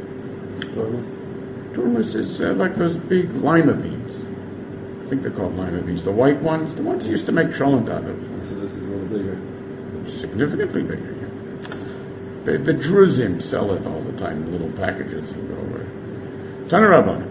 Turmus is uh, like those big lima beans. I think they're called lima beans. The white ones, the ones you used to make sholent out of. So this is a little bigger. Significantly bigger, yeah. The, the Druzim sell it all the time in little packages. You go over. Tana Rabbanan.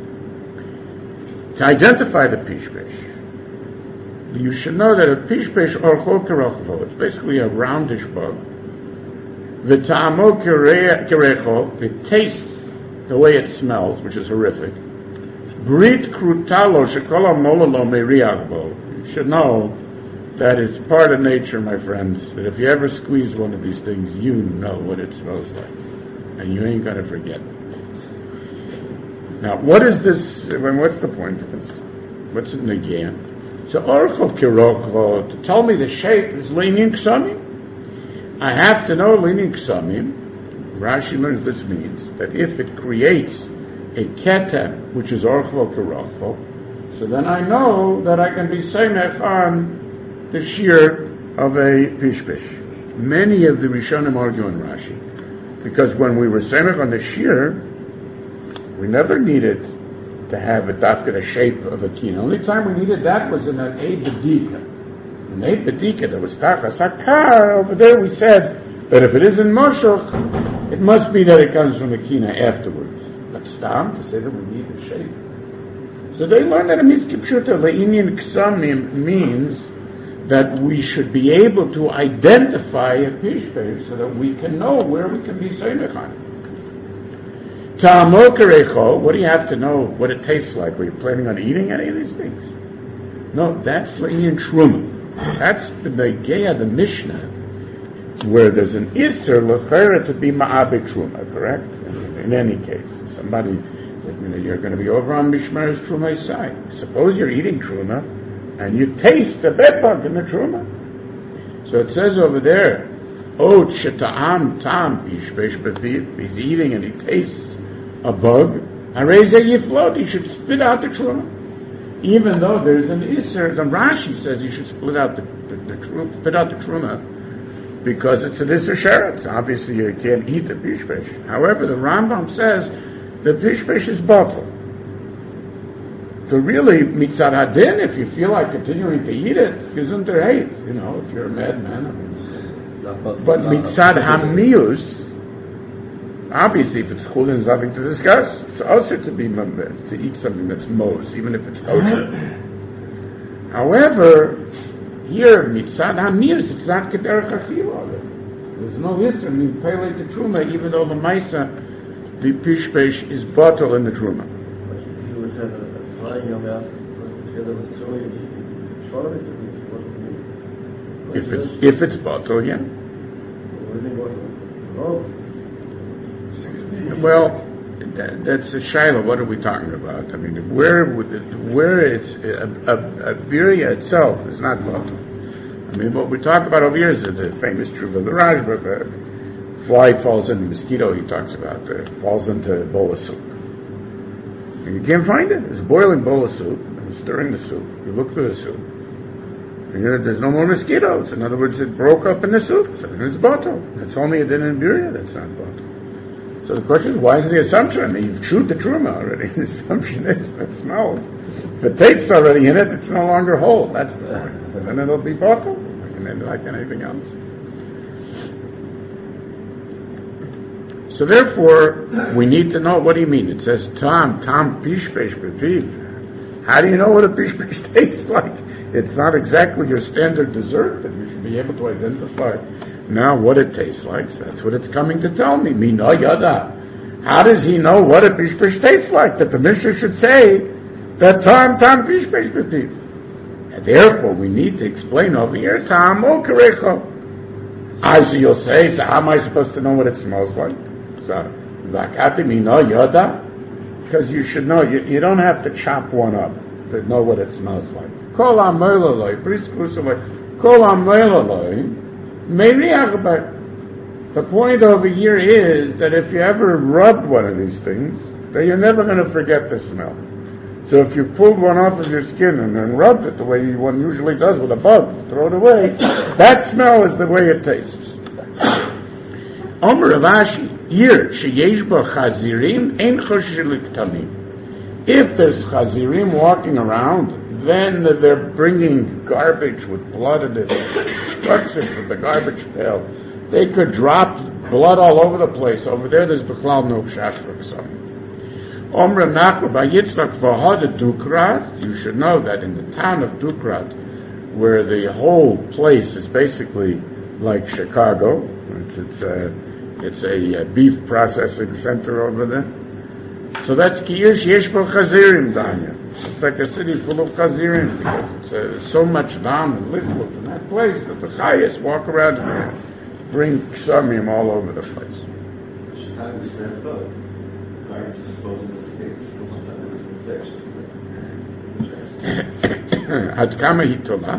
To identify the pishpesh, you should know that a pishpesh orcho kerocho, it's basically a roundish bug. The ta'amo kerecho, the taste, the way it smells, which is horrific. Brit krutalo shekola mololo meriagbo. You should know that it's part of nature, my friends, that if you ever squeeze one of these things, you know what it smells like. And you ain't gonna forget it. Now, what is this, I mean, what's the point of this? What's it again? So orchov kirokvo, to tell me the shape is leaning ksamim. I have to know leaning ksamim. Rashi learns this means that if it creates a ketem, which is orchov kirokvo, so then I know that I can be semech on the shear of a pishpish. Many of the Rishonim argue in Rashi, because when we were semech on the shear, we never needed to have it after the shape of a kina. The only time we needed that was in an Eid Bedika. In Eid Bedika, there was Tachas Hakar. Over there we said that if it isn't Moshuch, it must be that it comes from a kina afterwards. But Stam, to say that we need the shape. So they learned that it means Kipshuta, Le'inyan Ksamim means that we should be able to identify a pishpeh so that we can know where we can be Seimechan. Ta'amokerecho, what do you have to know what it tastes like? Were you planning on eating any of these things? No, that's Le'inyan Truma. That's the Negeya, the Mishnah, where there's an Isser Lefera to be Ma'abe Truma, correct? In any case, somebody, you know, you're going to be over on Mishmar's Truma side. Suppose you're eating Truma, and you taste the bedbug in the Truma. So it says over there, Ot Sheta'am Tam Pishpesh B'Piv, he's eating and he tastes a bug, Hareze Yiflot, he should spit out the Truma. Even though there's an Isser, the Rashi says you should split out the, the, the Truma, spit out the Truma, because it's an Isser Sheretz. Obviously you can't eat the Pishpesh. However, the Rambam says the Pishpesh is bottle. So really, mitzad hadin, if you feel like continuing to eat it, gesundher heit, you know, if you're a madman. I mean. But mitzad hamius, obviously, if it's chulin, there's nothing to discuss. It's also to be to eat something that's mos, even if it's kosher. However, here mitzad hamius, it's not kederach achila. There's no history. I mean, pele the truma, even though the maisa, the pishpesh is bottle in the truma. If it's if it's bottle, yeah. Well, that, that's a Shiloh. What are we talking about? I mean, where would it, where it's a, a, a birya itself is not bottom. I mean, what we talk about over here is the famous truth of the Rajba. The fly falls into mosquito. He talks about uh, falls into a bowl of soup. And you can't find it. It's a boiling bowl of soup. And stirring the soup. You look through the soup. And there's no more mosquitoes. In other words, it broke up in the soup. So it's bottle. It's only a din in birya that's not bottle. So the question is, why is the assumption? I mean, you've chewed the truma already. The assumption is it smells. If it tastes already in it, it's no longer whole. That's the point. And then it'll be bottle. And then like anything else. So therefore, we need to know, what do you mean? It says, Tam, Tam pishpesh beviv. How do you know what a pishpesh tastes like? It's not exactly your standard dessert, but you should be able to identify now what it tastes like. That's what it's coming to tell me. Mina yada. How does he know what a pishpesh tastes like? That the Mishnah should say that Tam, Tam pishpesh beviv. And therefore, we need to explain over here, Tam o karecho. I so you'll say, so how am I supposed to know what it smells like? So, because you should know, you, you don't have to chop one up to know what it smells like. Kol ha-moilaloi, Kol ha-moilaloi, the point over here is that if you ever rubbed one of these things, then you're never going to forget the smell. So if you pulled one off of your skin and then rubbed it the way one usually does with a bug, throw it away, that smell is the way it tastes. Omer Ravashi, here, sheyesh bo chazirim, ein choshelik tamim. If there's chazirim walking around, then they're bringing garbage with blood in it, structures with the garbage pail. They could drop blood all over the place. Over there, there's b'chlal no shashvak some. Omer Nachman by Yitzchak v'hada Dukrat, you should know that in the town of Dukrat, where the whole place is basically like Chicago, it's, it's a It's a uh, beef processing center over there. So that's Kiyish Yeshbo Chazirim, Danya. It's like a city full of Chazirim, because it's uh, so much dam and liquid in that place that the Chayas walk around and bring Ksamim all over the place. Chicago is that blood. Garbage is supposed to stay still on top of this infection. Ad Kama Hitola.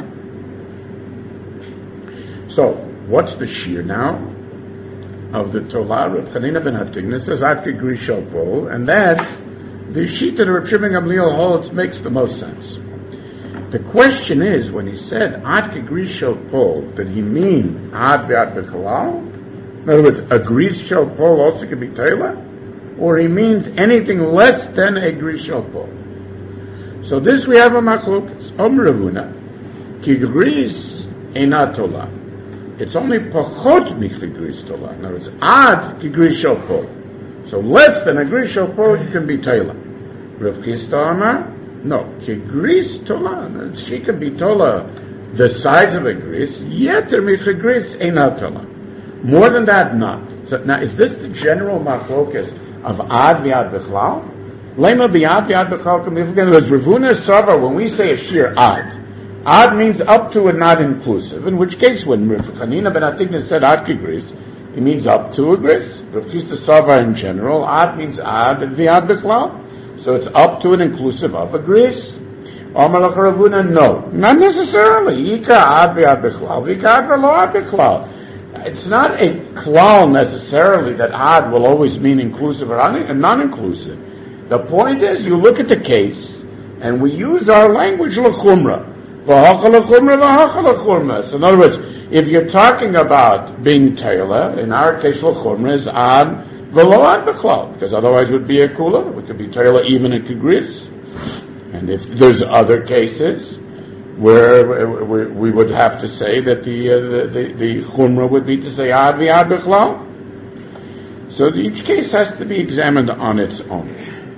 So, what's the shear now? Of the Torah, Rav Chanina ben Hatigna says Ad Kigri Shopol, and that's the sheet that Rav Shimon Gamliel holds makes the most sense. The question is, when he said Ad Kigri Shopol, did he mean Ad Ve'ad B'Kalal? In other words, a Gris Shopol also could be Taylor, or he means anything less than a Gris Shopol. So this we have a Machlokas. Om Ravuna, Ki Gris Eina Tola. It's only pachot mikli tola. In other words, ad kigris shopol. So less than a gris shopol, you can be tola. Rav Chisda Amar, no, kigris tola. She can be tola the size of a gris. Yeter mikli gris eina tola. More than that, not. So now, is this the general machlokas of ad v'ad b'chlal? Lema b'ad v'ad b'chlal kamifgan. In other words, Ravuna Sava, when we say a sheer ad, Ad means up to and not inclusive, in which case when Rav Chanina ben Hatigna said ad kigris, it means up to a gris. Rav Chisda Sava in general, ad means ad and v'ad b'chlal. So it's up to and inclusive of a gris. Amar lach Ravuna, no, not necessarily. Ika ad v'ad b'chlal, v'ika ad v'lo ad b'chlal. It's not a klal necessarily that ad will always mean inclusive or non-inclusive. The point is, you look at the case, and we use our language l'chumra. So in other words, if you're talking about being Taylor, in our case, l'chumra is ad v'lo ad b'chlal, because otherwise it would be a kula. It could be Taylor even in kigris. And if there's other cases where we would have to say that the uh, the, the chumra would be to say ad v'ad b'chlal. So each case has to be examined on its own.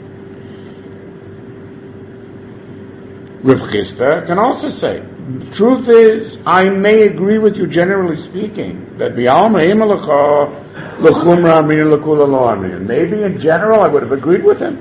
Rav Chisda can also say, the truth is, I may agree with you generally speaking, that maybe in general I would have agreed with him.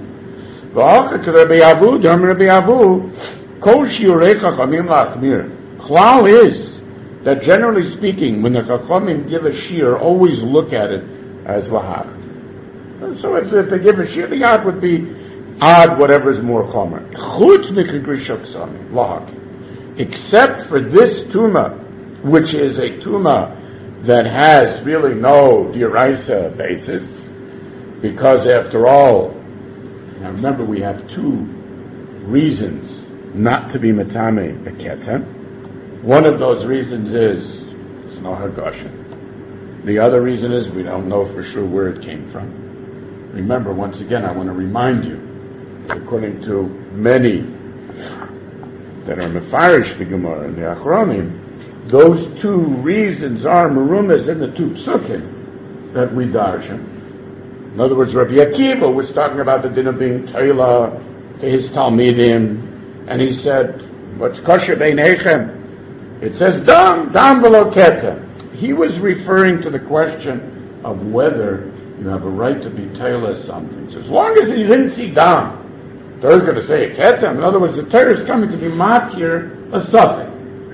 Klal is that generally speaking, when the Chachamim give a shear, always look at it as lahar. So if, if they give a shir, the odd would be odd, whatever is more chomer. Chutz mikagrish ksomim lahak. Except for this tuma, which is a tuma that has really no diraisa basis, because after all, now remember we have two reasons not to be matame a keten. One of those reasons is it's no hargasha. The other reason is we don't know for sure where it came from. Remember, once again, I want to remind you, according to many that are mefarish the Gemara and the Achronim, those two reasons are merumas in the two psukim that we darshan. In other words, Rabbi Akiva was talking about the din of being teila to his talmidim, and he said, "What's kosher beinechem?" It says dam, dam v'lo keten. He was referring to the question of whether you have a right to be teila something. So as long as you didn't see dam, the Torah is going to say a ketem. In other words, the Torah is coming to be matir a suffix.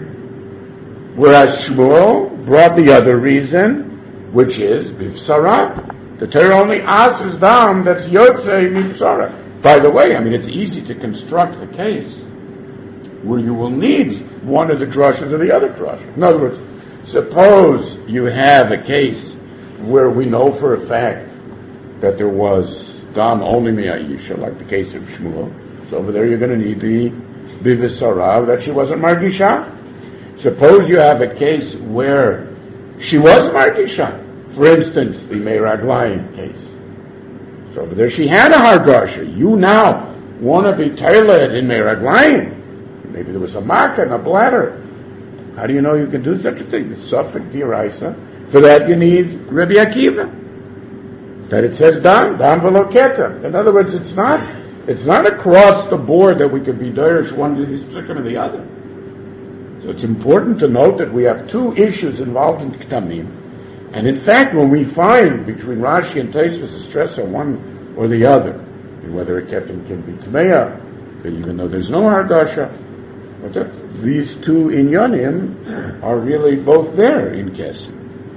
Whereas Shmuel brought the other reason, which is bifsara. The Torah only asks dam that's yotzei mifsara. By the way, I mean it's easy to construct a case where you will need one of the drushes or the other drush. In other words, suppose you have a case where we know for a fact that there was dam only mi'ayisha, like the case of Shmuel. So over there you're going to need the bivisarav that she wasn't margisha. Suppose you have a case where she was margisha. For instance, the Meiraglayim case. So over there she had a hargasha. You now want to be tailored in Meiraglayim. Maybe there was a makkah and a bladder. How do you know you can do such a thing? The suffix diraisa. For that you need Rabbi Akiva. That it says dam, dam v'lo keten. In other words, it's not, it's not across the board that we could be derish one to this particular or the other. So it's important to note that we have two issues involved in Ktamim. And in fact, when we find between Rashi and Tosfos a stress on one or the other, and whether a keten can be tmeya, even though there's no hargasha, but that these two inyanim are really both there in Kesem.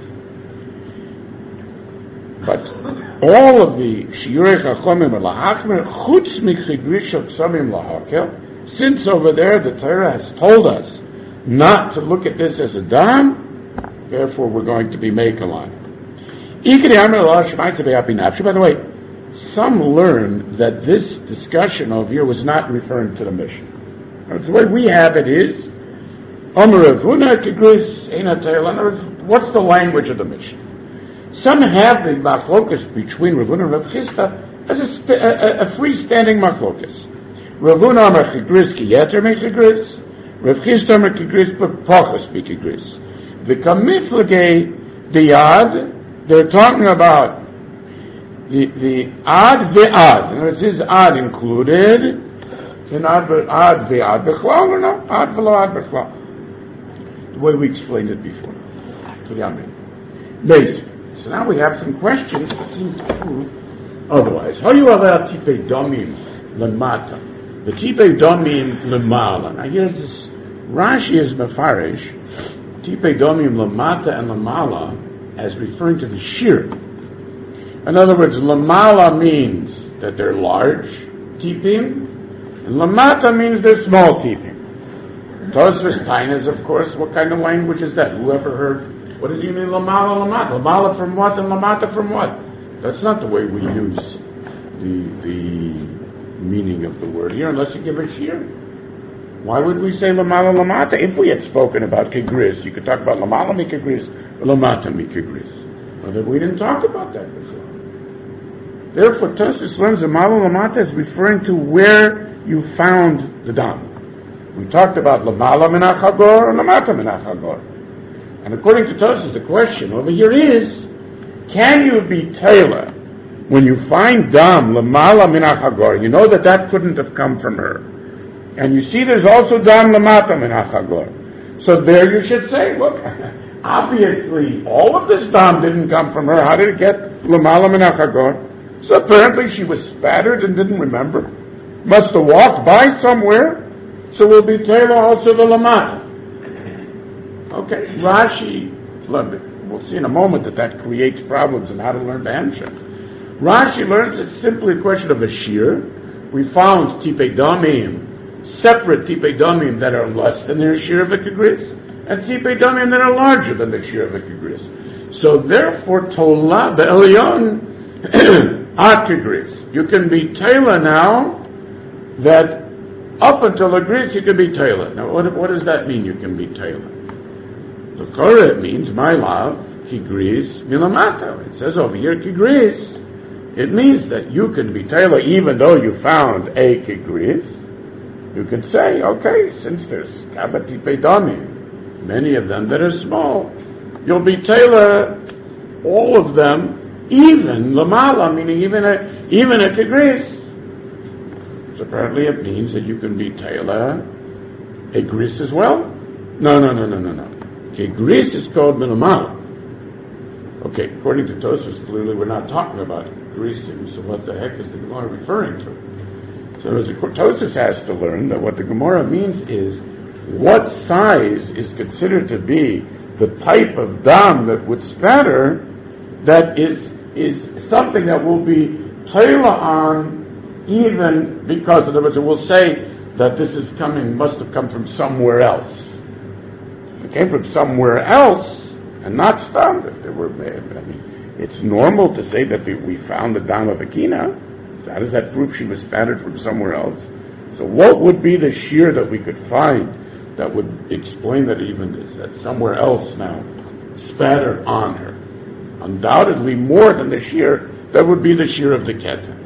But all of the shiurei chachomim are lahachmer chutz michigrish ksomim lahakel. Since over there the Torah has told us not to look at this as a dam, therefore we're going to be mekalon. By the way, some learn that this discussion over here was not referring to the Mishnah. The way we have it is, what's the language of the Mishnah? Some have the machlokas between Rav Huna and Rav Chisda as a, a, a freestanding machlokas. Rav Huna amar chigris ki yeter me chigris, Rav Chisda amar chigris b'pachos bi chigris. The kamiflagei diyad, they're talking about the the ad ve'ad. In other words, is ad included in ad ad ve'ad b'chlal or no? Ad v'lo ad b'chlal. The way we explained it before. Basically. So now we have some questions that seem to prove otherwise. How do you allow tipei domim lemata? The tipei domim lemala. Now here's this, Rashi is mefarish, tipei domim lemata and lemala as referring to the shir. In other words, lemala means that they're large tipim, and lemata means they're small tipim. Tosfos Tainas, of course, what kind of language is that? Whoever heard? What does he mean, lamala, lamata? Lamala from what and lamata from what? That's not the way we use the the meaning of the word here, unless you give a shir. Why would we say lamala, lamata? If we had spoken about kigris, you could talk about lamala mi kigris, lamata mi kigris. But we didn't talk about that before. Therefore, Tosfos learns lamala, lamata is referring to where you found the dam. We talked about lamala minach hagor or lamata minach hagor. And according to Tosfos, the question over here is, can you be Taylor when you find dam lamala minach hagor? You know that that couldn't have come from her. And you see there's also dam lamata minach hagor. So there you should say, look, obviously all of this dam didn't come from her. How did it get lamala minach hagor? So apparently she was spattered and didn't remember. Must have walked by somewhere. So we'll be Taylor also the lamata. Okay, Rashi, we'll see in a moment that that creates problems in how to learn the Hemshech. Rashi learns it's simply a question of a shear. We found tipei damim, separate tipei damim that are less than their shear of a kegris, and tipei damim that are larger than the shear of a kegris. So therefore, tola the elyon at kegris. You can be tela now that up until a gris you can be tela. Now what, what does that mean? You can be tela. The Korah it means my love kigris milamata. It says over here kigris. It means that you can be tela even though you found a kigris. You can say, okay, since there's kabati pedamim, many of them that are small, you'll be tela all of them, even lamala, meaning even a even a kigris. So apparently it means that you can be tela a gris as well. No, no, no, no, no, no. Okay, gris is called milamala. Okay, according to Tosfos, clearly we're not talking about grising, so what the heck is the Gemara referring to? So as Tosfos has to learn that what the Gemara means is what size is considered to be the type of dam that would spatter that is is something that will be tela on even because, in other words, it will say that this is coming, must have come from somewhere else. If it came from somewhere else, and not stam, if there were, I mean, it's normal to say that we found the dam of Akina. So how does that prove she was spattered from somewhere else? So what would be the shear that we could find that would explain that even is that somewhere else now spattered on her? Undoubtedly more than the shear that would be the shear of the keta.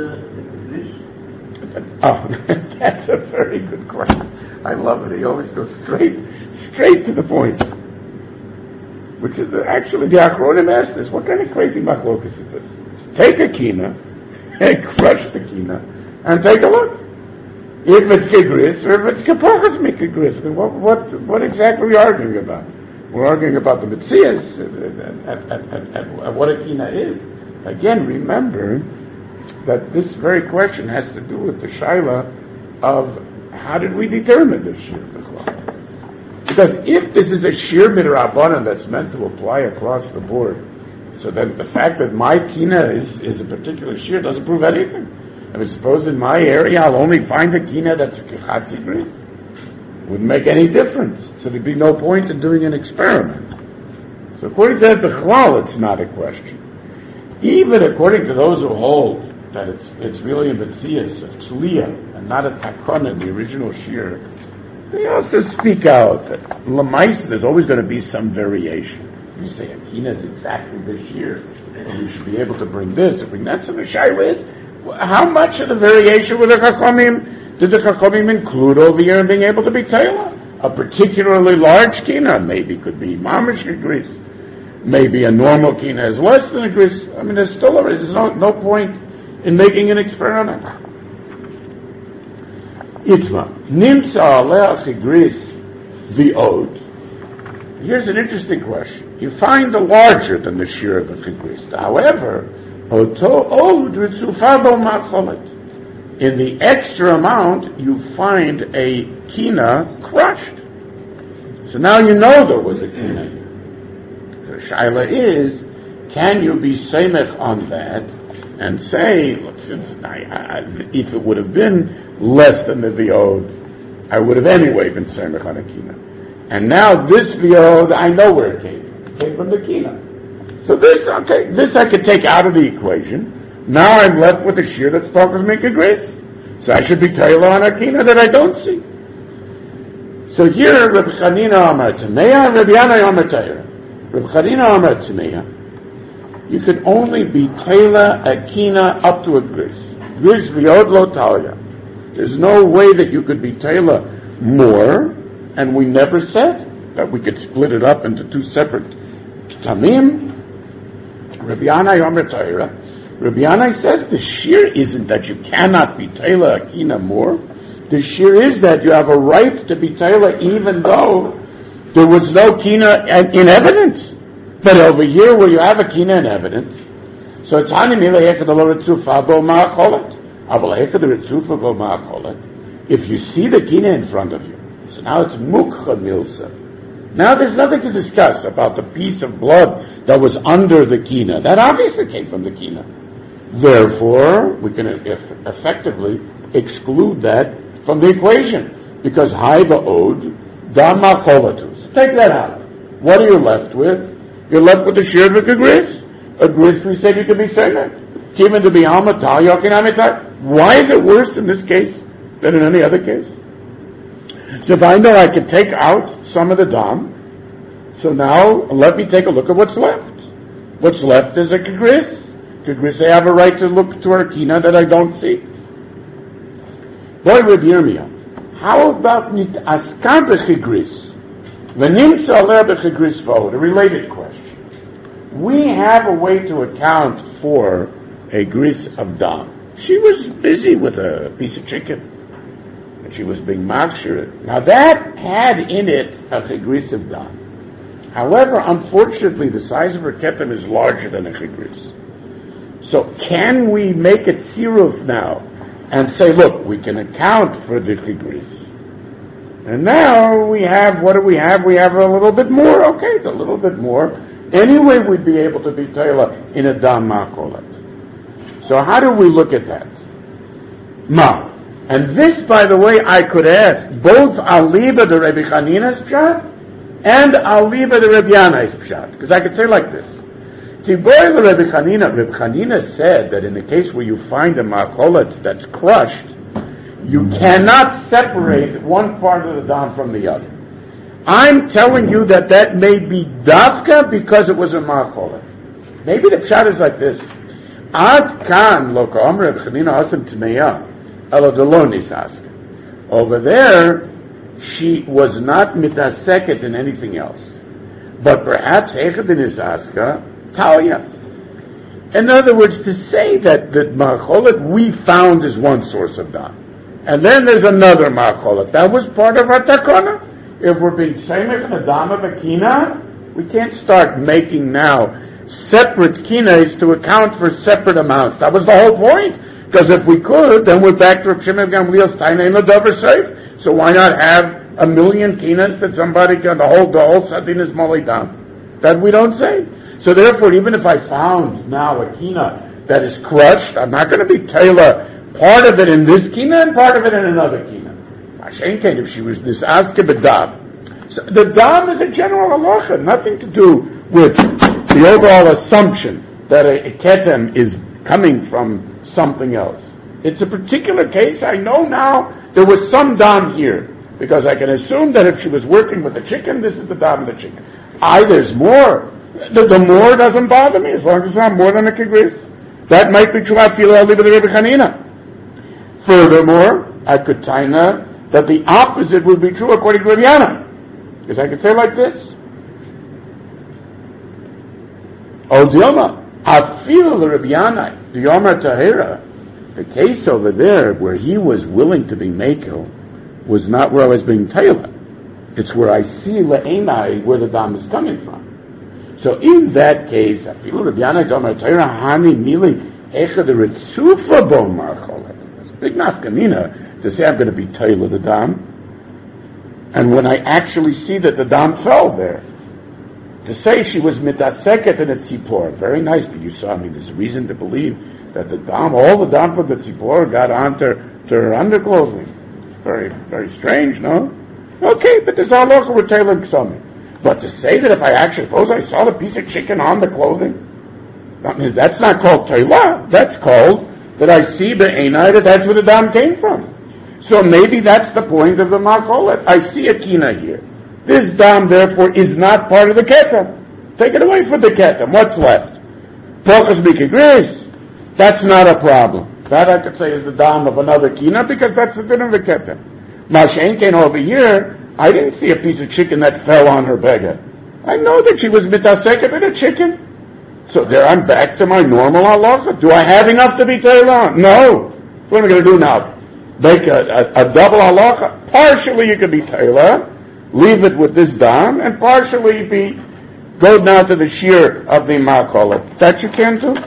Oh, that's a very good question. I love it. He always goes straight, straight to the point. Which is actually the Achronim asked this. What kind of crazy machlokas is this? Take a kina, and crush the kina, and take a look. If it's kigris or if it's kapachas mikigris, I mean, what, what, what exactly are we arguing about? We're arguing about the mitzias and what a kina is. Again, remember that this very question has to do with the shaila of how did we determine this shear b'chlal? Because if this is a shear midrabanan that's meant to apply across the board, so then the fact that my kina is, is a particular shear doesn't prove anything. I mean, suppose in my area I'll only find a kina that's a kichatzi gris. Wouldn't make any difference. So there'd be no point in doing an experiment. So according to that b'chlal, it's not a question. Even according to those who hold that it's it's really a mitzias of tzliya and not a takana, the original shear, they also speak out that l'maisa there's always going to be some variation. You say akina is exactly this shear, and we should be able to bring this or bring that. So the shaila is, how much of the variation with the chachamim did the chachamim include over here in being able to be tela? A particularly large kina maybe could be mamish gris. Maybe a normal kina is less than a gris. I mean, there's still a, there's no no point in making an experiment. Itma nimsa aleh chigris v'od. Here's an interesting question. You find a larger than the shear of a chigris. However, oto od ritzufa bo macholet. In the extra amount, you find a kina crushed. So now you know there was a kina. The shaila is, can you be semech on that and say, look, since I, I, if it would have been less than the viod, I would have anyway been semech on a kina. And now this viod, I know where it came from. It came from the kina. So this, okay, this I could take out of the equation. Now I'm left with a shear that's focused make a grace. So I should be tayla on a kina that I don't see. So here, Reb Chanina Amar Tameya, Reb Yanai Amar Tayra. Reb Chanina Amar Tameya, you can only be tayla a kina up to a gris. Gris v'yod lo talya. There's no way that you could be tayla more, and we never said that we could split it up into two separate tamim. Reb Yanai Amar Tayra. Rabbi Yanai says the shear isn't that you cannot be tayla a kina more. The shear is that you have a right to be tayla even though there was no kina in evidence. But over here where you have a kina in evidence, so it's hani milei ekad lo ritzufa bo ma'acholet. Aval ekad ritzufa bo ma'acholet. If you see the kina in front of you, so now it's mukha milsa. Now there's nothing to discuss about the piece of blood that was under the kina. That obviously came from the kina. Therefore, we can eff- effectively exclude that from the equation, because haiva od dam macholatus. Take that out. What are you left with? You're left with the shir of a gris. A gris we said you could be saying. Given to be hamatal yokin hamitai. Why is it worse in this case than in any other case? So if I know I can take out some of the dam, so now let me take a look at what's left. What's left is a kegris. Kegris, I have a right to look to our kina that I don't see. Boy, Rabbi Yirmiyah, how about nit askar b'chegris? V'nimtza aleh b'chegris v'od, a related question. We have a way to account for a gris of dam. She was busy with a piece of chicken, and she was being makshir. Now that had in it a chegris of dam. However, unfortunately, the size of her ketem is larger than a chigris. So can we make it siruf now and say, look, we can account for the chigris. And now we have, what do we have? We have a little bit more. Okay, a little bit more. Anyway, we'd be able to be teila in a dam makolet. So how do we look at that? Ma. And this, by the way, I could ask both Aliba the Rebbe Chanina's pshat and I'll leave it to Reb Yanai's pshat, because I could say like this. Tiboy Reb Chanina, Reb Chanina said that in the case where you find a makolet that's crushed, you cannot separate one part of the dam from the other. I'm telling you that that may be davka because it was a makolet. Maybe the pshat is like this. Ad kan lo ka'om Reb Chanina asem tmeya, elo delo nisaska. Over there, she was not mitaseket in anything else. But perhaps echad in isaska, talia. In other words, to say that the macholet we found is one source of dam. And then there's another macholet. That was part of our takana. If we're being shemek in a dam of a kina, we can't start making now separate kinas to account for separate amounts. That was the whole point. Because if we could, then we're back to Reb Shimon Gamliel's taina in the davar safe. So why not have a million kinas that somebody can, the whole, the whole sadin is molidam? That we don't say. So therefore, even if I found now a kina that is crushed, I'm not going to be tailor part of it in this kina and part of it in another kina. Mashenken, if she was this aske bedam. So the dam is a general halacha, nothing to do with the overall assumption that a, a ketem is coming from something else. It's a particular case. I know now there was some dam here, because I can assume that if she was working with the chicken, this is the dam of the chicken. I, there's more. The, the more doesn't bother me, as long as it's not more than a kigris. That might be true, I feel I'll leave it to Rebbe Chanina. Furthermore, I could taina that the opposite would be true according to Rebbe Yana. Because I could say like this. O Dilma, I feel the Rebbe Yana, the Yomar Tahira, the case over there where he was willing to be meko was not where I was being tailor. It's where I see le'enai where the dam is coming from. So in that case, I feel Rabbi Yana Gomer Torah Hani Mili Echa the Ritzufa Bo Marcholet. It's a big nafkamina to say I'm going to be tailor the dam, and when I actually see that the dam fell there, to say she was mitaseket in a tzipor, very nice, but you saw, I mean, there's reason to believe that the dam, all the dam from the tzipor got onto to her underclothing. Very, very strange, no? Okay, but there's our local we're tailoring something. But to say that if I actually, suppose I saw the piece of chicken on the clothing, I mean, that's not called tailah. That's called that I see be'enai that that's where the dam came from. So maybe that's the point of the makolet. I see a kina here. This dam, therefore, is not part of the ketem. Take it away from the ketem. What's left? Pochas mikigris. That's not a problem. That I could say is the dam of another kina because that's the din of the ketem. Mashen came over here. I didn't see a piece of chicken that fell on her beggar. I know that she was mitaseket in a chicken. So there I'm back to my normal halacha. Do I have enough to be tailor? No. What am I going to do now? Make a, a, a double halacha? Partially you could be tailor, leave it with this dam, and partially be go now to the shear of the makolet. That you can do?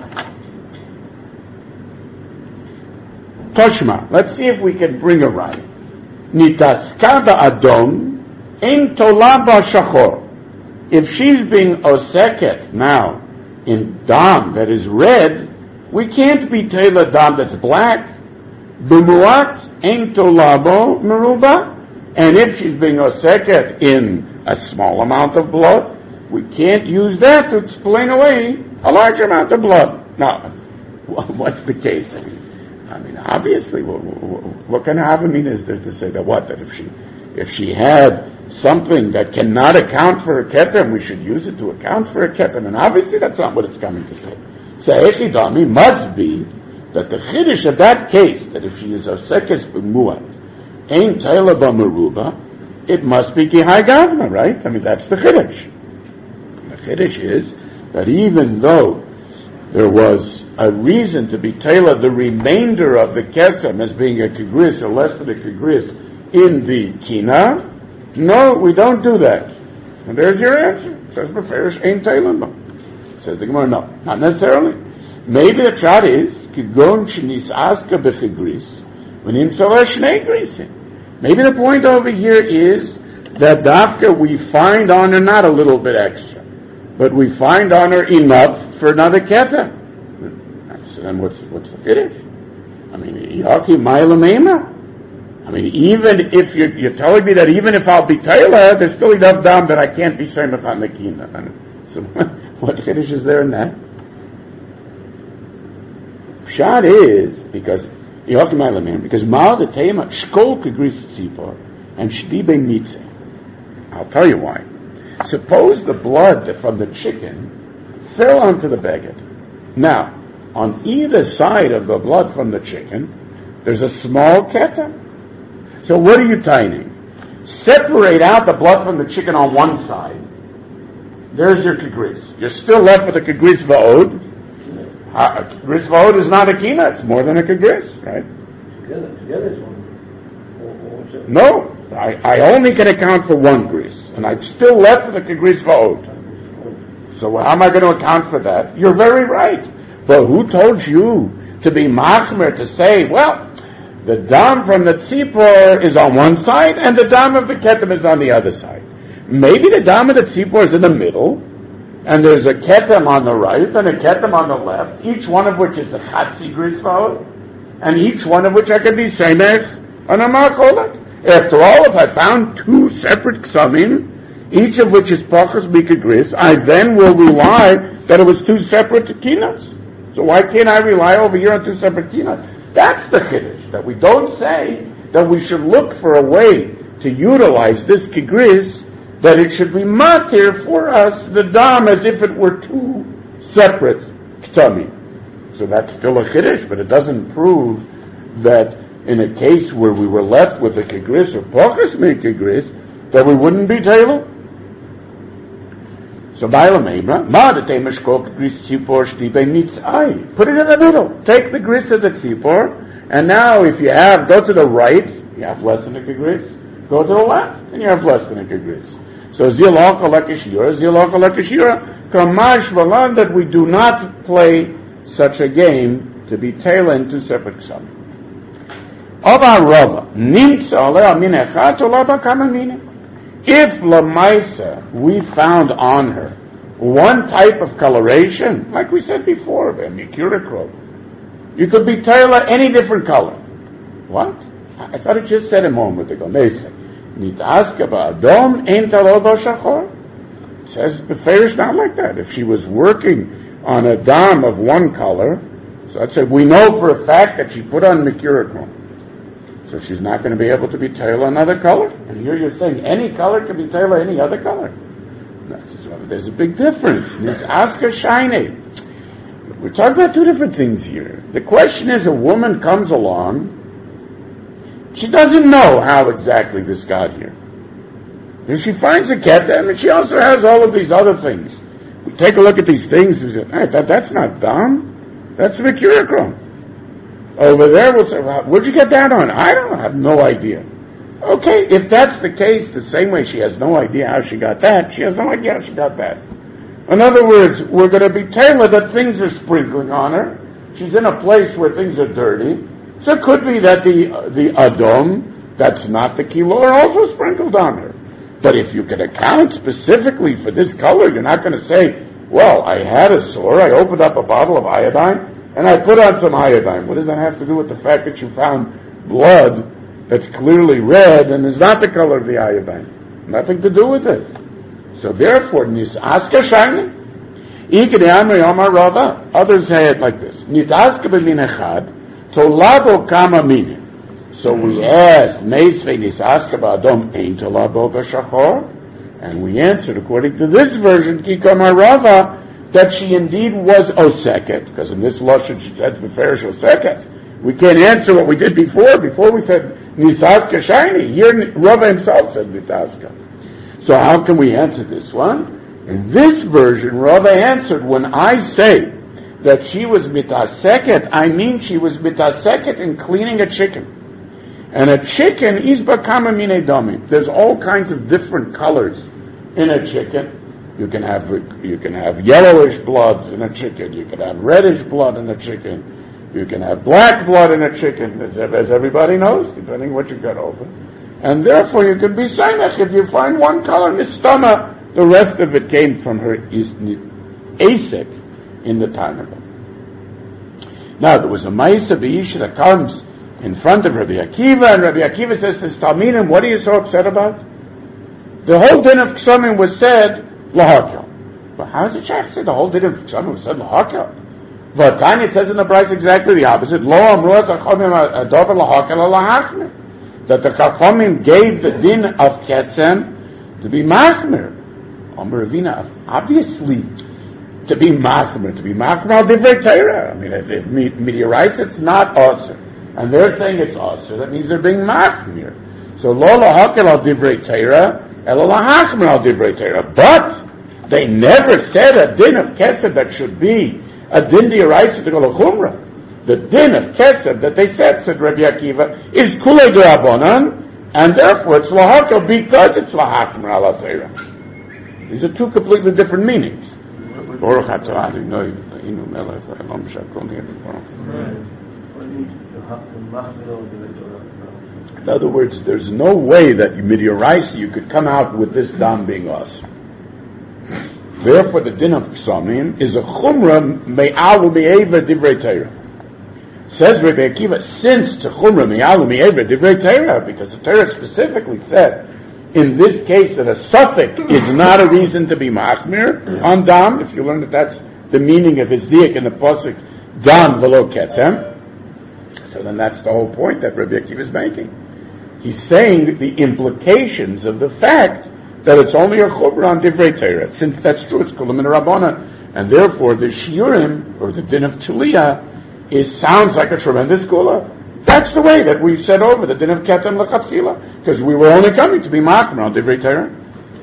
Toshma. Let's see if we can bring a right. Nitaskada adom in tolaba shachor. If she's being oseket now in dam that is red, we can't be Taylor Dam that's black. B'muat ein tolabo meruba. And if she's being oseket in a small amount of blood, we can't use that to explain away a large amount of blood. Now, what's the case? I mean, I mean obviously, what, what kind of havamina is there to say that what? That if she, if she had something that cannot account for a ketem, we should use it to account for a ketem. And obviously that's not what it's coming to say. Se'echidami must be that the chiddush of that case, that if she is osekes b'muat, ain't Taylor b'meruba, it must be kihai gavna, right? I mean, that's the chiddush. The chiddush is that even though there was a reason to be Taylor the remainder of the kesem as being a kigris or less than a kigris in the kina, no, we don't do that. And there's your answer. It says beferish ain't Taylor. Says the Gemara, no, not necessarily. Maybe the shot is kigon shnis aska bechigris when in shnei grisin. Maybe the point over here is that dafka we find on her not a little bit extra, but we find on her enough for another keta. So then what's what's the finish? I mean, yaki ma'ila meima. I mean, even if you're, you're telling me that even if I'll be Taylor, there's still enough dam that I can't be Semech on the Kina. So what finish is there in that? Pshat is, because, because Ma'al the Tema, Shkol Kegris Tzipor, and Shdibe Mitze. I'll tell you why. Suppose the blood from the chicken fell onto the baguette. Now, on either side of the blood from the chicken, there's a small keta. So what are you tiny? Separate out the blood from the chicken on one side. There's your kegris. You're still left with a kegris va'od. Uh, kegris va'od is not a kina. It's more than a kegris, right? Together, together is one. No, I, I only can account for one gris, and I'm still left with a kegris va'od. So how am I going to account for that? You're very right. But who told you to be machmer to say, well, the dam from the tzipor is on one side, and the dam of the ketem is on the other side. Maybe the dam of the tzipor is in the middle, and there's a ketem on the right and a ketem on the left, each one of which is a chatzi grisvod, and each one of which I could be semech on a macholet. After all, if I found two separate ksamim, each of which is pachas mikagris, I then will rely that it was two separate kinas. So why can't I rely over here on two separate kinas? That's the chiddush, that we don't say that we should look for a way to utilize this kigris, that it should be matir for us, the dam, as if it were two separate ktamim. So that's still a chiddush, but it doesn't prove that in a case where we were left with a kigris or pochas me kigris, that we wouldn't be table. So Ba'ila Meimra, Ma the Temeshkok Gris Tzipor Shtibe Mitzai. Put it in the middle. Take the gris of the tzipor, and now if you have, go to the right, you have less than a gris. Go to the left, and you have less than a gris. So Zilach Alakashira, Zilach Alakashira, Kamash Valan, that we do not play such a game to be tailor in two separate ksam. Ava Rava, Nimtza Aleh Amin Echat Olaba Kamamine. If Lamaisa, we found on her one type of coloration, like we said before, a mercurochrome, you could be tailor any different color. What? I thought it just said a moment ago. They said, Nitaska ba'adom ein talodo shachor. It says, Beferish not like that. If she was working on a dam of one color, so I said, we know for a fact that she put on mercurochrome. So she's not going to be able to be tailor another color. And here you're saying any color can be tailor any other color. There's a big difference. This aska shiny. We're talking about two different things here. The question is, a woman comes along, she doesn't know how exactly this got here. And she finds a ketem, and she also has all of these other things. We take a look at these things and say, hey, that, that's not dam, that's mercurochrome. Over there, we'll say, well, where'd you get that on? I don't know, I have no idea. Okay, if that's the case, the same way she has no idea how she got that, she has no idea how she got that. In other words, we're going to be tailored that things are sprinkling on her. She's in a place where things are dirty. So it could be that the uh, the adom, that's not the kilo, are also sprinkled on her. But if you can account specifically for this color, you're not going to say, well, I had a sore, I opened up a bottle of iodine, and I put on some iodine. What does that have to do with the fact that you found blood that's clearly red and is not the color of the iodine? Nothing to do with it. So therefore, Nisaska Shani, others say it like this. Nidaska b'min echad, tolabo kama mini. So we asked, Meisvei Nisaska ba'adom ein tolabo b'shachor? And we answered, according to this version, Kikama Rava, that she indeed was Oseket, because in this Lashon she said Beferish Oseket. We can't answer what we did before. Before we said Nisaska Shiny. Here Rava himself said Nisaska. So how can we answer this one? In this version, Rava answered, when I say that she was Mitaseket, I mean she was Mitaseket in cleaning a chicken. And a chicken is bakama mine dami. There's all kinds of different colors in a chicken. You can have you can have yellowish blood in a chicken. You can have reddish blood in a chicken. You can have black blood in a chicken, as, as everybody knows, depending what you got over. And therefore, you can be samech if you find one color in the stomach. The rest of it came from her asik in the Tanakh. Now there was a ma'isa b'isha that comes in front of Rabbi Akiva, and Rabbi Akiva says to his Talmidim, what are you so upset about? The whole din of Ksomim was said, Lahakel. But how does it check? The whole din of Ksomim was said, Lahakel. V'atani, it says in the Bryce exactly the opposite. Lo amru Chachomim adover Lahakel Lahachmir. That the Chachomim gave the din of Ketzem to be Machmir. Amr Ravina, obviously, to be Machmir, to be Machmir al Divrei Torah. I mean, if it meteorites, it's not awesome. And they're saying it's also, that means they're being machmir. So, lo lahakel al divrei Torah, elo lahachmir al divrei Torah. But, they never said a din of kesed that should be a din d'oraisa to go l'chumra. The din of kesed that they said, said Rabbi Akiva, is kulei d'rabonan, and therefore it's lahakel because it's lahachmir al Torah. These are two completely different meanings. Baruch atah Adonai Eloheinu melech ha'olam shakol nirvana. In other words, there's no way that Midiraisa you could come out with this dam being us. Therefore, the din of Ksomim is a chumrah me'alu me'eva divrei Torah. Says Rabbi Akiva, since to chumrah me'alu me'eva divrei Torah, because the Torah specifically said, in this case, that a suffix is not a reason to be machmir on dam. If you learn that that's the meaning of his diak in the pasuk dam v'lo ketem. So then that's the whole point that Rabbi Akiva is making. He's saying the implications of the fact that it's only a chumrah on divrei Torah. Since that's true, it's kulam min rabbanan, and therefore the shiurim, or the din of Tuliyah, is sounds like a tremendous kula. That's the way that we said over the din of ketem l'chatchila, because we were only coming to be machmir on divrei Torah.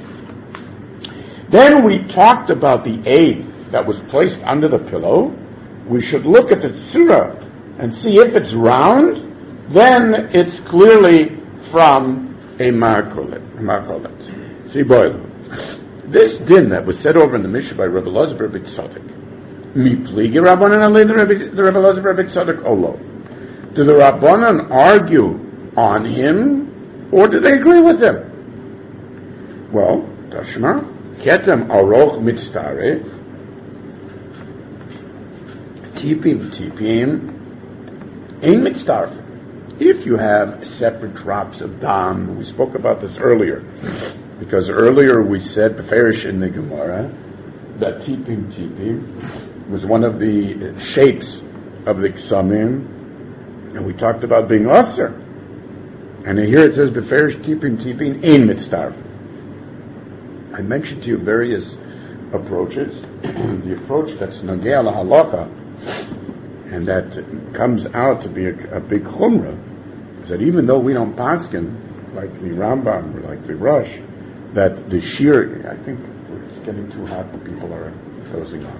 Then we talked about the aid that was placed under the pillow. We should look at the tzura and see if it's round, then it's clearly from a markolet. markolet. See, boy, this din that was said over in the Mishnah by Rabbi Elazar Rabbi Tzadok, mi pligi Rabbanan alei the Rabbi Elazar Rabbi Tzadok olo. Do the Rabbanan argue on him, or do they agree with him? Well, Tashma, ketem aroch mitztaref, tipim tipim, ein mitztaref. If you have separate drops of dam, we spoke about this earlier, because earlier we said beferish in the Gemara that tipim tipim was one of the shapes of the Ksomim, and we talked about being officer. And here it says beferish tipim tipim ein mitztaref. I mentioned to you various approaches. The approach that's nagea lahalacha, and that comes out to be a, a big chumrah, is that even though we don't paskin like the Rambam or like the Rosh, that the sheer, I think it's getting too hot and people are closing off,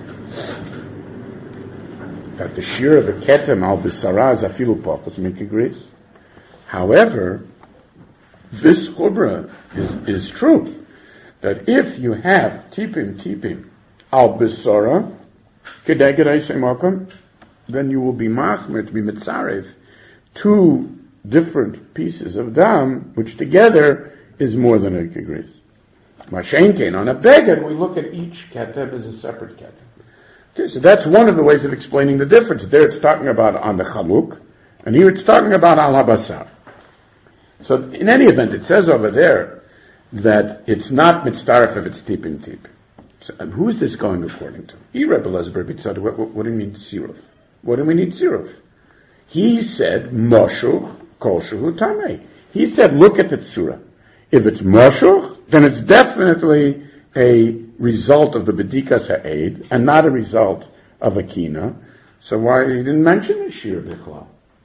that the sheer of the ketem al b'sara is afilu pachos mikigris. However, this chumrah is, is true, that if you have tipim tipim al b'sara kedeged eisei makom, then you will be machmir, to be mitzarev, two different pieces of dam, which together is more than a kigris. Mashenkein, on a beged, we look at each ketev as a separate ketev. Okay, so that's one of the ways of explaining the difference. There it's talking about on the chaluk, and here it's talking about al habasar. So in any event, it says over there that it's not mitzdaref if it's tipin tipin. So, and who is this going according to? He Rebbe Elazar Bitzad. What, what, what do you mean siruf? What do we need siruf? He said moshuch koshuhu tamei. He said, look at the tzura. If it's moshuch, then it's definitely a result of the bedikas ha'ed and not a result of a kina. So why he didn't mention the shir bichlal?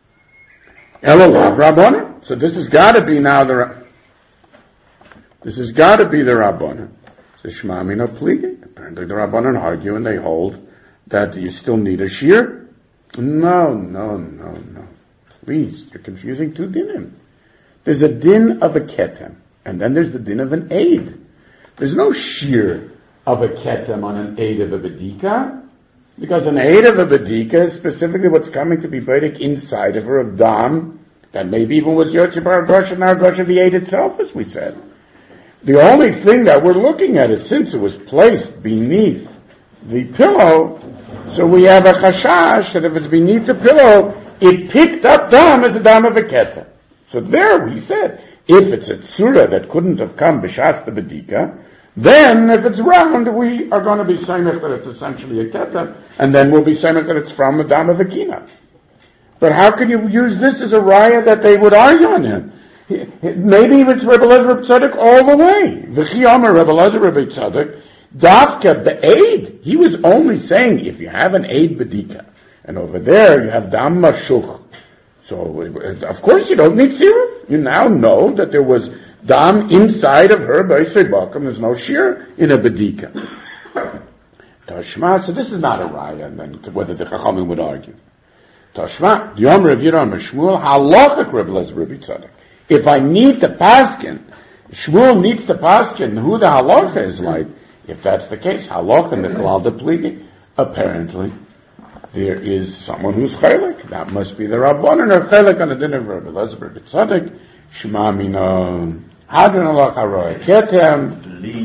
Elolav Rabbana. So this has got to be now the this has got to be the Rabbana. So Shema Mina Pligi. Apparently the Rabbanan argue and they hold that you still need a shir. No, no, no, no. Please, you're confusing two dinim. There's a din of a ketem, and then there's the din of an aid. There's no shir of a ketem on an aid of a bedika, because an aid of a bedika is specifically what's coming to be bedic inside of her of dam, that maybe even was Yotze Bar Gosh and our Gosh of the aid itself, as we said. The only thing that we're looking at is since it was placed beneath the pillow, so we have a chashash that if it's beneath the pillow, it picked up dam as a dam of a ketem. So there we said, if it's a tzura that couldn't have come b'shas the bedika, then if it's round, we are going to be samech that it's essentially a ketem, and then we'll be samech that it's from a dam of a kina. But how can you use this as a raya that they would argue on him? Maybe it's Rebbe Elazar Tzadok all the way. V'chi Omer Rebbe Elazar Tzadok, Dafka be'aid. He was only saying if you have an aid bedika, and over there you have dam mashuch. So, of course you don't need siruf. You now know that there was dam inside of her, b'esei bakum, there's no shir in a bedika. Tashma, so this is not a raya, and then whether the Chachamim would argue. Tashma, Yom Rav Yiram Shmuel, halachic Rebbe Elazar Tzadok. If I need the paskin, Shmuel needs the paskin, who the halacha is like. If that's the case, halacha in the klal de pligi, apparently there is someone who's chaylik. That must be the Rabbanan or chaylik on the din of Rebbe Elazar Tzadok. Shema mina hadron halacha roa ketem.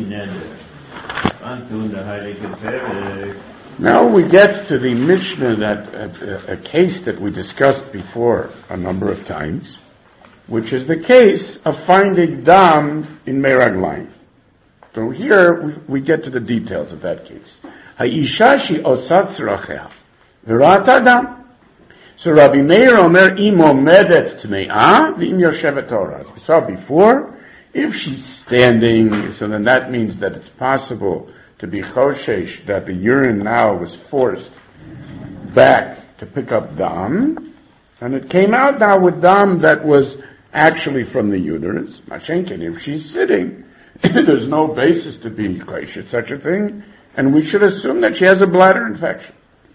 Now we get to the Mishnah, that a, a case that we discussed before a number of times, which is the case of finding dam in meraglayim. So here we, we get to the details of that case. Ha'ishashi osat tzracheh v'ra'at dam. So Rabbi Meir Omer imo medet tme'ah v'im yoshevet Torah. As we saw before, if she's standing, so then that means that it's possible to be choshesh, that the urine now was forced back to pick up dam, and it came out now with dam that was actually from the uterus. Mashenkin, if she's sitting, there's no basis to be choshesh such a thing, and we should assume that she has a bladder infection.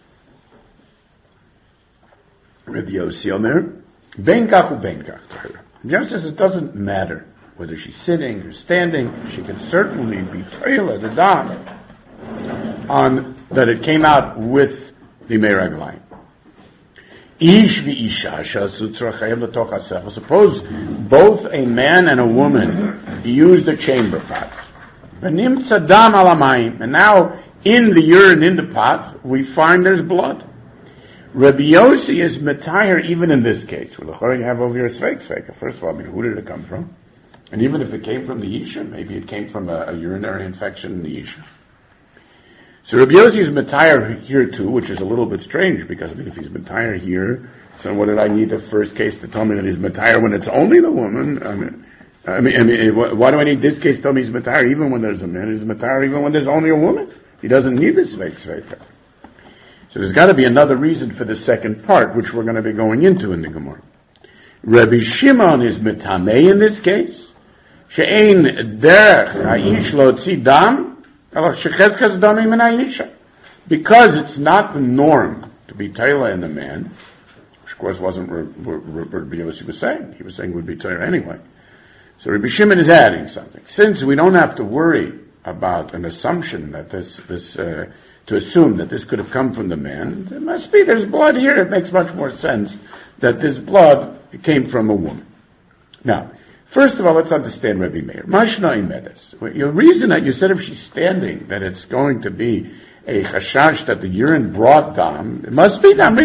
Rabbi Yossi Omer, ben kach u ben kach. Rabbi Yossi says it doesn't matter whether she's sitting or standing, she can certainly be toila the dam on that it came out with the meraglayim. Ish v'isha shasu tzrachayim l'toch hasefel. Suppose both a man and a woman used a chamber pot. V'nimtza dam al hamayim, and now in the urine in the pot we find there's blood. Rabbi Yossi is metayr even in this case. Well, you have over here sveik sveik. First of all, I mean, who did it come from? And even if it came from the Isha, maybe it came from a, a urinary infection in the Isha. So Rabbi Yossi is metayr here too, which is a little bit strange, because I mean, if he's metayr here, so what did I need the first case to tell me that he's metayr when it's only the woman? I mean, I mean, I mean why do I need this case to tell me he's metayr even when there's a man? He's metayr even when there's only a woman? He doesn't need this sveik sveik. So there's got to be another reason for the second part, which we're going to be going into in the Gemara. Rabbi Shimon is metamei in this case. She'ein derech ha'ish lo tzi dam, shechezkas damim min ha'isha. Because it's not the norm to be teila in the man, which of course wasn't what Rabbi Yossi was saying. He was saying it would be teila anyway. So Rabbi Shimon is adding something. Since we don't have to worry about an assumption that this, this, uh, to assume that this could have come from the man, there must be, there's blood here. It makes much more sense that this blood came from a woman. Now, First of all, let's understand Rabbi Meir. Mashna imedes. The reason that you said if she's standing, that it's going to be a chashash that the urine brought dam, it must be dam.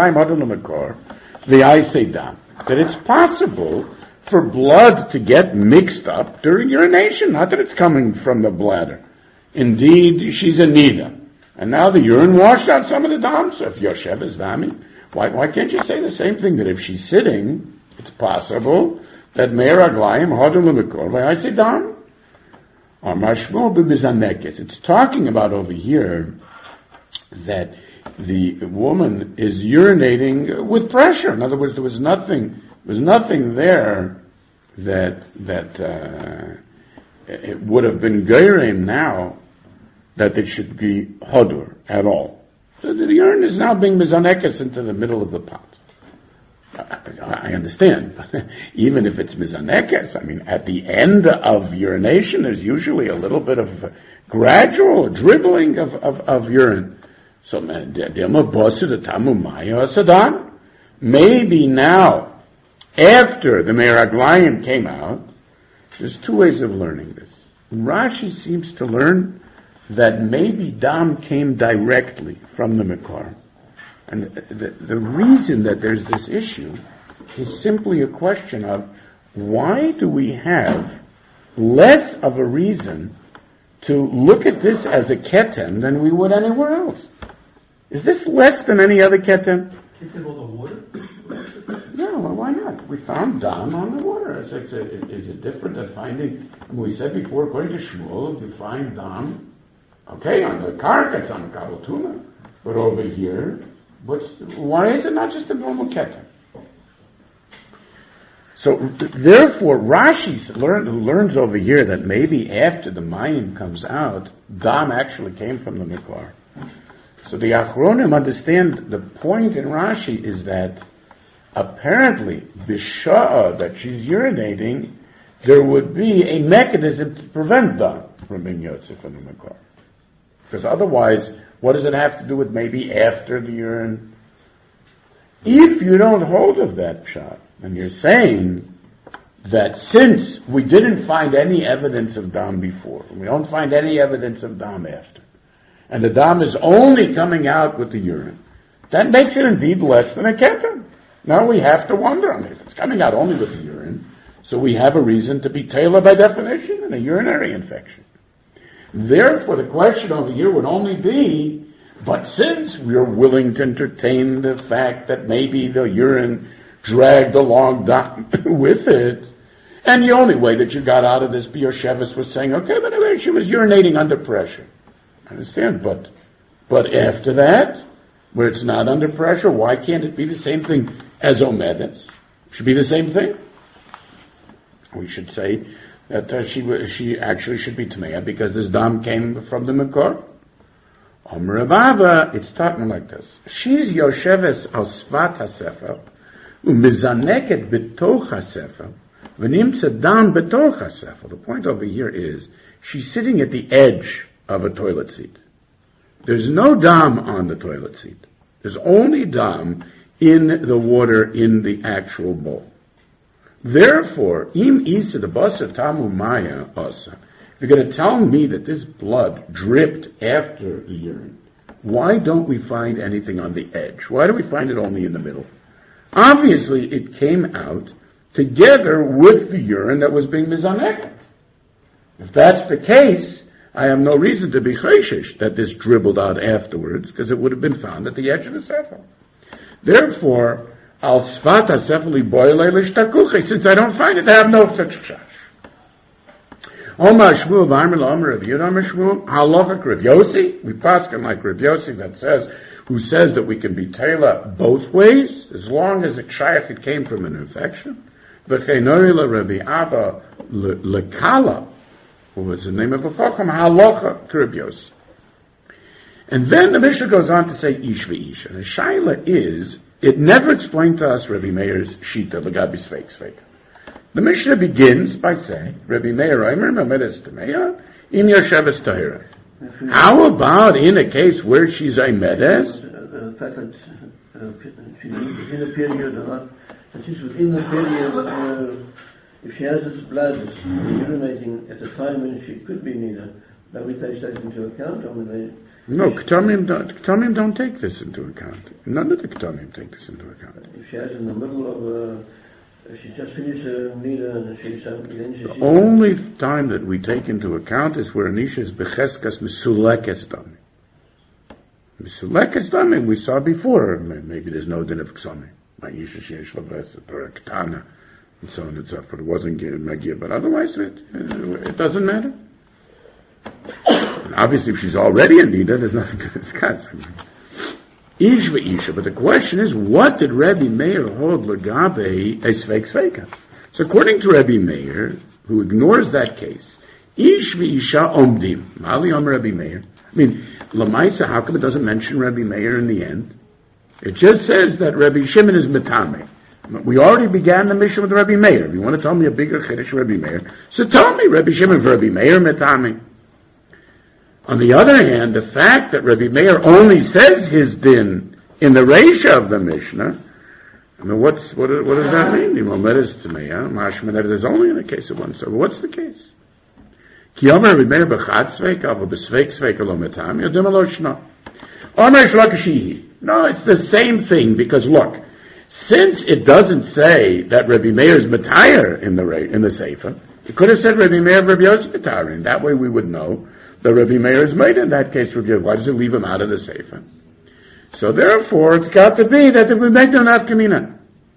The I say dam. That it's possible for blood to get mixed up during urination, not that it's coming from the bladder. Indeed, she's a nida. And now the urine washed out some of the dam. So if Yoshev is dami, why, why can't you say the same thing, that if she's sitting, it's possible that Meir Aglayim Hodul Lemekor by I say dam. Or Mashmo b'mizanekes. It's talking about over here that the woman is urinating with pressure. In other words, there was nothing, there was nothing there that that uh, it would have been geirim now that it should be hodur at all. So the urine is now being mizanekes into the middle of the pot. I understand, but even if it's mizanekes, I mean, at the end of urination, there's usually a little bit of gradual dribbling of, of, of urine. So, maybe now, after the Meir Aglayim came out, there's two ways of learning this. Rashi seems to learn that maybe dam came directly from the Mekar. And the, the reason that there's this issue is simply a question of why do we have less of a reason to look at this as a ketem than we would anywhere else? Is this less than any other ketem? Ketem on the water? Yeah, well, why not? We found dam on the water. Is it, is it different than finding, we said before, according to Shmuel, you find dam, okay, on the carcass, on the kabel tuna, but over here, What's, why is it not just a normal ketem? So, th- therefore, Rashi learn, learns over here that maybe after the mayim comes out, dam actually came from the mikvar. So the Achronim understand the point in Rashi is that apparently, b'sha'ah that she's urinating, there would be a mechanism to prevent dam from being yotzei from the mikvar. Because otherwise, what does it have to do with maybe after the urine? If you don't hold of that shot, and you're saying that since we didn't find any evidence of dam before, we don't find any evidence of dam after, and the dam is only coming out with the urine, that makes it indeed less than a ketem. Now we have to wonder, I mean, if it's coming out only with the urine, so we have a reason to be tailor by definition in a urinary infection. Therefore, the question over here would only be, but since we're willing to entertain the fact that maybe the urine dragged along down with it, and the only way that you got out of this, Biyoshevis was saying, okay, but anyway, she was urinating under pressure. I understand, but, but after that, where it's not under pressure, why can't it be the same thing as Omedes? It should be the same thing. We should say that uh, she she actually should be Tmeya because this dam came from the Mekor. Omer Baba, it's talking like this. She's Yosheves al Svat HaSefer, u'mizaneket betoch HaSefer, v'nimtza dam betoch HaSefer. The point over here is, she's sitting at the edge of a toilet seat. There's no dam on the toilet seat. There's only dam in the water in the actual bowl. Therefore, im isa the basar tamu maya asa. If you're going to tell me that this blood dripped after the urine, why don't we find anything on the edge? Why do we find it only in the middle? Obviously, it came out together with the urine that was being mizaneket. If that's the case, I have no reason to be chayshish that this dribbled out afterwards, because it would have been found at the edge of the sefer. Therefore, al sfat ha-sefeli boile l'shtakuchi, since I don't find it, I have no such chash. Omar Shmuel v'armel Omer Rav Yehuda Omer Shmuel halacha Rav Yossi. We paskin like Rav Yossi that says, who says that we can be teila both ways as long as it shaykh it came from an infection. V'cheinori la Rabbi Abba lekala, who was the name of a chacham halacha Rav Yossi. And then the Mishnah goes on to say ish v'ish. And the shaila is, it never explained to us Rabbi Meir's shita l'gabi sveik sveik. The Mishnah begins by saying, Rabbi Meir Omer Mamedes Tameya, Im Yosheves Tahira. How about in a case where she's a Medes? The fact that uh, she's within the period, or not, that she's within the period, uh, if she has this blood that's urinating at a time when she could be nida, that we take that into account? I mean, they, no, Ketomim don't, Ketomim don't take this into account. None of the Ketomim take this into account. If she has in the middle of, uh, she just finished her nida and she's then she the only time that we take into account is where Anisha is becheskas misulekes dami. Misulekes dami, we saw before, maybe there's no din of ksami. Ma'isha sheyesh laveset, or a ketana, and so on and so forth. It wasn't Magia, but otherwise it, it doesn't matter. And obviously, if she's already in Nida, there's nothing to discuss. Ish v'isha. But the question is, what did Rebbe Meir hold legabe a sveik sveika? So according to Rebbe Meir, who ignores that case, ish v'isha omdim. Mali om Rebbe Meir. I mean, Lamaisa, how come it doesn't mention Rebbe Meir in the end? It just says that Rebbe Shimon is metame. We already began the mission with Rebbe Meir. If you want to tell me a bigger chiddush Rebbe Meir, so tell me Rebbe Shimon for Rebbe Meir metame. On the other hand, the fact that Rebbe Meir only says his din in the Reisha of the Mishnah, I mean, what's, what, what does that mean? There's only in the case of one. So what's the case? No, it's the same thing, because look, since it doesn't say that Rebbe Meir is Matayr in the in the Sefer, it could have said Rebbe Meir Rebbe Yosef Matayr, and that way we would know that Rebbe Meir is made in that case. Rebbe, why does it leave him out of the Sefer? So therefore, it's got to be that we make no nafkamina.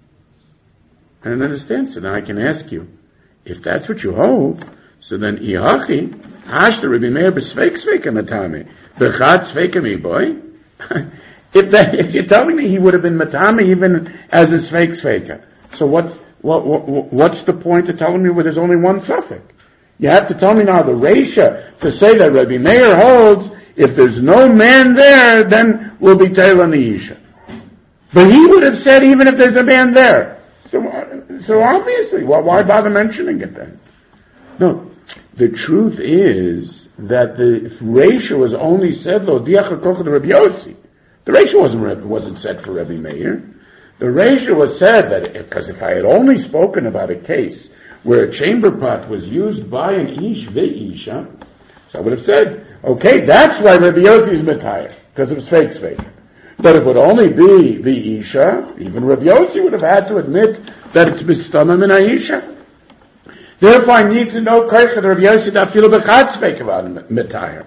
I don't understand. So now I can ask you, if that's what you hold, so then Iachi, Hashta Rebbe Meir b'sveik sveika matame, b'chad sveika mi boy. If that, if you're telling me he would have been matame even as a sveik sveika, so what, what, what, what's the point of telling me where there's only one suffix? You have to tell me now the Reisha to say that Rebbe Meir holds, if there's no man there, then we'll be Taylor Neisha. But he would have said even if there's a man there. So, so obviously, why, why bother mentioning it then? No, the truth is that the Reisha was only said, Lo diach hakocha to Rebbe Yossi. The Reisha wasn't, wasn't said for Rebbe Meir. The Reisha was said that, because if I had only spoken about a case where a chamber pot was used by an ish ve'isha, so I would have said, okay, that's why Rebbe Yossi is Matayr, because of Sveik Sveik. But it would only be ve'isha, even Rebbe Yossi would have had to admit that it's mistamam in Aisha. Therefore I need to know Kaicha Rebbe Yossi that feel b'chad Sveik about Matayr.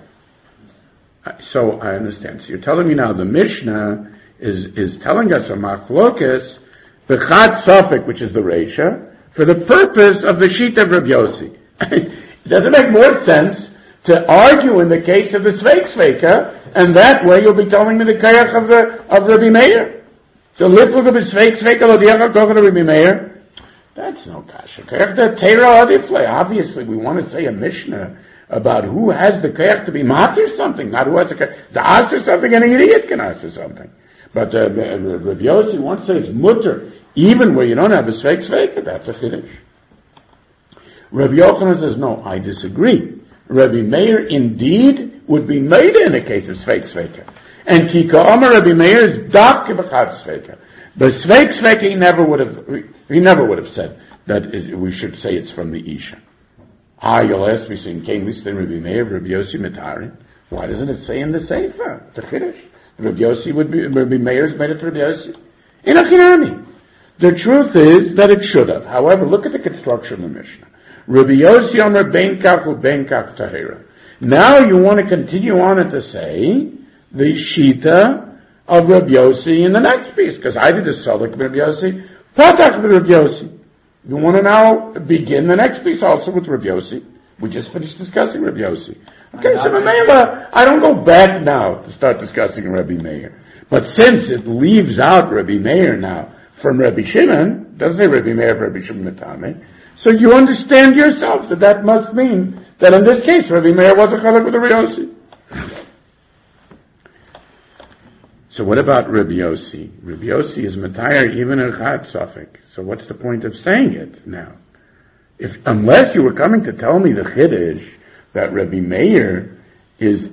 So I understand. So you're telling me now the Mishnah is, is telling us a machlokas, b'chad Safek, which is the Reisha, for the purpose of the sheet of Rebbe Yossi. It doesn't make more sense to argue in the case of the Sveik Sveika, and that way you'll be telling me the Kayach of the, of Rebbe Meir. So lift with the Sveik Sveika, lo diach hakocha to Rebbe Meir. That's no kasha. Kayach the Teira Adifle. Obviously we want to say a Mishnah about who has the Kayach to be matir something, not who has the Kayach to answer something, and an idiot can answer something. But uh, Rebbe Yossi wants to say it's mutter, even where you don't have a Sveik Sveika. That's a chiddush. Rebbe Yochanan says, no, I disagree. Rebbe Meir indeed would be made in a case of Sveik Sveika. And Kika Omer Rebbe Meir is Dak B'chad Sveika. But Sveik Sveika he never would have, he never would have said that is, we should say it's from the Isha. Ah, you'll ask me, saying, came this in Rebbe Meir, Rebbe Yossi Matarin. Why doesn't it say in the Sefer? The Chiddush. Rebbe Yossi would be, Rebbe Meir's made it to Rebbe Yossi. In a Chinami. The truth is that it should have. However, look at the construction of the Mishnah. Rebbe Yossi Omer Benkach Ubenkach Tahira. Now you want to continue on it to say the Shita of Rebbe Yossi in the next piece, because I did the Solik of Rebbe Yossi, Patach Rebbe Yossi. You want to now begin the next piece also with Rebbe Yossi. We just finished discussing Rebbe Yossi. Okay, so Mamela, I don't go back now to start discussing Rebbe Meir. But since it leaves out Rebbe Meir now from Rebbe Shimon, doesn't say Rebbe Meir for Rebbe Shimon Matame, so you understand yourself that that must mean that in this case Rebbe Meir was a chalak with Rebbe Yossi. So what about Rebbe Yossi? Rebbe Yossi is Matayr even in Chad Safek. So what's the point of saying it now? If, unless you were coming to tell me the Chiddush that Rebbe Meir is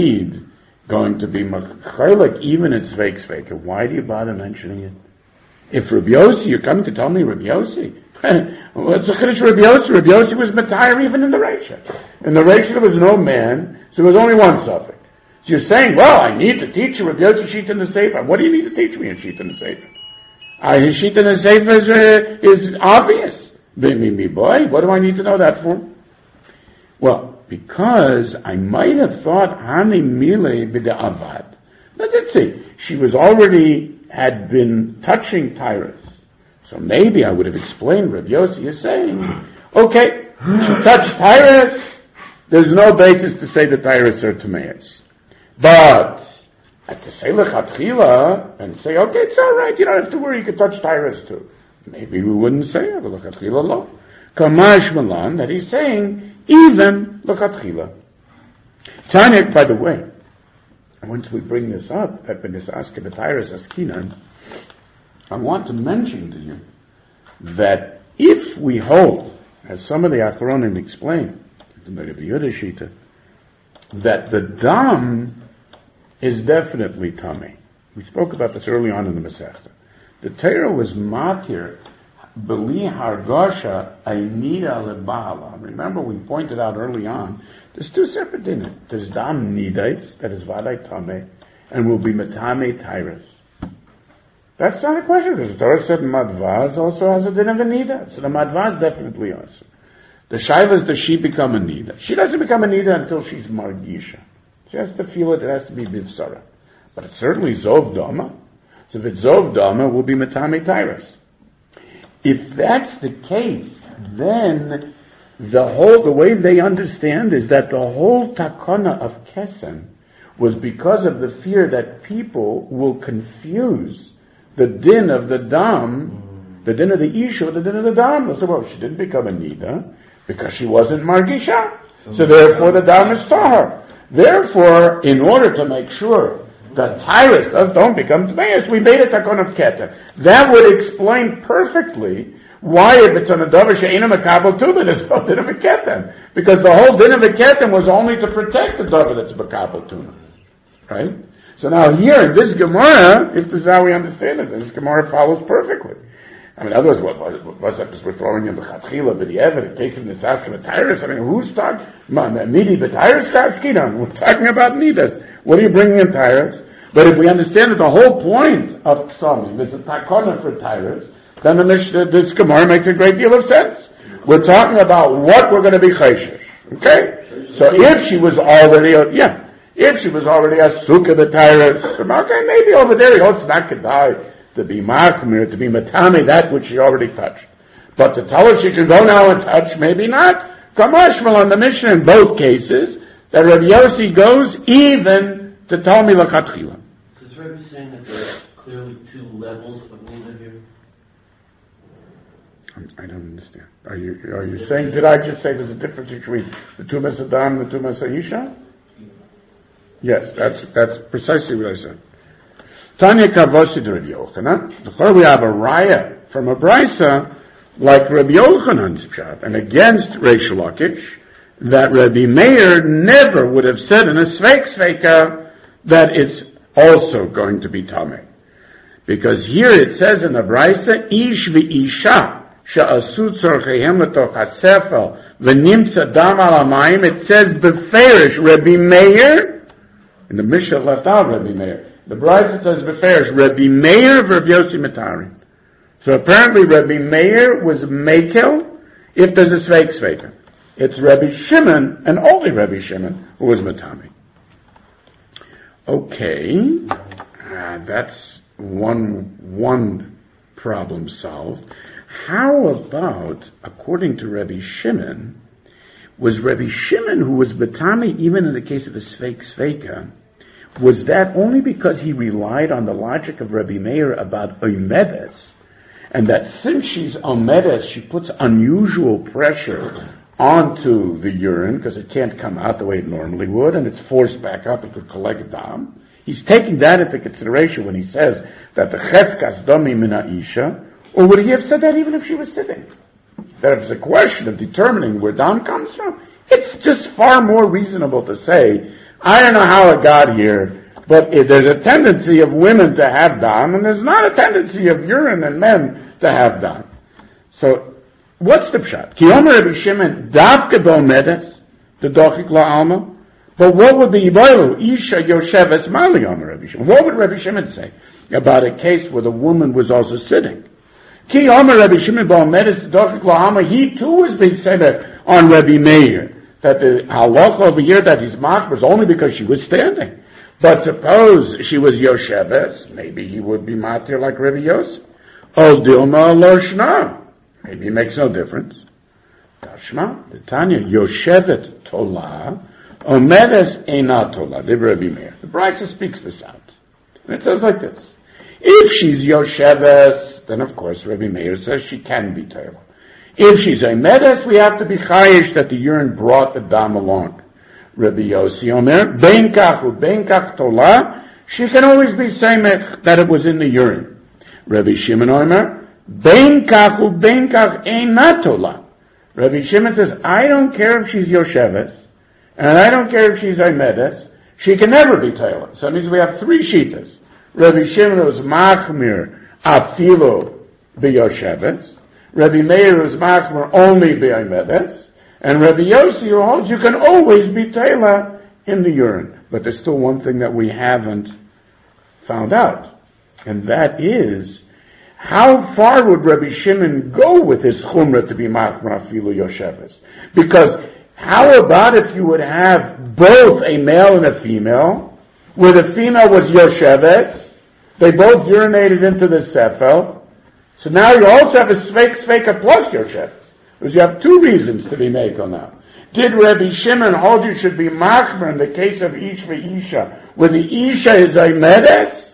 indeed going to be Machalak even in Sveik Sveika, why do you bother mentioning it? If Rabbi Yossi, you're coming to tell me Rabbi Yossi. What's the Chiddush Rabbi Yossi? Rabbi Yossi was Matayr even in the Reisha. In the Reisha there was no man, so there was only one suffix. So you're saying, well, I need to teach you Rabbi Yossi Sheet in the Sefer. What do you need to teach me a Sheet in the Sefer? Uh, his Sheet in the Sefer is, uh, is obvious. Me, me, me, boy, what do I need to know that for? Well, because I might have thought Hani Mile B'de Avad. Now let's see, she was already, had been touching Tyrus. So maybe I would have explained Rabbi Yossi is saying, okay, she touched Tyrus, there's no basis to say that Tyrus are Tameas. But, to say L'chatchila, and say, okay, it's alright, you don't have to worry, you can touch Tyrus too. Maybe we wouldn't say it, but L'chatchila lo. Kamash Malan, that he's saying, even L'chatchila. Tanya, by the way, once we bring this up, at B'nisaska B'Tyrus Askinan, I want to mention to you that if we hold, as some of the Achronim explain, the Rabbi Yehuda Shita, that the dam is definitely tummy. We spoke about this early on in the Masechta. The Torah was matir b'li hargasha aynida lebala. Remember, we pointed out early on, there's two separate dinim. There's dam nidates, that is vaday tameh, and will be matame tyrus. That's not a question, because the Torah said madvaz also has a din of a nida. So the madvaz definitely also. The shayla is, does she become a nida? She doesn't become a nida until she's margisha. She has to feel it, it has to be bivsara. But it's certainly zov dama. So if it's zov dama, it will be matame tyrus. If that's the case, then the whole, the way they understand is that the whole takana of Kesem was because of the fear that people will confuse the din of the dam, the din of the isha, with the din of the dam. They'll say, well, she didn't become a nida because she wasn't margisha. So therefore the dam is tahar. Therefore, in order to make sure that tyrus does, don't become tmeis, we made a takon of keter. That would explain perfectly why, if it's on a davar she'ena makabel tuma, there's no din of a keter. Because the whole din of a keter was only to protect the davar that's makabel tuma. Right? So now here, in this Gemara, if this is how we understand it, this Gemara follows perfectly. I mean, otherwise, what was that? Because we're throwing in the chatchila, but the evidence, case of Nisaska B'Tyrus. I mean, who's talking? Nidi B'Tyrus Kaskinan. We're talking about Nidas. What are you bringing in Tyrus? But if we understand that the whole point of Psalm is a takona for Tyrus, then the Mishnah, this Gemara makes a great deal of sense. We're talking about what we're going to be chayshish. Okay? So if she was already, yeah, if she was already a sukkah the Tyrus, okay, maybe over there, it's not kedai to be machmir, to be matame, that which she already touched. But to tell her she can go now and touch, maybe not. Kamashmal on the Mishnah in both cases, that Rabbi Yossi goes even to tell me l'chatchila. Does Rabbi saying that there are clearly two levels of nida here? I don't understand. Are you are you saying, did I just say there's a difference between the Tumas Adam and the Tumas Isha? Yes, that's that's precisely what I said. Tanya Kavosid Rabbi Yochanan. Before we have a raya from a brisa like Rabbi Yochanan's pshat, and against Reish Lakish, that Rabbi Meir never would have said in a Sveik Sveika that it's also going to be Tameh. Because here it says in the brisa, Ish v'isha she'asu tzorcheihem l'toch ha'sefel v'nimtza dam al hamayim, it says beferish Rabbi Meir, and the Mishnah left out Rabbi Meir. The brisa says beferish Rabbi Meir v'Rabbi Yossi Matarin. So apparently Rabbi Meir was Mekel if there's a Sveik Sveika. It's Rabbi Shimon, and only Rabbi Shimon, who was Matami. Okay, uh, that's one one problem solved. How about, according to Rabbi Shimon, was Rabbi Shimon who was Matami even in the case of the Sveik Sveika, was that only because he relied on the logic of Rabbi Meir about Omedes, and that since she's Omedes, she puts unusual pressure onto the urine, because it can't come out the way it normally would, and it's forced back up, it could collect dam. He's taking that into consideration when he says that the cheskas dami mina isha, or would he have said that even if she was sitting? That if it's a question of determining where dam comes from, it's just far more reasonable to say, I don't know how it got here, But if there's a tendency of women to have dam, and there's not a tendency of urine in men to have dam. So, what's the pshat? Ki omer Rabbi Shimon, davke bo medes, the dochik la alma. But what would be Yiboilu? Isha Yosheves Mali Omer Rabbi Shimon. What would Rabbi Shimon say about a case where the woman was also sitting? Ki Omer Rabbi Shimon bo medes, the dochik la alma. He too was being said on Rabbi Meir that the halacha over here that his mark was only because she was standing. But suppose she was Yosheves, maybe he would be matir like Rabbi Yosef. O Dilma lo shna. Maybe it makes no difference. Tashma, the Tanya, Yoshevet Tolah, Omedes Eina Tolah, the Rabbi Meir. The Brisa speaks this out. And it says like this. If she's Yosheves, then of course Rabbi Meir says she can be Tolah. If she's Omedes, we have to be chayish that the urine brought the dam along. Rabbi Yossi Omer, Ben Kach u Ben Kach Tolah, she can always be samech that it was in the urine. Rabbi Shimon Omer, Ben Kach u Ben Kach Eina Tolah. Rabbi Shimon says, I don't care if she's Yosheves, and I don't care if she's Omedes, she can never be Tolah. So that means we have three shitas. Rabbi Shimon was Machmir Afilu B'Yosheves, Rabbi Meir was Machmir only B'Omedes, and Rabbi Yossi who holds you can always be Tolah in the urine. But there's still one thing that we haven't found out, and that is, how far would Rabbi Shimon go with his chumrah to be Machmir Afilu Yosheves? Because how about if you would have both a male and a female, where the female was Yosheves, they both urinated into the Sefel, so now you also have a Sveik Sveika plus Yosheves, because you have two reasons to be Meiko now. Did Rabbi Shimon hold you should be Machmir in the case of Ish Isha, where the Isha is a Medes,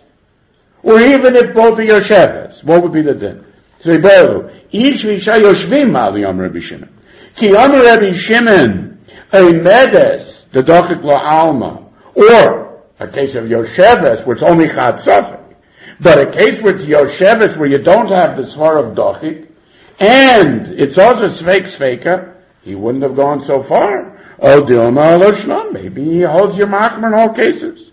or even if both are Yosheves, what would be the din? So Ish Isha Yoshvim Mali Yom Rabbi Shimon. Ki Yom Rabbi Shimon, a Medes, the Dochik La Alma, or a case of Yosheves, where it's only Chad Safek, but a case where it's Yosheves, where you don't have the Svar of Dochik, and it's also Sveik Sveika, he wouldn't have gone so far. Oh, Dilma Aloshna, maybe he holds your Machmir in all cases.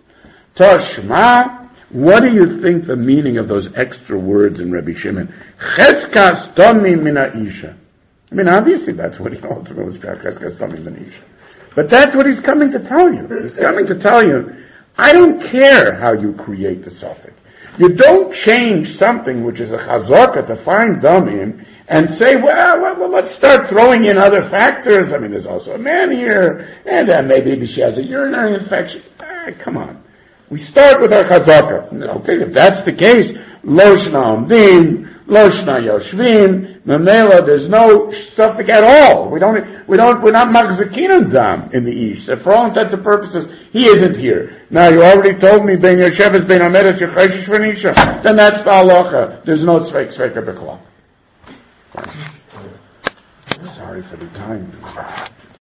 Toshma, what do you think the meaning of those extra words in Rabbi Shimon? Chetzkas Tomi Mina Isha. I mean, obviously that's what he holds was Chetzkas Tomi Mina Isha. But that's what he's coming to tell you. He's coming to tell you, I don't care how you create the suffix. You don't change something which is a chazaka to find damim and say, well, well, well, let's start throwing in other factors. I mean, there's also a man here, and uh, maybe she has a urinary infection. Ah, come on. We start with our chazaka. Okay, if that's the case, lo shna omdim, lo shna yoshvim, memela, there's no suffix at all. We don't, we don't, we're not machzakin dam in the East. So for all intents and purposes, he isn't here. Now, you already told me, ben Yosheves, ben Omedes, Yecheshish v'nisha. Then that's the halacha. There's no tzveik, tzveika b'klal. Sorry for the time.